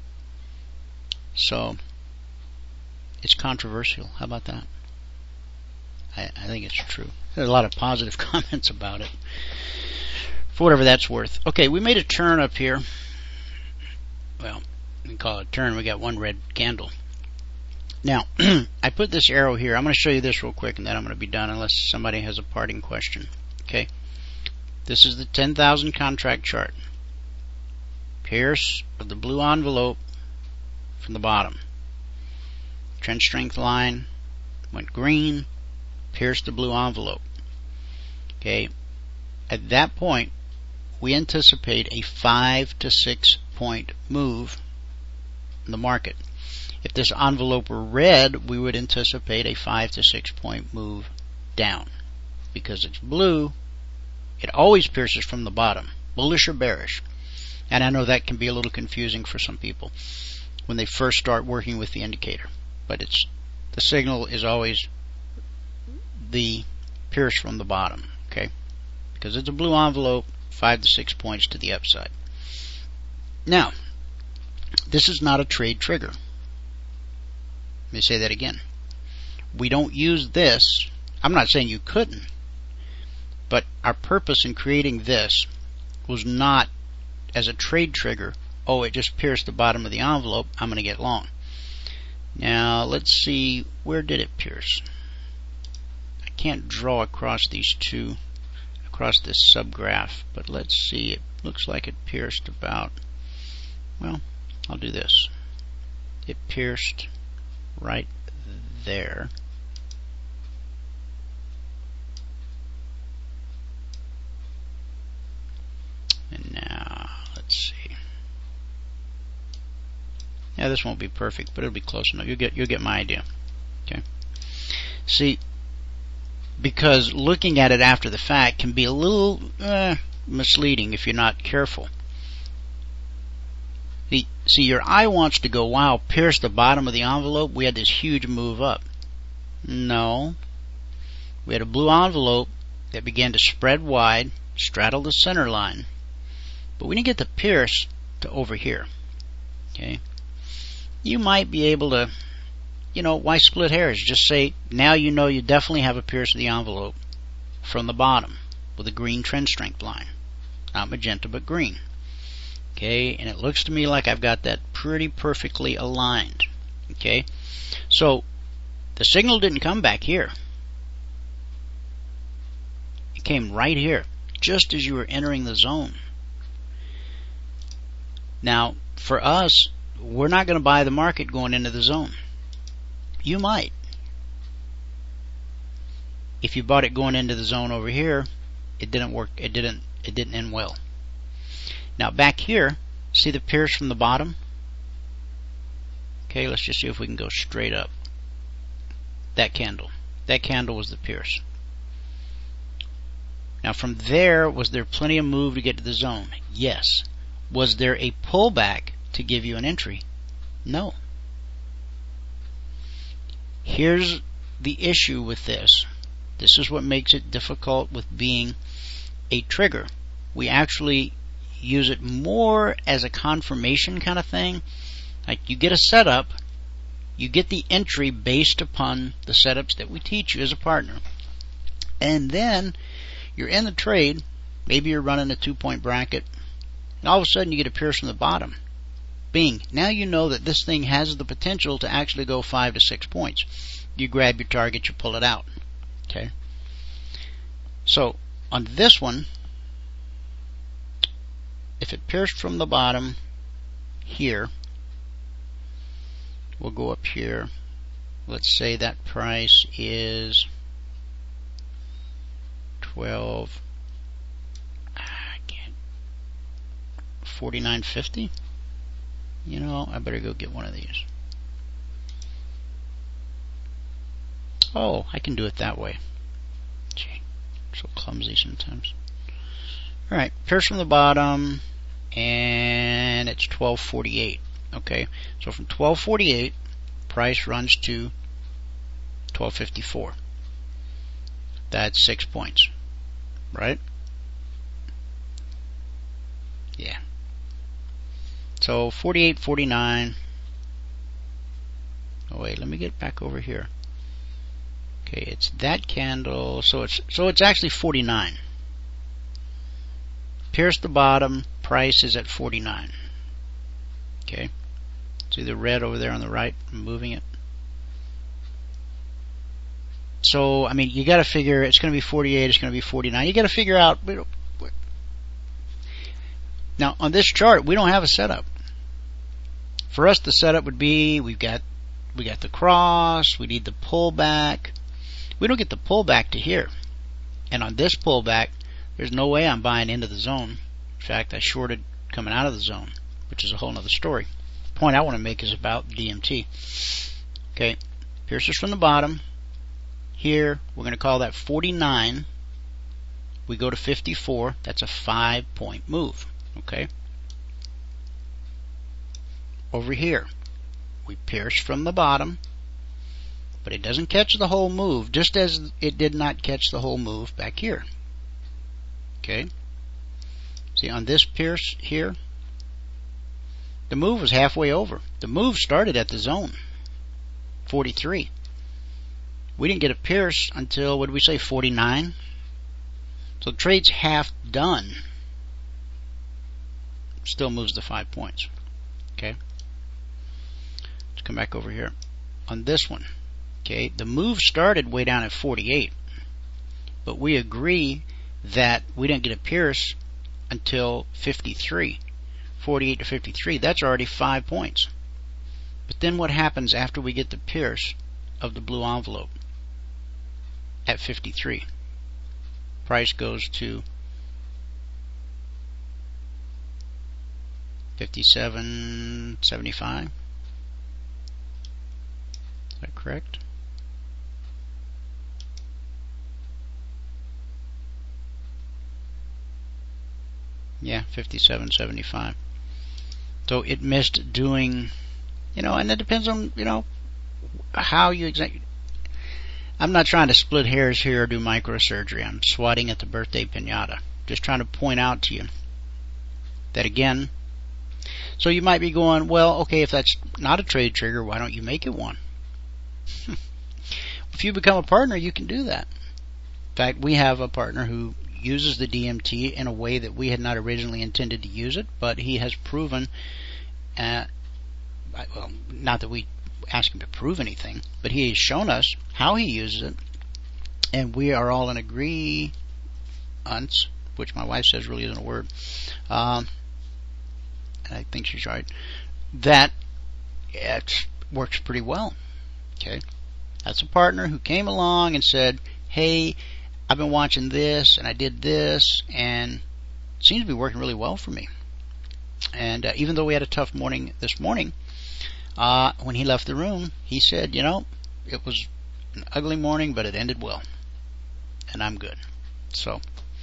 So, it's controversial. How about that? I, I think it's true. There's a lot of positive comments about it. For whatever that's worth. Okay, we made a turn up here. Well, we can call it a turn. We got one red candle. Now, I put this arrow here. I'm going to show you this real quick, and then I'm going to be done unless somebody has a parting question. Okay? This is the ten thousand contract chart. Pierce of the blue envelope from the bottom. Trend strength line went green, pierced the blue envelope. Okay, at that point, we anticipate a five to six point move in the market. If this envelope were red, we would anticipate a five to six point move down. Because it's blue, it always pierces from the bottom, bullish or bearish. And I know that can be a little confusing for some people when they first start working with the indicator. But it's the signal is always the pierce from the bottom, okay? Because it's a blue envelope, five to six points to the upside. Now, this is not a trade trigger. Let me say that again. We don't use this. I'm not saying you couldn't, but our purpose in creating this was not as a trade trigger. Oh, it just pierced the bottom of the envelope, I'm going to get long. Now, let's see, where did it pierce? I can't draw across these two, across this subgraph, but let's see, it looks like it pierced about, well, I'll do this. It pierced right there. And now, let's see. Yeah, this won't be perfect, but it'll be close enough. You'll get you'll get my idea. Okay. See, because looking at it after the fact can be a little uh, misleading if you're not careful. See, see, your eye wants to go, wow, pierce the bottom of the envelope. We had this huge move up. No. We had a blue envelope that began to spread wide, straddle the center line. But we didn't get the pierce to over here. Okay. You might be able to, you know, why split hairs? Just say, now you know you definitely have a pierce of the envelope from the bottom with a green trend strength line. Not magenta, but green. Okay, and it looks to me like I've got that pretty perfectly aligned. Okay, so the signal didn't come back here. It came right here, just as you were entering the zone. Now, for us, we're not going to buy the market going into the zone. You might. If you bought it going into the zone over here, it didn't work. It didn't. It didn't end well. Now back here, see the pierce from the bottom? Okay, let's just see if we can go straight up. That candle. That candle was the pierce. Now from there, was there plenty of move to get to the zone? Yes. Was there a pullback to give you an entry? No. Here's the issue with this. This is what makes it difficult with being a trigger. We actually use it more as a confirmation kind of thing. Like you get a setup, you get the entry based upon the setups that we teach you as a partner. And then you're in the trade, maybe you're running a two-point bracket, and all of a sudden you get a pierce from the bottom. Bing. Now you know that this thing has the potential to actually go five to six points. You grab your target, you pull it out. Okay. So on this one, if it pierced from the bottom here, we'll go up here. Let's say that price is twelve. I can't. forty-nine fifty. You know, I better go get one of these. Oh, I can do it that way. Gee, so clumsy sometimes. Alright, pierce from the bottom, and it's twelve forty-eight. Okay, so from twelve forty-eight, price runs to twelve fifty-four. That's six points, right? Yeah. So forty-eight forty-nine. Oh wait, let me get back over here. Okay, it's that candle, so it's so it's actually forty-nine. Pierce the bottom, price is at forty-nine. Okay. See the red over there on the right? I'm moving it. So, I mean, you got to figure it's going to be forty-eight, it's going to be forty-nine. You got to figure out Now, on this chart, we don't have a setup. For us, the setup would be we've got we got the cross, we need the pullback. We don't get the pullback to here. And on this pullback, there's no way I'm buying into the zone. In fact, I shorted coming out of the zone, which is a whole other story. The point I want to make is about D M T. Okay, pierces from the bottom. Here, we're going to call that forty-nine. We go to fifty-four. That's a five-point move. Okay. Over here, we pierce from the bottom, but it doesn't catch the whole move, just as it did not catch the whole move back here. Okay. See, on this pierce here, the move was halfway over. The move started at the zone, forty-three. We didn't get a pierce until, what did we say, forty-nine? So the trade's half done. Still moves the five points. Okay. Let's come back over here. On this one, okay, the move started way down at forty-eight. But we agree that we didn't get a pierce until fifty-three. forty-eight to fifty-three, that's already five points. But then what happens after we get the pierce of the blue envelope? At fifty-three. Price goes to fifty-seven seventy-five. Is that correct? Yeah, fifty-seven seventy-five. So it missed doing, you know, and it depends on, you know, how you exactly. I'm not trying to split hairs here or do microsurgery. I'm swatting at the birthday piñata. Just trying to point out to you that again. So you might be going, well, okay, if that's not a trade trigger, why don't you make it one? If you become a partner, you can do that. In fact, we have a partner who uses the D M T in a way that we had not originally intended to use it, but he has proven, uh, well, not that we ask him to prove anything, but he has shown us how he uses it, and we are all in agreement, which my wife says really isn't a word, um, and I think she's right, that it works pretty well. Okay, that's a partner who came along and said, hey, I've been watching this, and I did this, and it seems to be working really well for me. And uh, even though we had a tough morning this morning, uh, when he left the room, he said, you know, it was an ugly morning, but it ended well, and I'm good. So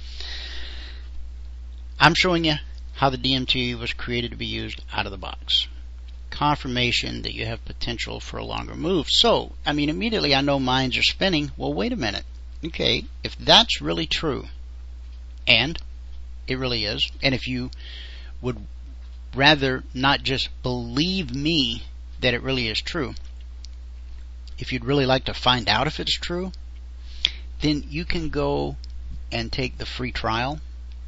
I'm showing you how the D M T was created to be used out of the box. Confirmation that you have potential for a longer move. So, I mean, immediately I know minds are spinning. Well, wait a minute. Okay, if that's really true, and it really is, and if you would rather not just believe me that it really is true, if you'd really like to find out if it's true, then you can go and take the free trial,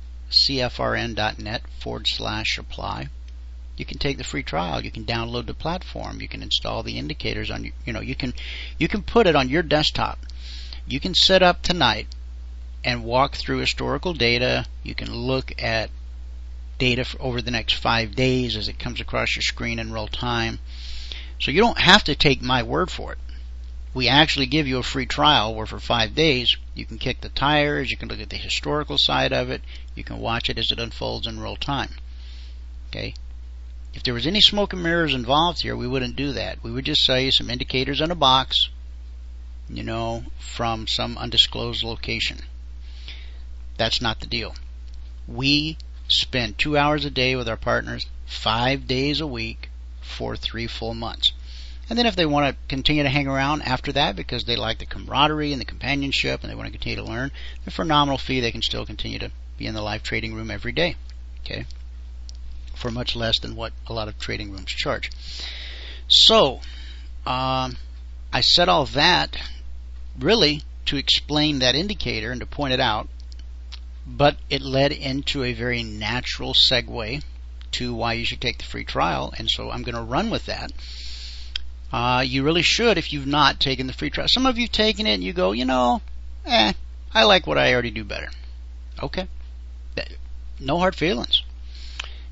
cfrn.net forward slash apply. You can take the free trial. You can download the platform. You can install the indicators on, you know, you can you can put it on your desktop. You can set up tonight and walk through historical data. You can look at data for over the next five days as it comes across your screen in real time. So you don't have to take my word for it. We actually give you a free trial where for five days you can kick the tires, you can look at the historical side of it, you can watch it as it unfolds in real time. Okay? If there was any smoke and mirrors involved here, we wouldn't do that. We would just say some indicators in a box, you know, from some undisclosed location. That's not the deal. We spend two hours a day with our partners, five days a week for three full months. And then if they want to continue to hang around after that because they like the camaraderie and the companionship and they want to continue to learn, then for a nominal fee they can still continue to be in the live trading room every day. Okay? For much less than what a lot of trading rooms charge. So, um, I said all that really to explain that indicator and to point it out, but it led into a very natural segue to why you should take the free trial, and so I'm going to run with that. Uh, you really should if you've not taken the free trial. Some of you have taken it and you go, you know, eh, I like what I already do better. Okay. No hard feelings.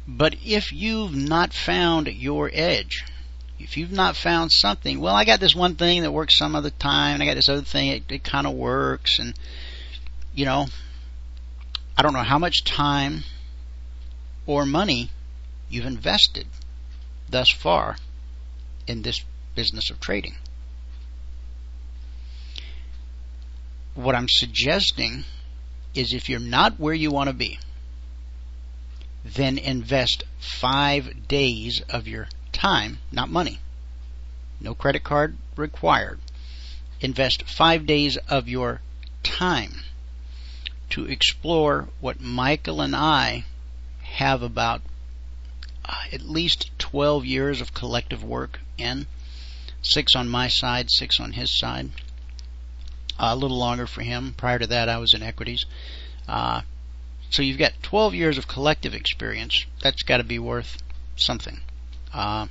But if you've not found your edge, if you've not found something, well, I got this one thing that works some other time, and I got this other thing, it, it kind of works, and, you know, I don't know how much time or money you've invested thus far in this business of trading. What I'm suggesting is if you're not where you want to be, then invest five days of your time, not money. No credit card required. Invest five days of your time to explore what Michael and I have about uh, at least twelve years of collective work in. Six on my side, six on his side. Uh, a little longer for him. Prior to that, I was in equities. Uh, so you've got twelve years of collective experience. That's got to be worth something. Uh,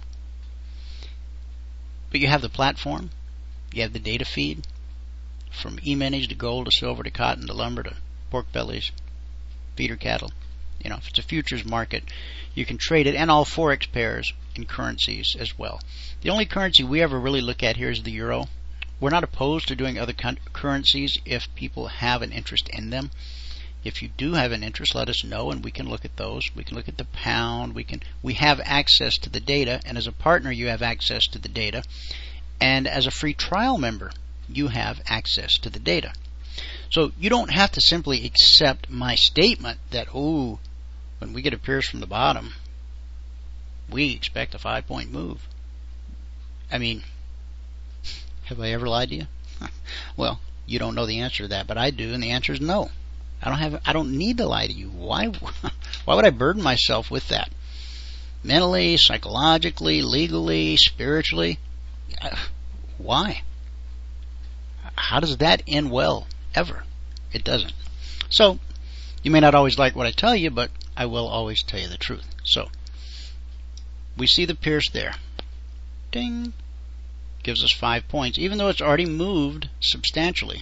but you have the platform. You have the data feed. From E-minis to gold to silver to cotton to lumber to pork bellies, feeder cattle. You know, if it's a futures market, you can trade it, and all forex pairs and currencies as well. The only currency we ever really look at here is the euro. We're not opposed to doing other currencies if people have an interest in them. If you do have an interest, let us know, and we can look at those. We can look at the pound. We can. We have access to the data, and as a partner, you have access to the data, and as a free trial member, you have access to the data. So you don't have to simply accept my statement that, oh, when we get a pierce from the bottom, we expect a five-point move. I mean, have I ever lied to you? Well, you don't know the answer to that, but I do, and the answer is no. I don't have. I don't need to lie to you. Why? Why would I burden myself with that? Mentally, psychologically, legally, spiritually. Why? How does that end well? Ever? It doesn't. So, you may not always like what I tell you, but I will always tell you the truth. So, we see the pierce there. Ding. Gives us five points, even though it's already moved substantially.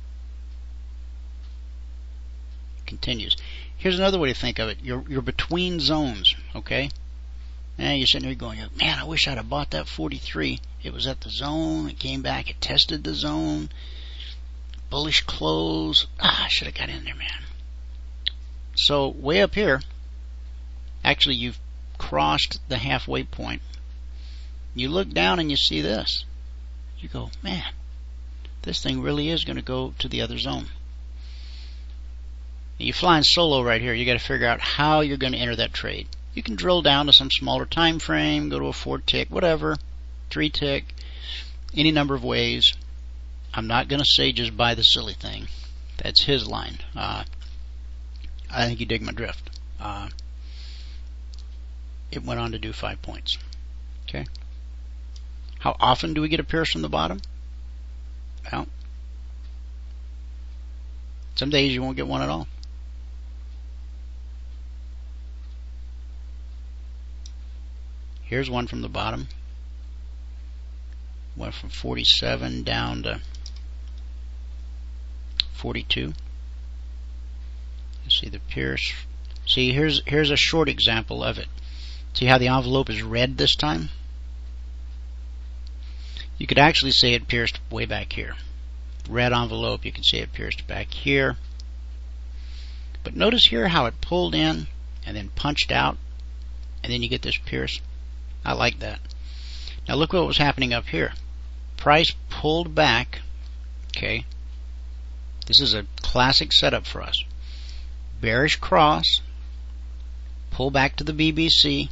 Continues. Here's another way to think of it. You're, you're between zones, okay? And you're sitting there going, man, I wish I'd have bought that forty-three. It was at the zone. It came back. It tested the zone. Bullish close. Ah, I should have got in there, man. So way up here, actually you've crossed the halfway point. You look down and you see this. You go, man, this thing really is going to go to the other zone. You're flying solo right here. You got to figure out how you're going to enter that trade. You can drill down to some smaller time frame, go to a four tick, whatever, three tick, any number of ways. I'm not going to say just buy the silly thing. That's his line. Uh, I think you dig my drift. Uh, it went on to do five points. Okay. How often do we get a pierce from the bottom? Well, some days you won't get one at all. Here's one from the bottom. Went from forty-seven down to forty-two. You see the pierce. See, here's here's a short example of it. See how the envelope is red this time? You could actually say it pierced way back here. Red envelope, you can say it pierced back here. But notice here how it pulled in and then punched out, and then you get this pierce. I like that. Now look what was happening up here. Price pulled back. Okay. This is a classic setup for us. Bearish cross. Pull back to the B B C.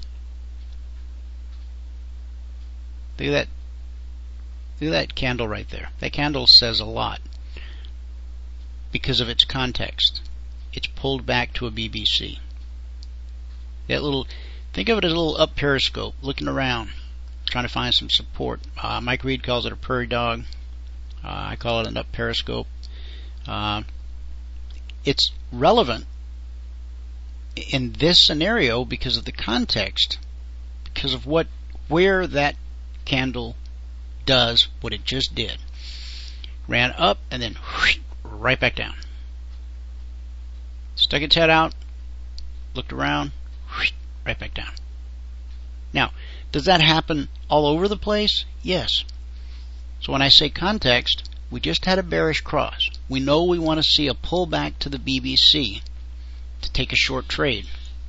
Look at that. Look at that candle right there. That candle says a lot because of its context. It's pulled back to a B B C. That little, think of it as a little up periscope, looking around, trying to find some support. Uh, Mike Reed calls it a prairie dog. Uh, I call it an up periscope. Uh, it's relevant in this scenario because of the context, because of what, where that candle does what it just did. Ran up and then whoosh, right back down. Stuck its head out, looked around, whoosh, right back down. Now, does that happen all over the place? Yes. So when I say context, we just had a bearish cross. We know we want to see a pullback to the B B C to take a short trade.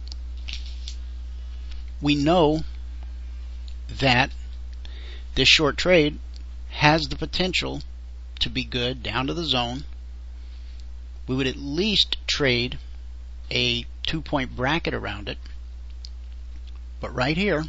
We know that this short trade has the potential to be good down to the zone. We would at least trade a two-point bracket around it. But right here,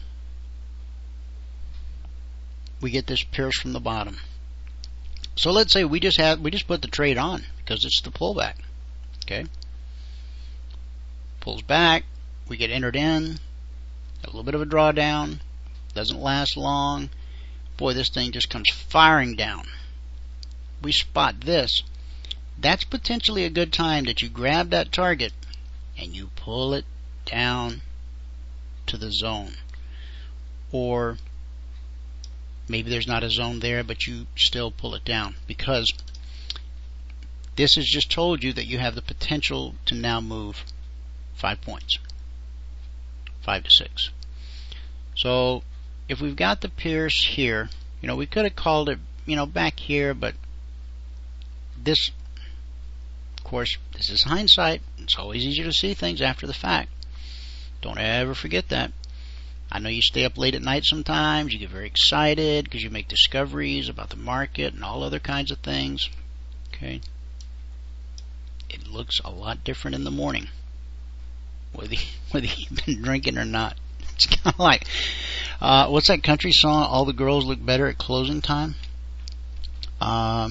we get this pierce from the bottom. So let's say we just have we just put the trade on because it's the pullback. Okay, pulls back, we get entered in, a little bit of a drawdown, doesn't last long. Boy, this thing just comes firing down. We spot this. That's potentially a good time that you grab that target and you pull it down to the zone. Or maybe there's not a zone there, but you still pull it down, because this has just told you that you have the potential to now move five points, five to six. So if we've got the pierce here, you know, we could have called it, you know, back here, but this, of course, this is hindsight. It's always easier to see things after the fact. Don't ever forget that. I know you stay up late at night sometimes. You get very excited because you make discoveries about the market and all other kinds of things. Okay. It looks a lot different in the morning, whether, whether you've been drinking or not. It's kind of like, uh, what's that country song? All the girls look better at closing time. Um,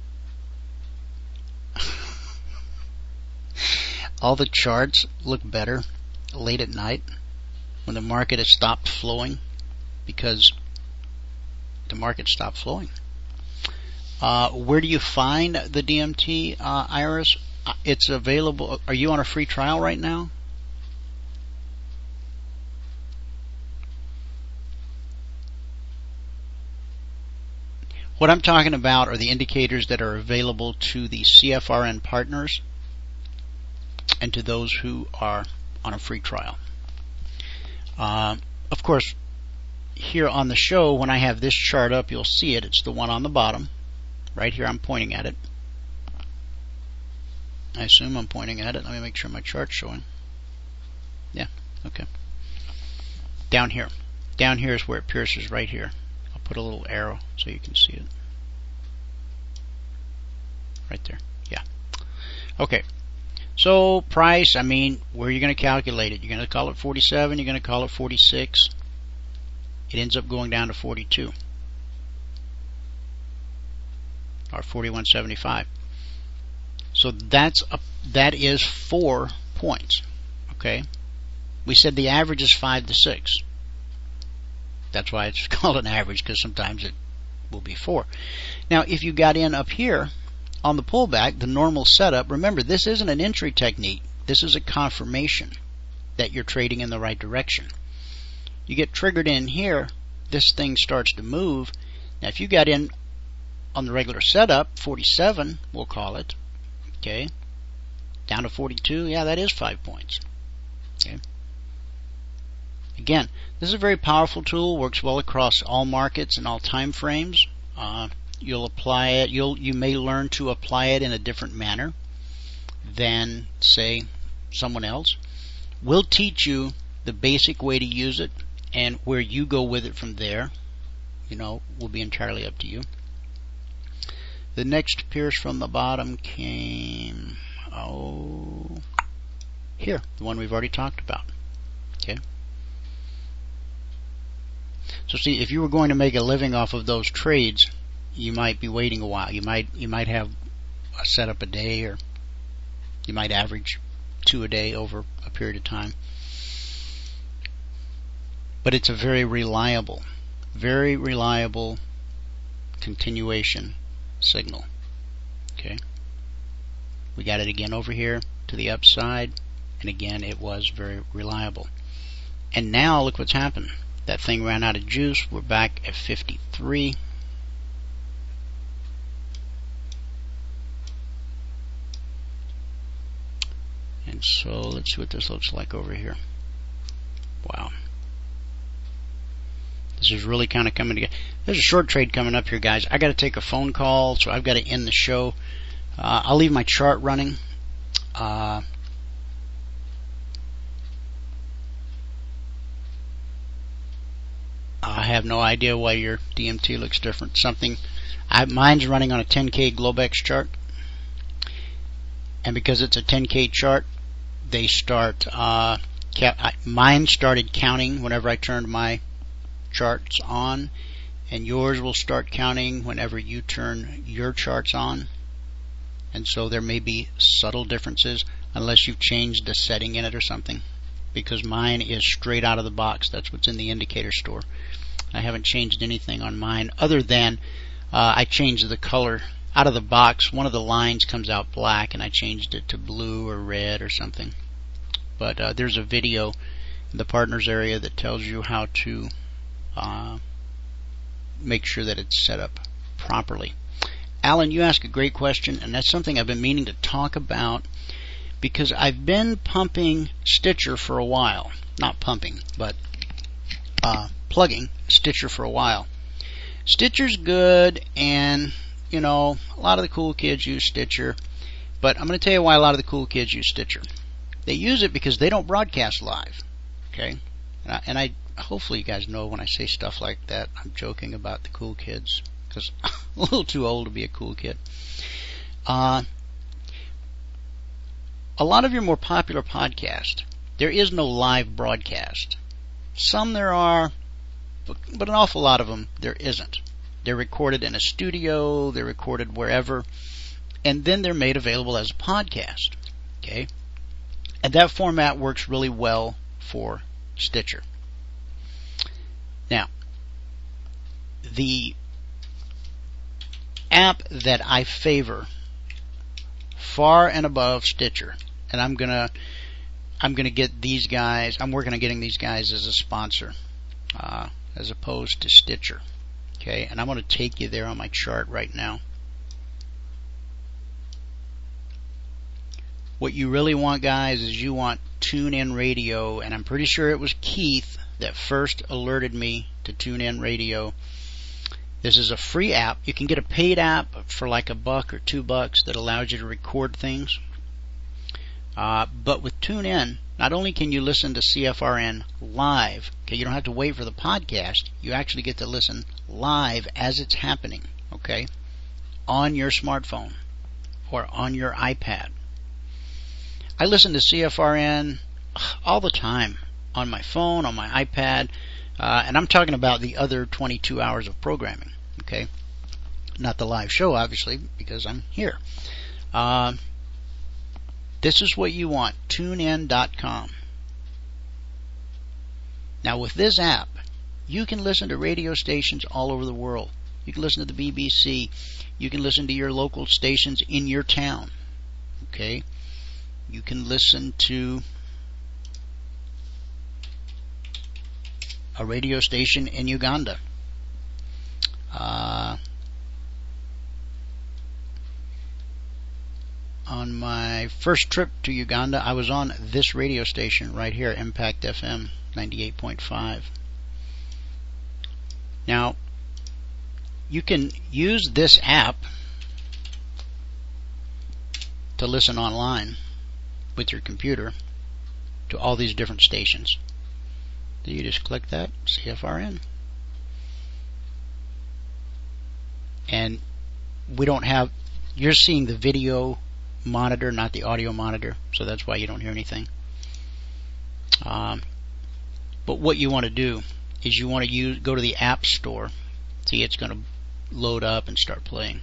all the charts look better late at night when the market has stopped flowing, because the market stopped flowing. Uh, where do you find the D M T, uh, Iris? It's available. Are you on a free trial right now? What I'm talking about are the indicators that are available to the C F R N partners and to those who are on a free trial. Uh, of course, here on the show, when I have this chart up, you'll see it. It's the one on the bottom. Right here, I'm pointing at it. I assume I'm pointing at it. Let me make sure my chart's showing. Yeah, okay. Down here. Down here is where it pierces, right here. I'll put a little arrow so you can see it. Right there. Yeah. Okay. So price, I mean, where are you going to calculate it? You're going to call it forty-seven, you're going to call it forty-six. It ends up going down to forty-two. Or forty-one seventy-five. So that's a, that is four points. Okay? We said the average is five to six. That's why it's called an average, because sometimes it will be four. Now, if you got in up here on the pullback, the normal setup, remember, this isn't an entry technique. This is a confirmation that you're trading in the right direction. You get triggered in here, this thing starts to move. Now, if you got in on the regular setup, forty-seven, we'll call it, okay, down to forty-two, yeah, that is five points. Okay. Again, this is a very powerful tool, works well across all markets and all time frames. Uh, you'll apply it, you'll, you may learn to apply it in a different manner than, say, someone else. We'll teach you the basic way to use it, and where you go with it from there, you know, will be entirely up to you. The next pierce from the bottom came, oh, here, the one we've already talked about. Okay. So see, if you were going to make a living off of those trades, you might be waiting a while. You might you might have a setup a day, or you might average two a day over a period of time. But it's a very reliable, very reliable continuation signal. Okay. We got it again over here to the upside, and again it was very reliable. And now look what's happened. That thing ran out of juice. We're back at fifty-three. And so let's see what this looks like over here. This is really kind of coming together. There's a short trade coming up here, guys. I got to take a phone call, so I've got to end the show. Uh, I'll leave my chart running. Uh, I have no idea why your D M T looks different. Something, I, mine's running on a ten K Globex chart, and because it's a ten K chart, they start. Uh, ca- I, mine started counting whenever I turned my charts on, and yours will start counting whenever you turn your charts on. And so there may be subtle differences unless you've changed a setting in it or something, because mine is straight out of the box. That's what's in the indicator store. I haven't changed anything on mine other than uh, I changed the color out of the box. One of the lines comes out black, and I changed it to blue or red or something. But uh, there's a video in the partners area that tells you how to uh, make sure that it's set up properly. Alan, you ask a great question, and that's something I've been meaning to talk about, because I've been pumping Stitcher for a while. Not pumping, but uh, plugging Stitcher for a while. Stitcher's good, and, you know, a lot of the cool kids use Stitcher, but I'm going to tell you why a lot of the cool kids use Stitcher. They use it because they don't broadcast live, okay? And I, and I hopefully you guys know when I say stuff like that, I'm joking about the cool kids, because I'm a little too old to be a cool kid. Uh, a lot of your more popular podcasts, there is no live broadcast. Some there are, but, but an awful lot of them there isn't. They're recorded in a studio, they're recorded wherever, and then they're made available as a podcast. Okay? And that format works really well for Stitcher. Now, the app that I favor far and above Stitcher, and I'm gonna I'm gonna get these guys. I'm working on getting these guys as a sponsor, uh, as opposed to Stitcher. Okay, and I'm going to take you there on my chart right now. What you really want, guys, is you want TuneIn Radio, and I'm pretty sure it was Keith that first alerted me to TuneIn Radio. This is a free app. You can get a paid app for like a buck or two bucks that allows you to record things. Uh, but with TuneIn, not only can you listen to C F R N live, okay, you don't have to wait for the podcast. You actually get to listen live as it's happening, okay, on your smartphone or on your iPad. I listen to C F R N all the time on my phone, on my iPad, uh, and I'm talking about the other twenty-two hours of programming, okay? Not the live show, obviously, because I'm here. Uh, this is what you want, tune in dot com. Now, with this app, you can listen to radio stations all over the world. You can listen to the B B C. You can listen to your local stations in your town, okay? You can listen to a radio station in Uganda. Uh, on my first trip to Uganda, I was on this radio station right here, Impact F M ninety-eight point five. Now, you can use this app to listen online with your computer to all these different stations. So you just click that, C F R N. And we don't have, you're seeing the video monitor, not the audio monitor, so that's why you don't hear anything. Um, but what you want to do is you want to use, go to the App Store. See, it's going to load up and start playing.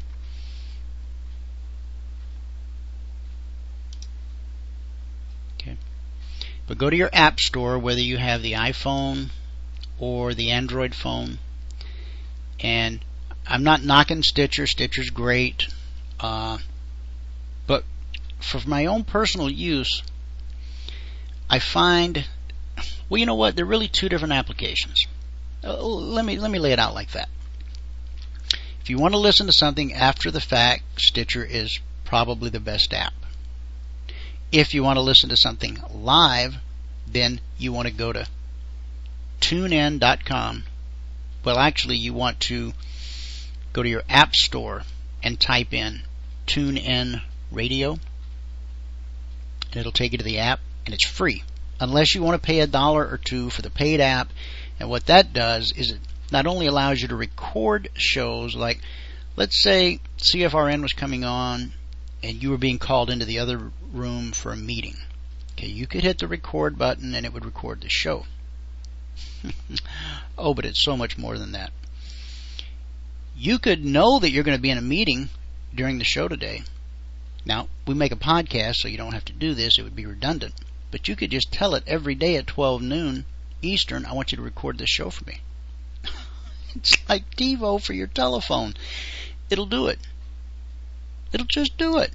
Okay. But go to your App Store, whether you have the iPhone or the Android phone. And I'm not knocking Stitcher. Stitcher's great. Uh, but for my own personal use, I find, well, you know what? They're really two different applications. Uh, let me let me lay it out like that. If you want to listen to something after the fact, Stitcher is probably the best app. If you want to listen to something live, then you want to go to tune in dot com Well, actually, you want to go to your app store and type in TuneIn Radio, and it'll take you to the app, and it's free, unless you want to pay a dollar or two for the paid app. And what that does is it not only allows you to record shows, like, let's say C F R N was coming on, and you were being called into the other room for a meeting. Okay, you could hit the record button, and it would record the show. Oh, but it's so much more than that. You could know that you're going to be in a meeting during the show today. Now, we make a podcast, so you don't have to do this. It would be redundant. But you could just tell it every day at twelve noon Eastern, I want you to record this show for me. It's like TiVo for your telephone. It'll do it. It'll just do it.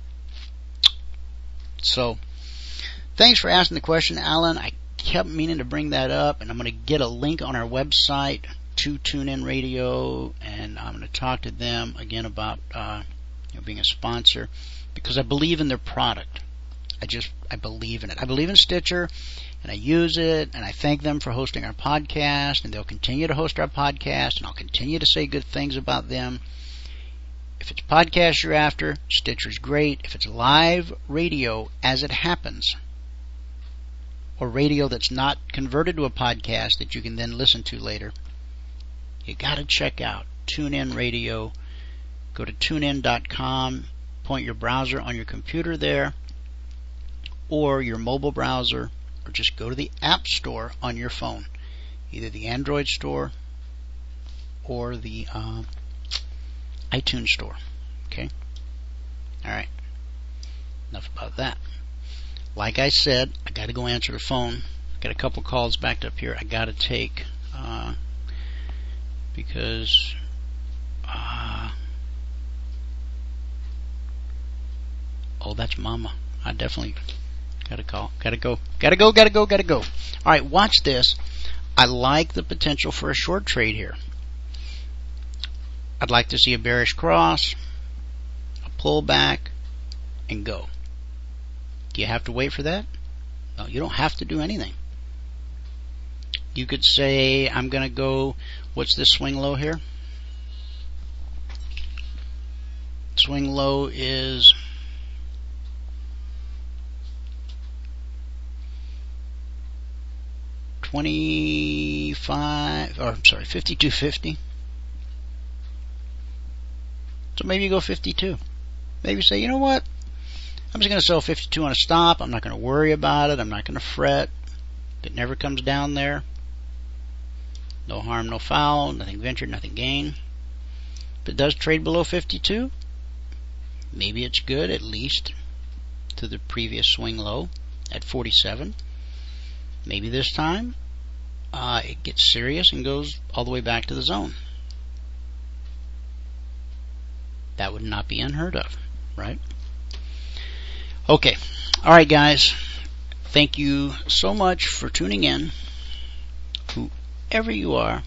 So, thanks for asking the question, Alan. I kept meaning to bring that up, and I'm going to get a link on our website to TuneIn Radio, and I'm going to talk to them again about uh, you know, being a sponsor, because I believe in their product. I just, I believe in it. I believe in Stitcher, and I use it, and I thank them for hosting our podcast, and they'll continue to host our podcast, and I'll continue to say good things about them. If it's podcast you're after, Stitcher's great. If it's live radio, as it happens, or radio that's not converted to a podcast that you can then listen to later, you got to check out TuneIn Radio. Go to tune in dot com, point your browser on your computer there, or your mobile browser, or just go to the App Store on your phone, either the Android Store or the uh, iTunes Store. Okay? All right. Enough about that. Like I said, I got to go answer the phone. Got a couple calls backed up here I got to take uh, because uh, oh, that's Mama. I definitely got to call. Got to go. Got to go. Got to go. Got to go. All right, watch this. I like the potential for a short trade here. I'd like to see a bearish cross, a pullback, and go. Do you have to wait for that? No, you don't have to do anything. You could say, I'm going to go, what's this swing low here? Swing low is twenty-five, or I'm sorry, fifty-two fifty. So maybe you go fifty-two. Maybe you say, you know what? I'm just going to sell fifty-two on a stop. I'm not going to worry about it. I'm not going to fret. If it never comes down there, no harm, no foul. Nothing ventured, nothing gained. If it does trade below fifty-two, maybe it's good, at least to the previous swing low at forty-seven. Maybe this time uh, it gets serious and goes all the way back to the zone. That would not be unheard of, right? Okay. All right, guys. Thank you so much for tuning in. Whoever you are,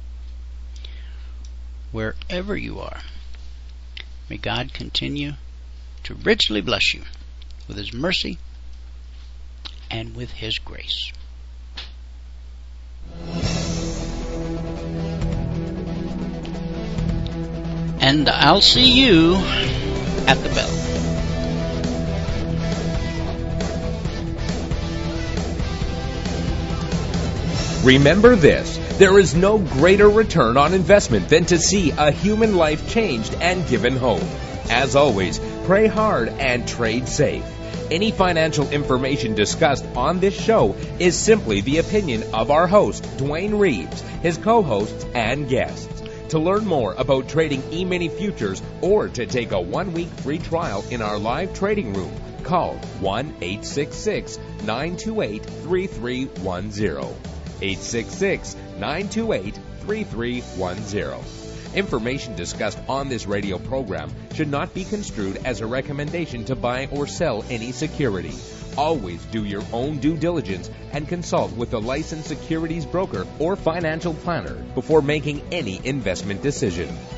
wherever you are, may God continue to richly bless you with His mercy and with His grace. And I'll see you at the bell. Remember this, there is no greater return on investment than to see a human life changed and given hope. As always, pray hard and trade safe. Any financial information discussed on this show is simply the opinion of our host, Dwayne Reeves, his co-hosts, and guests. To learn more about trading E-mini futures or to take a one-week free trial in our live trading room, call one eight six six, nine two eight, three three one zero. eight six six, nine two eight, three three one zero. Information discussed on this radio program should not be construed as a recommendation to buy or sell any security. Always do your own due diligence and consult with a licensed securities broker or financial planner before making any investment decision.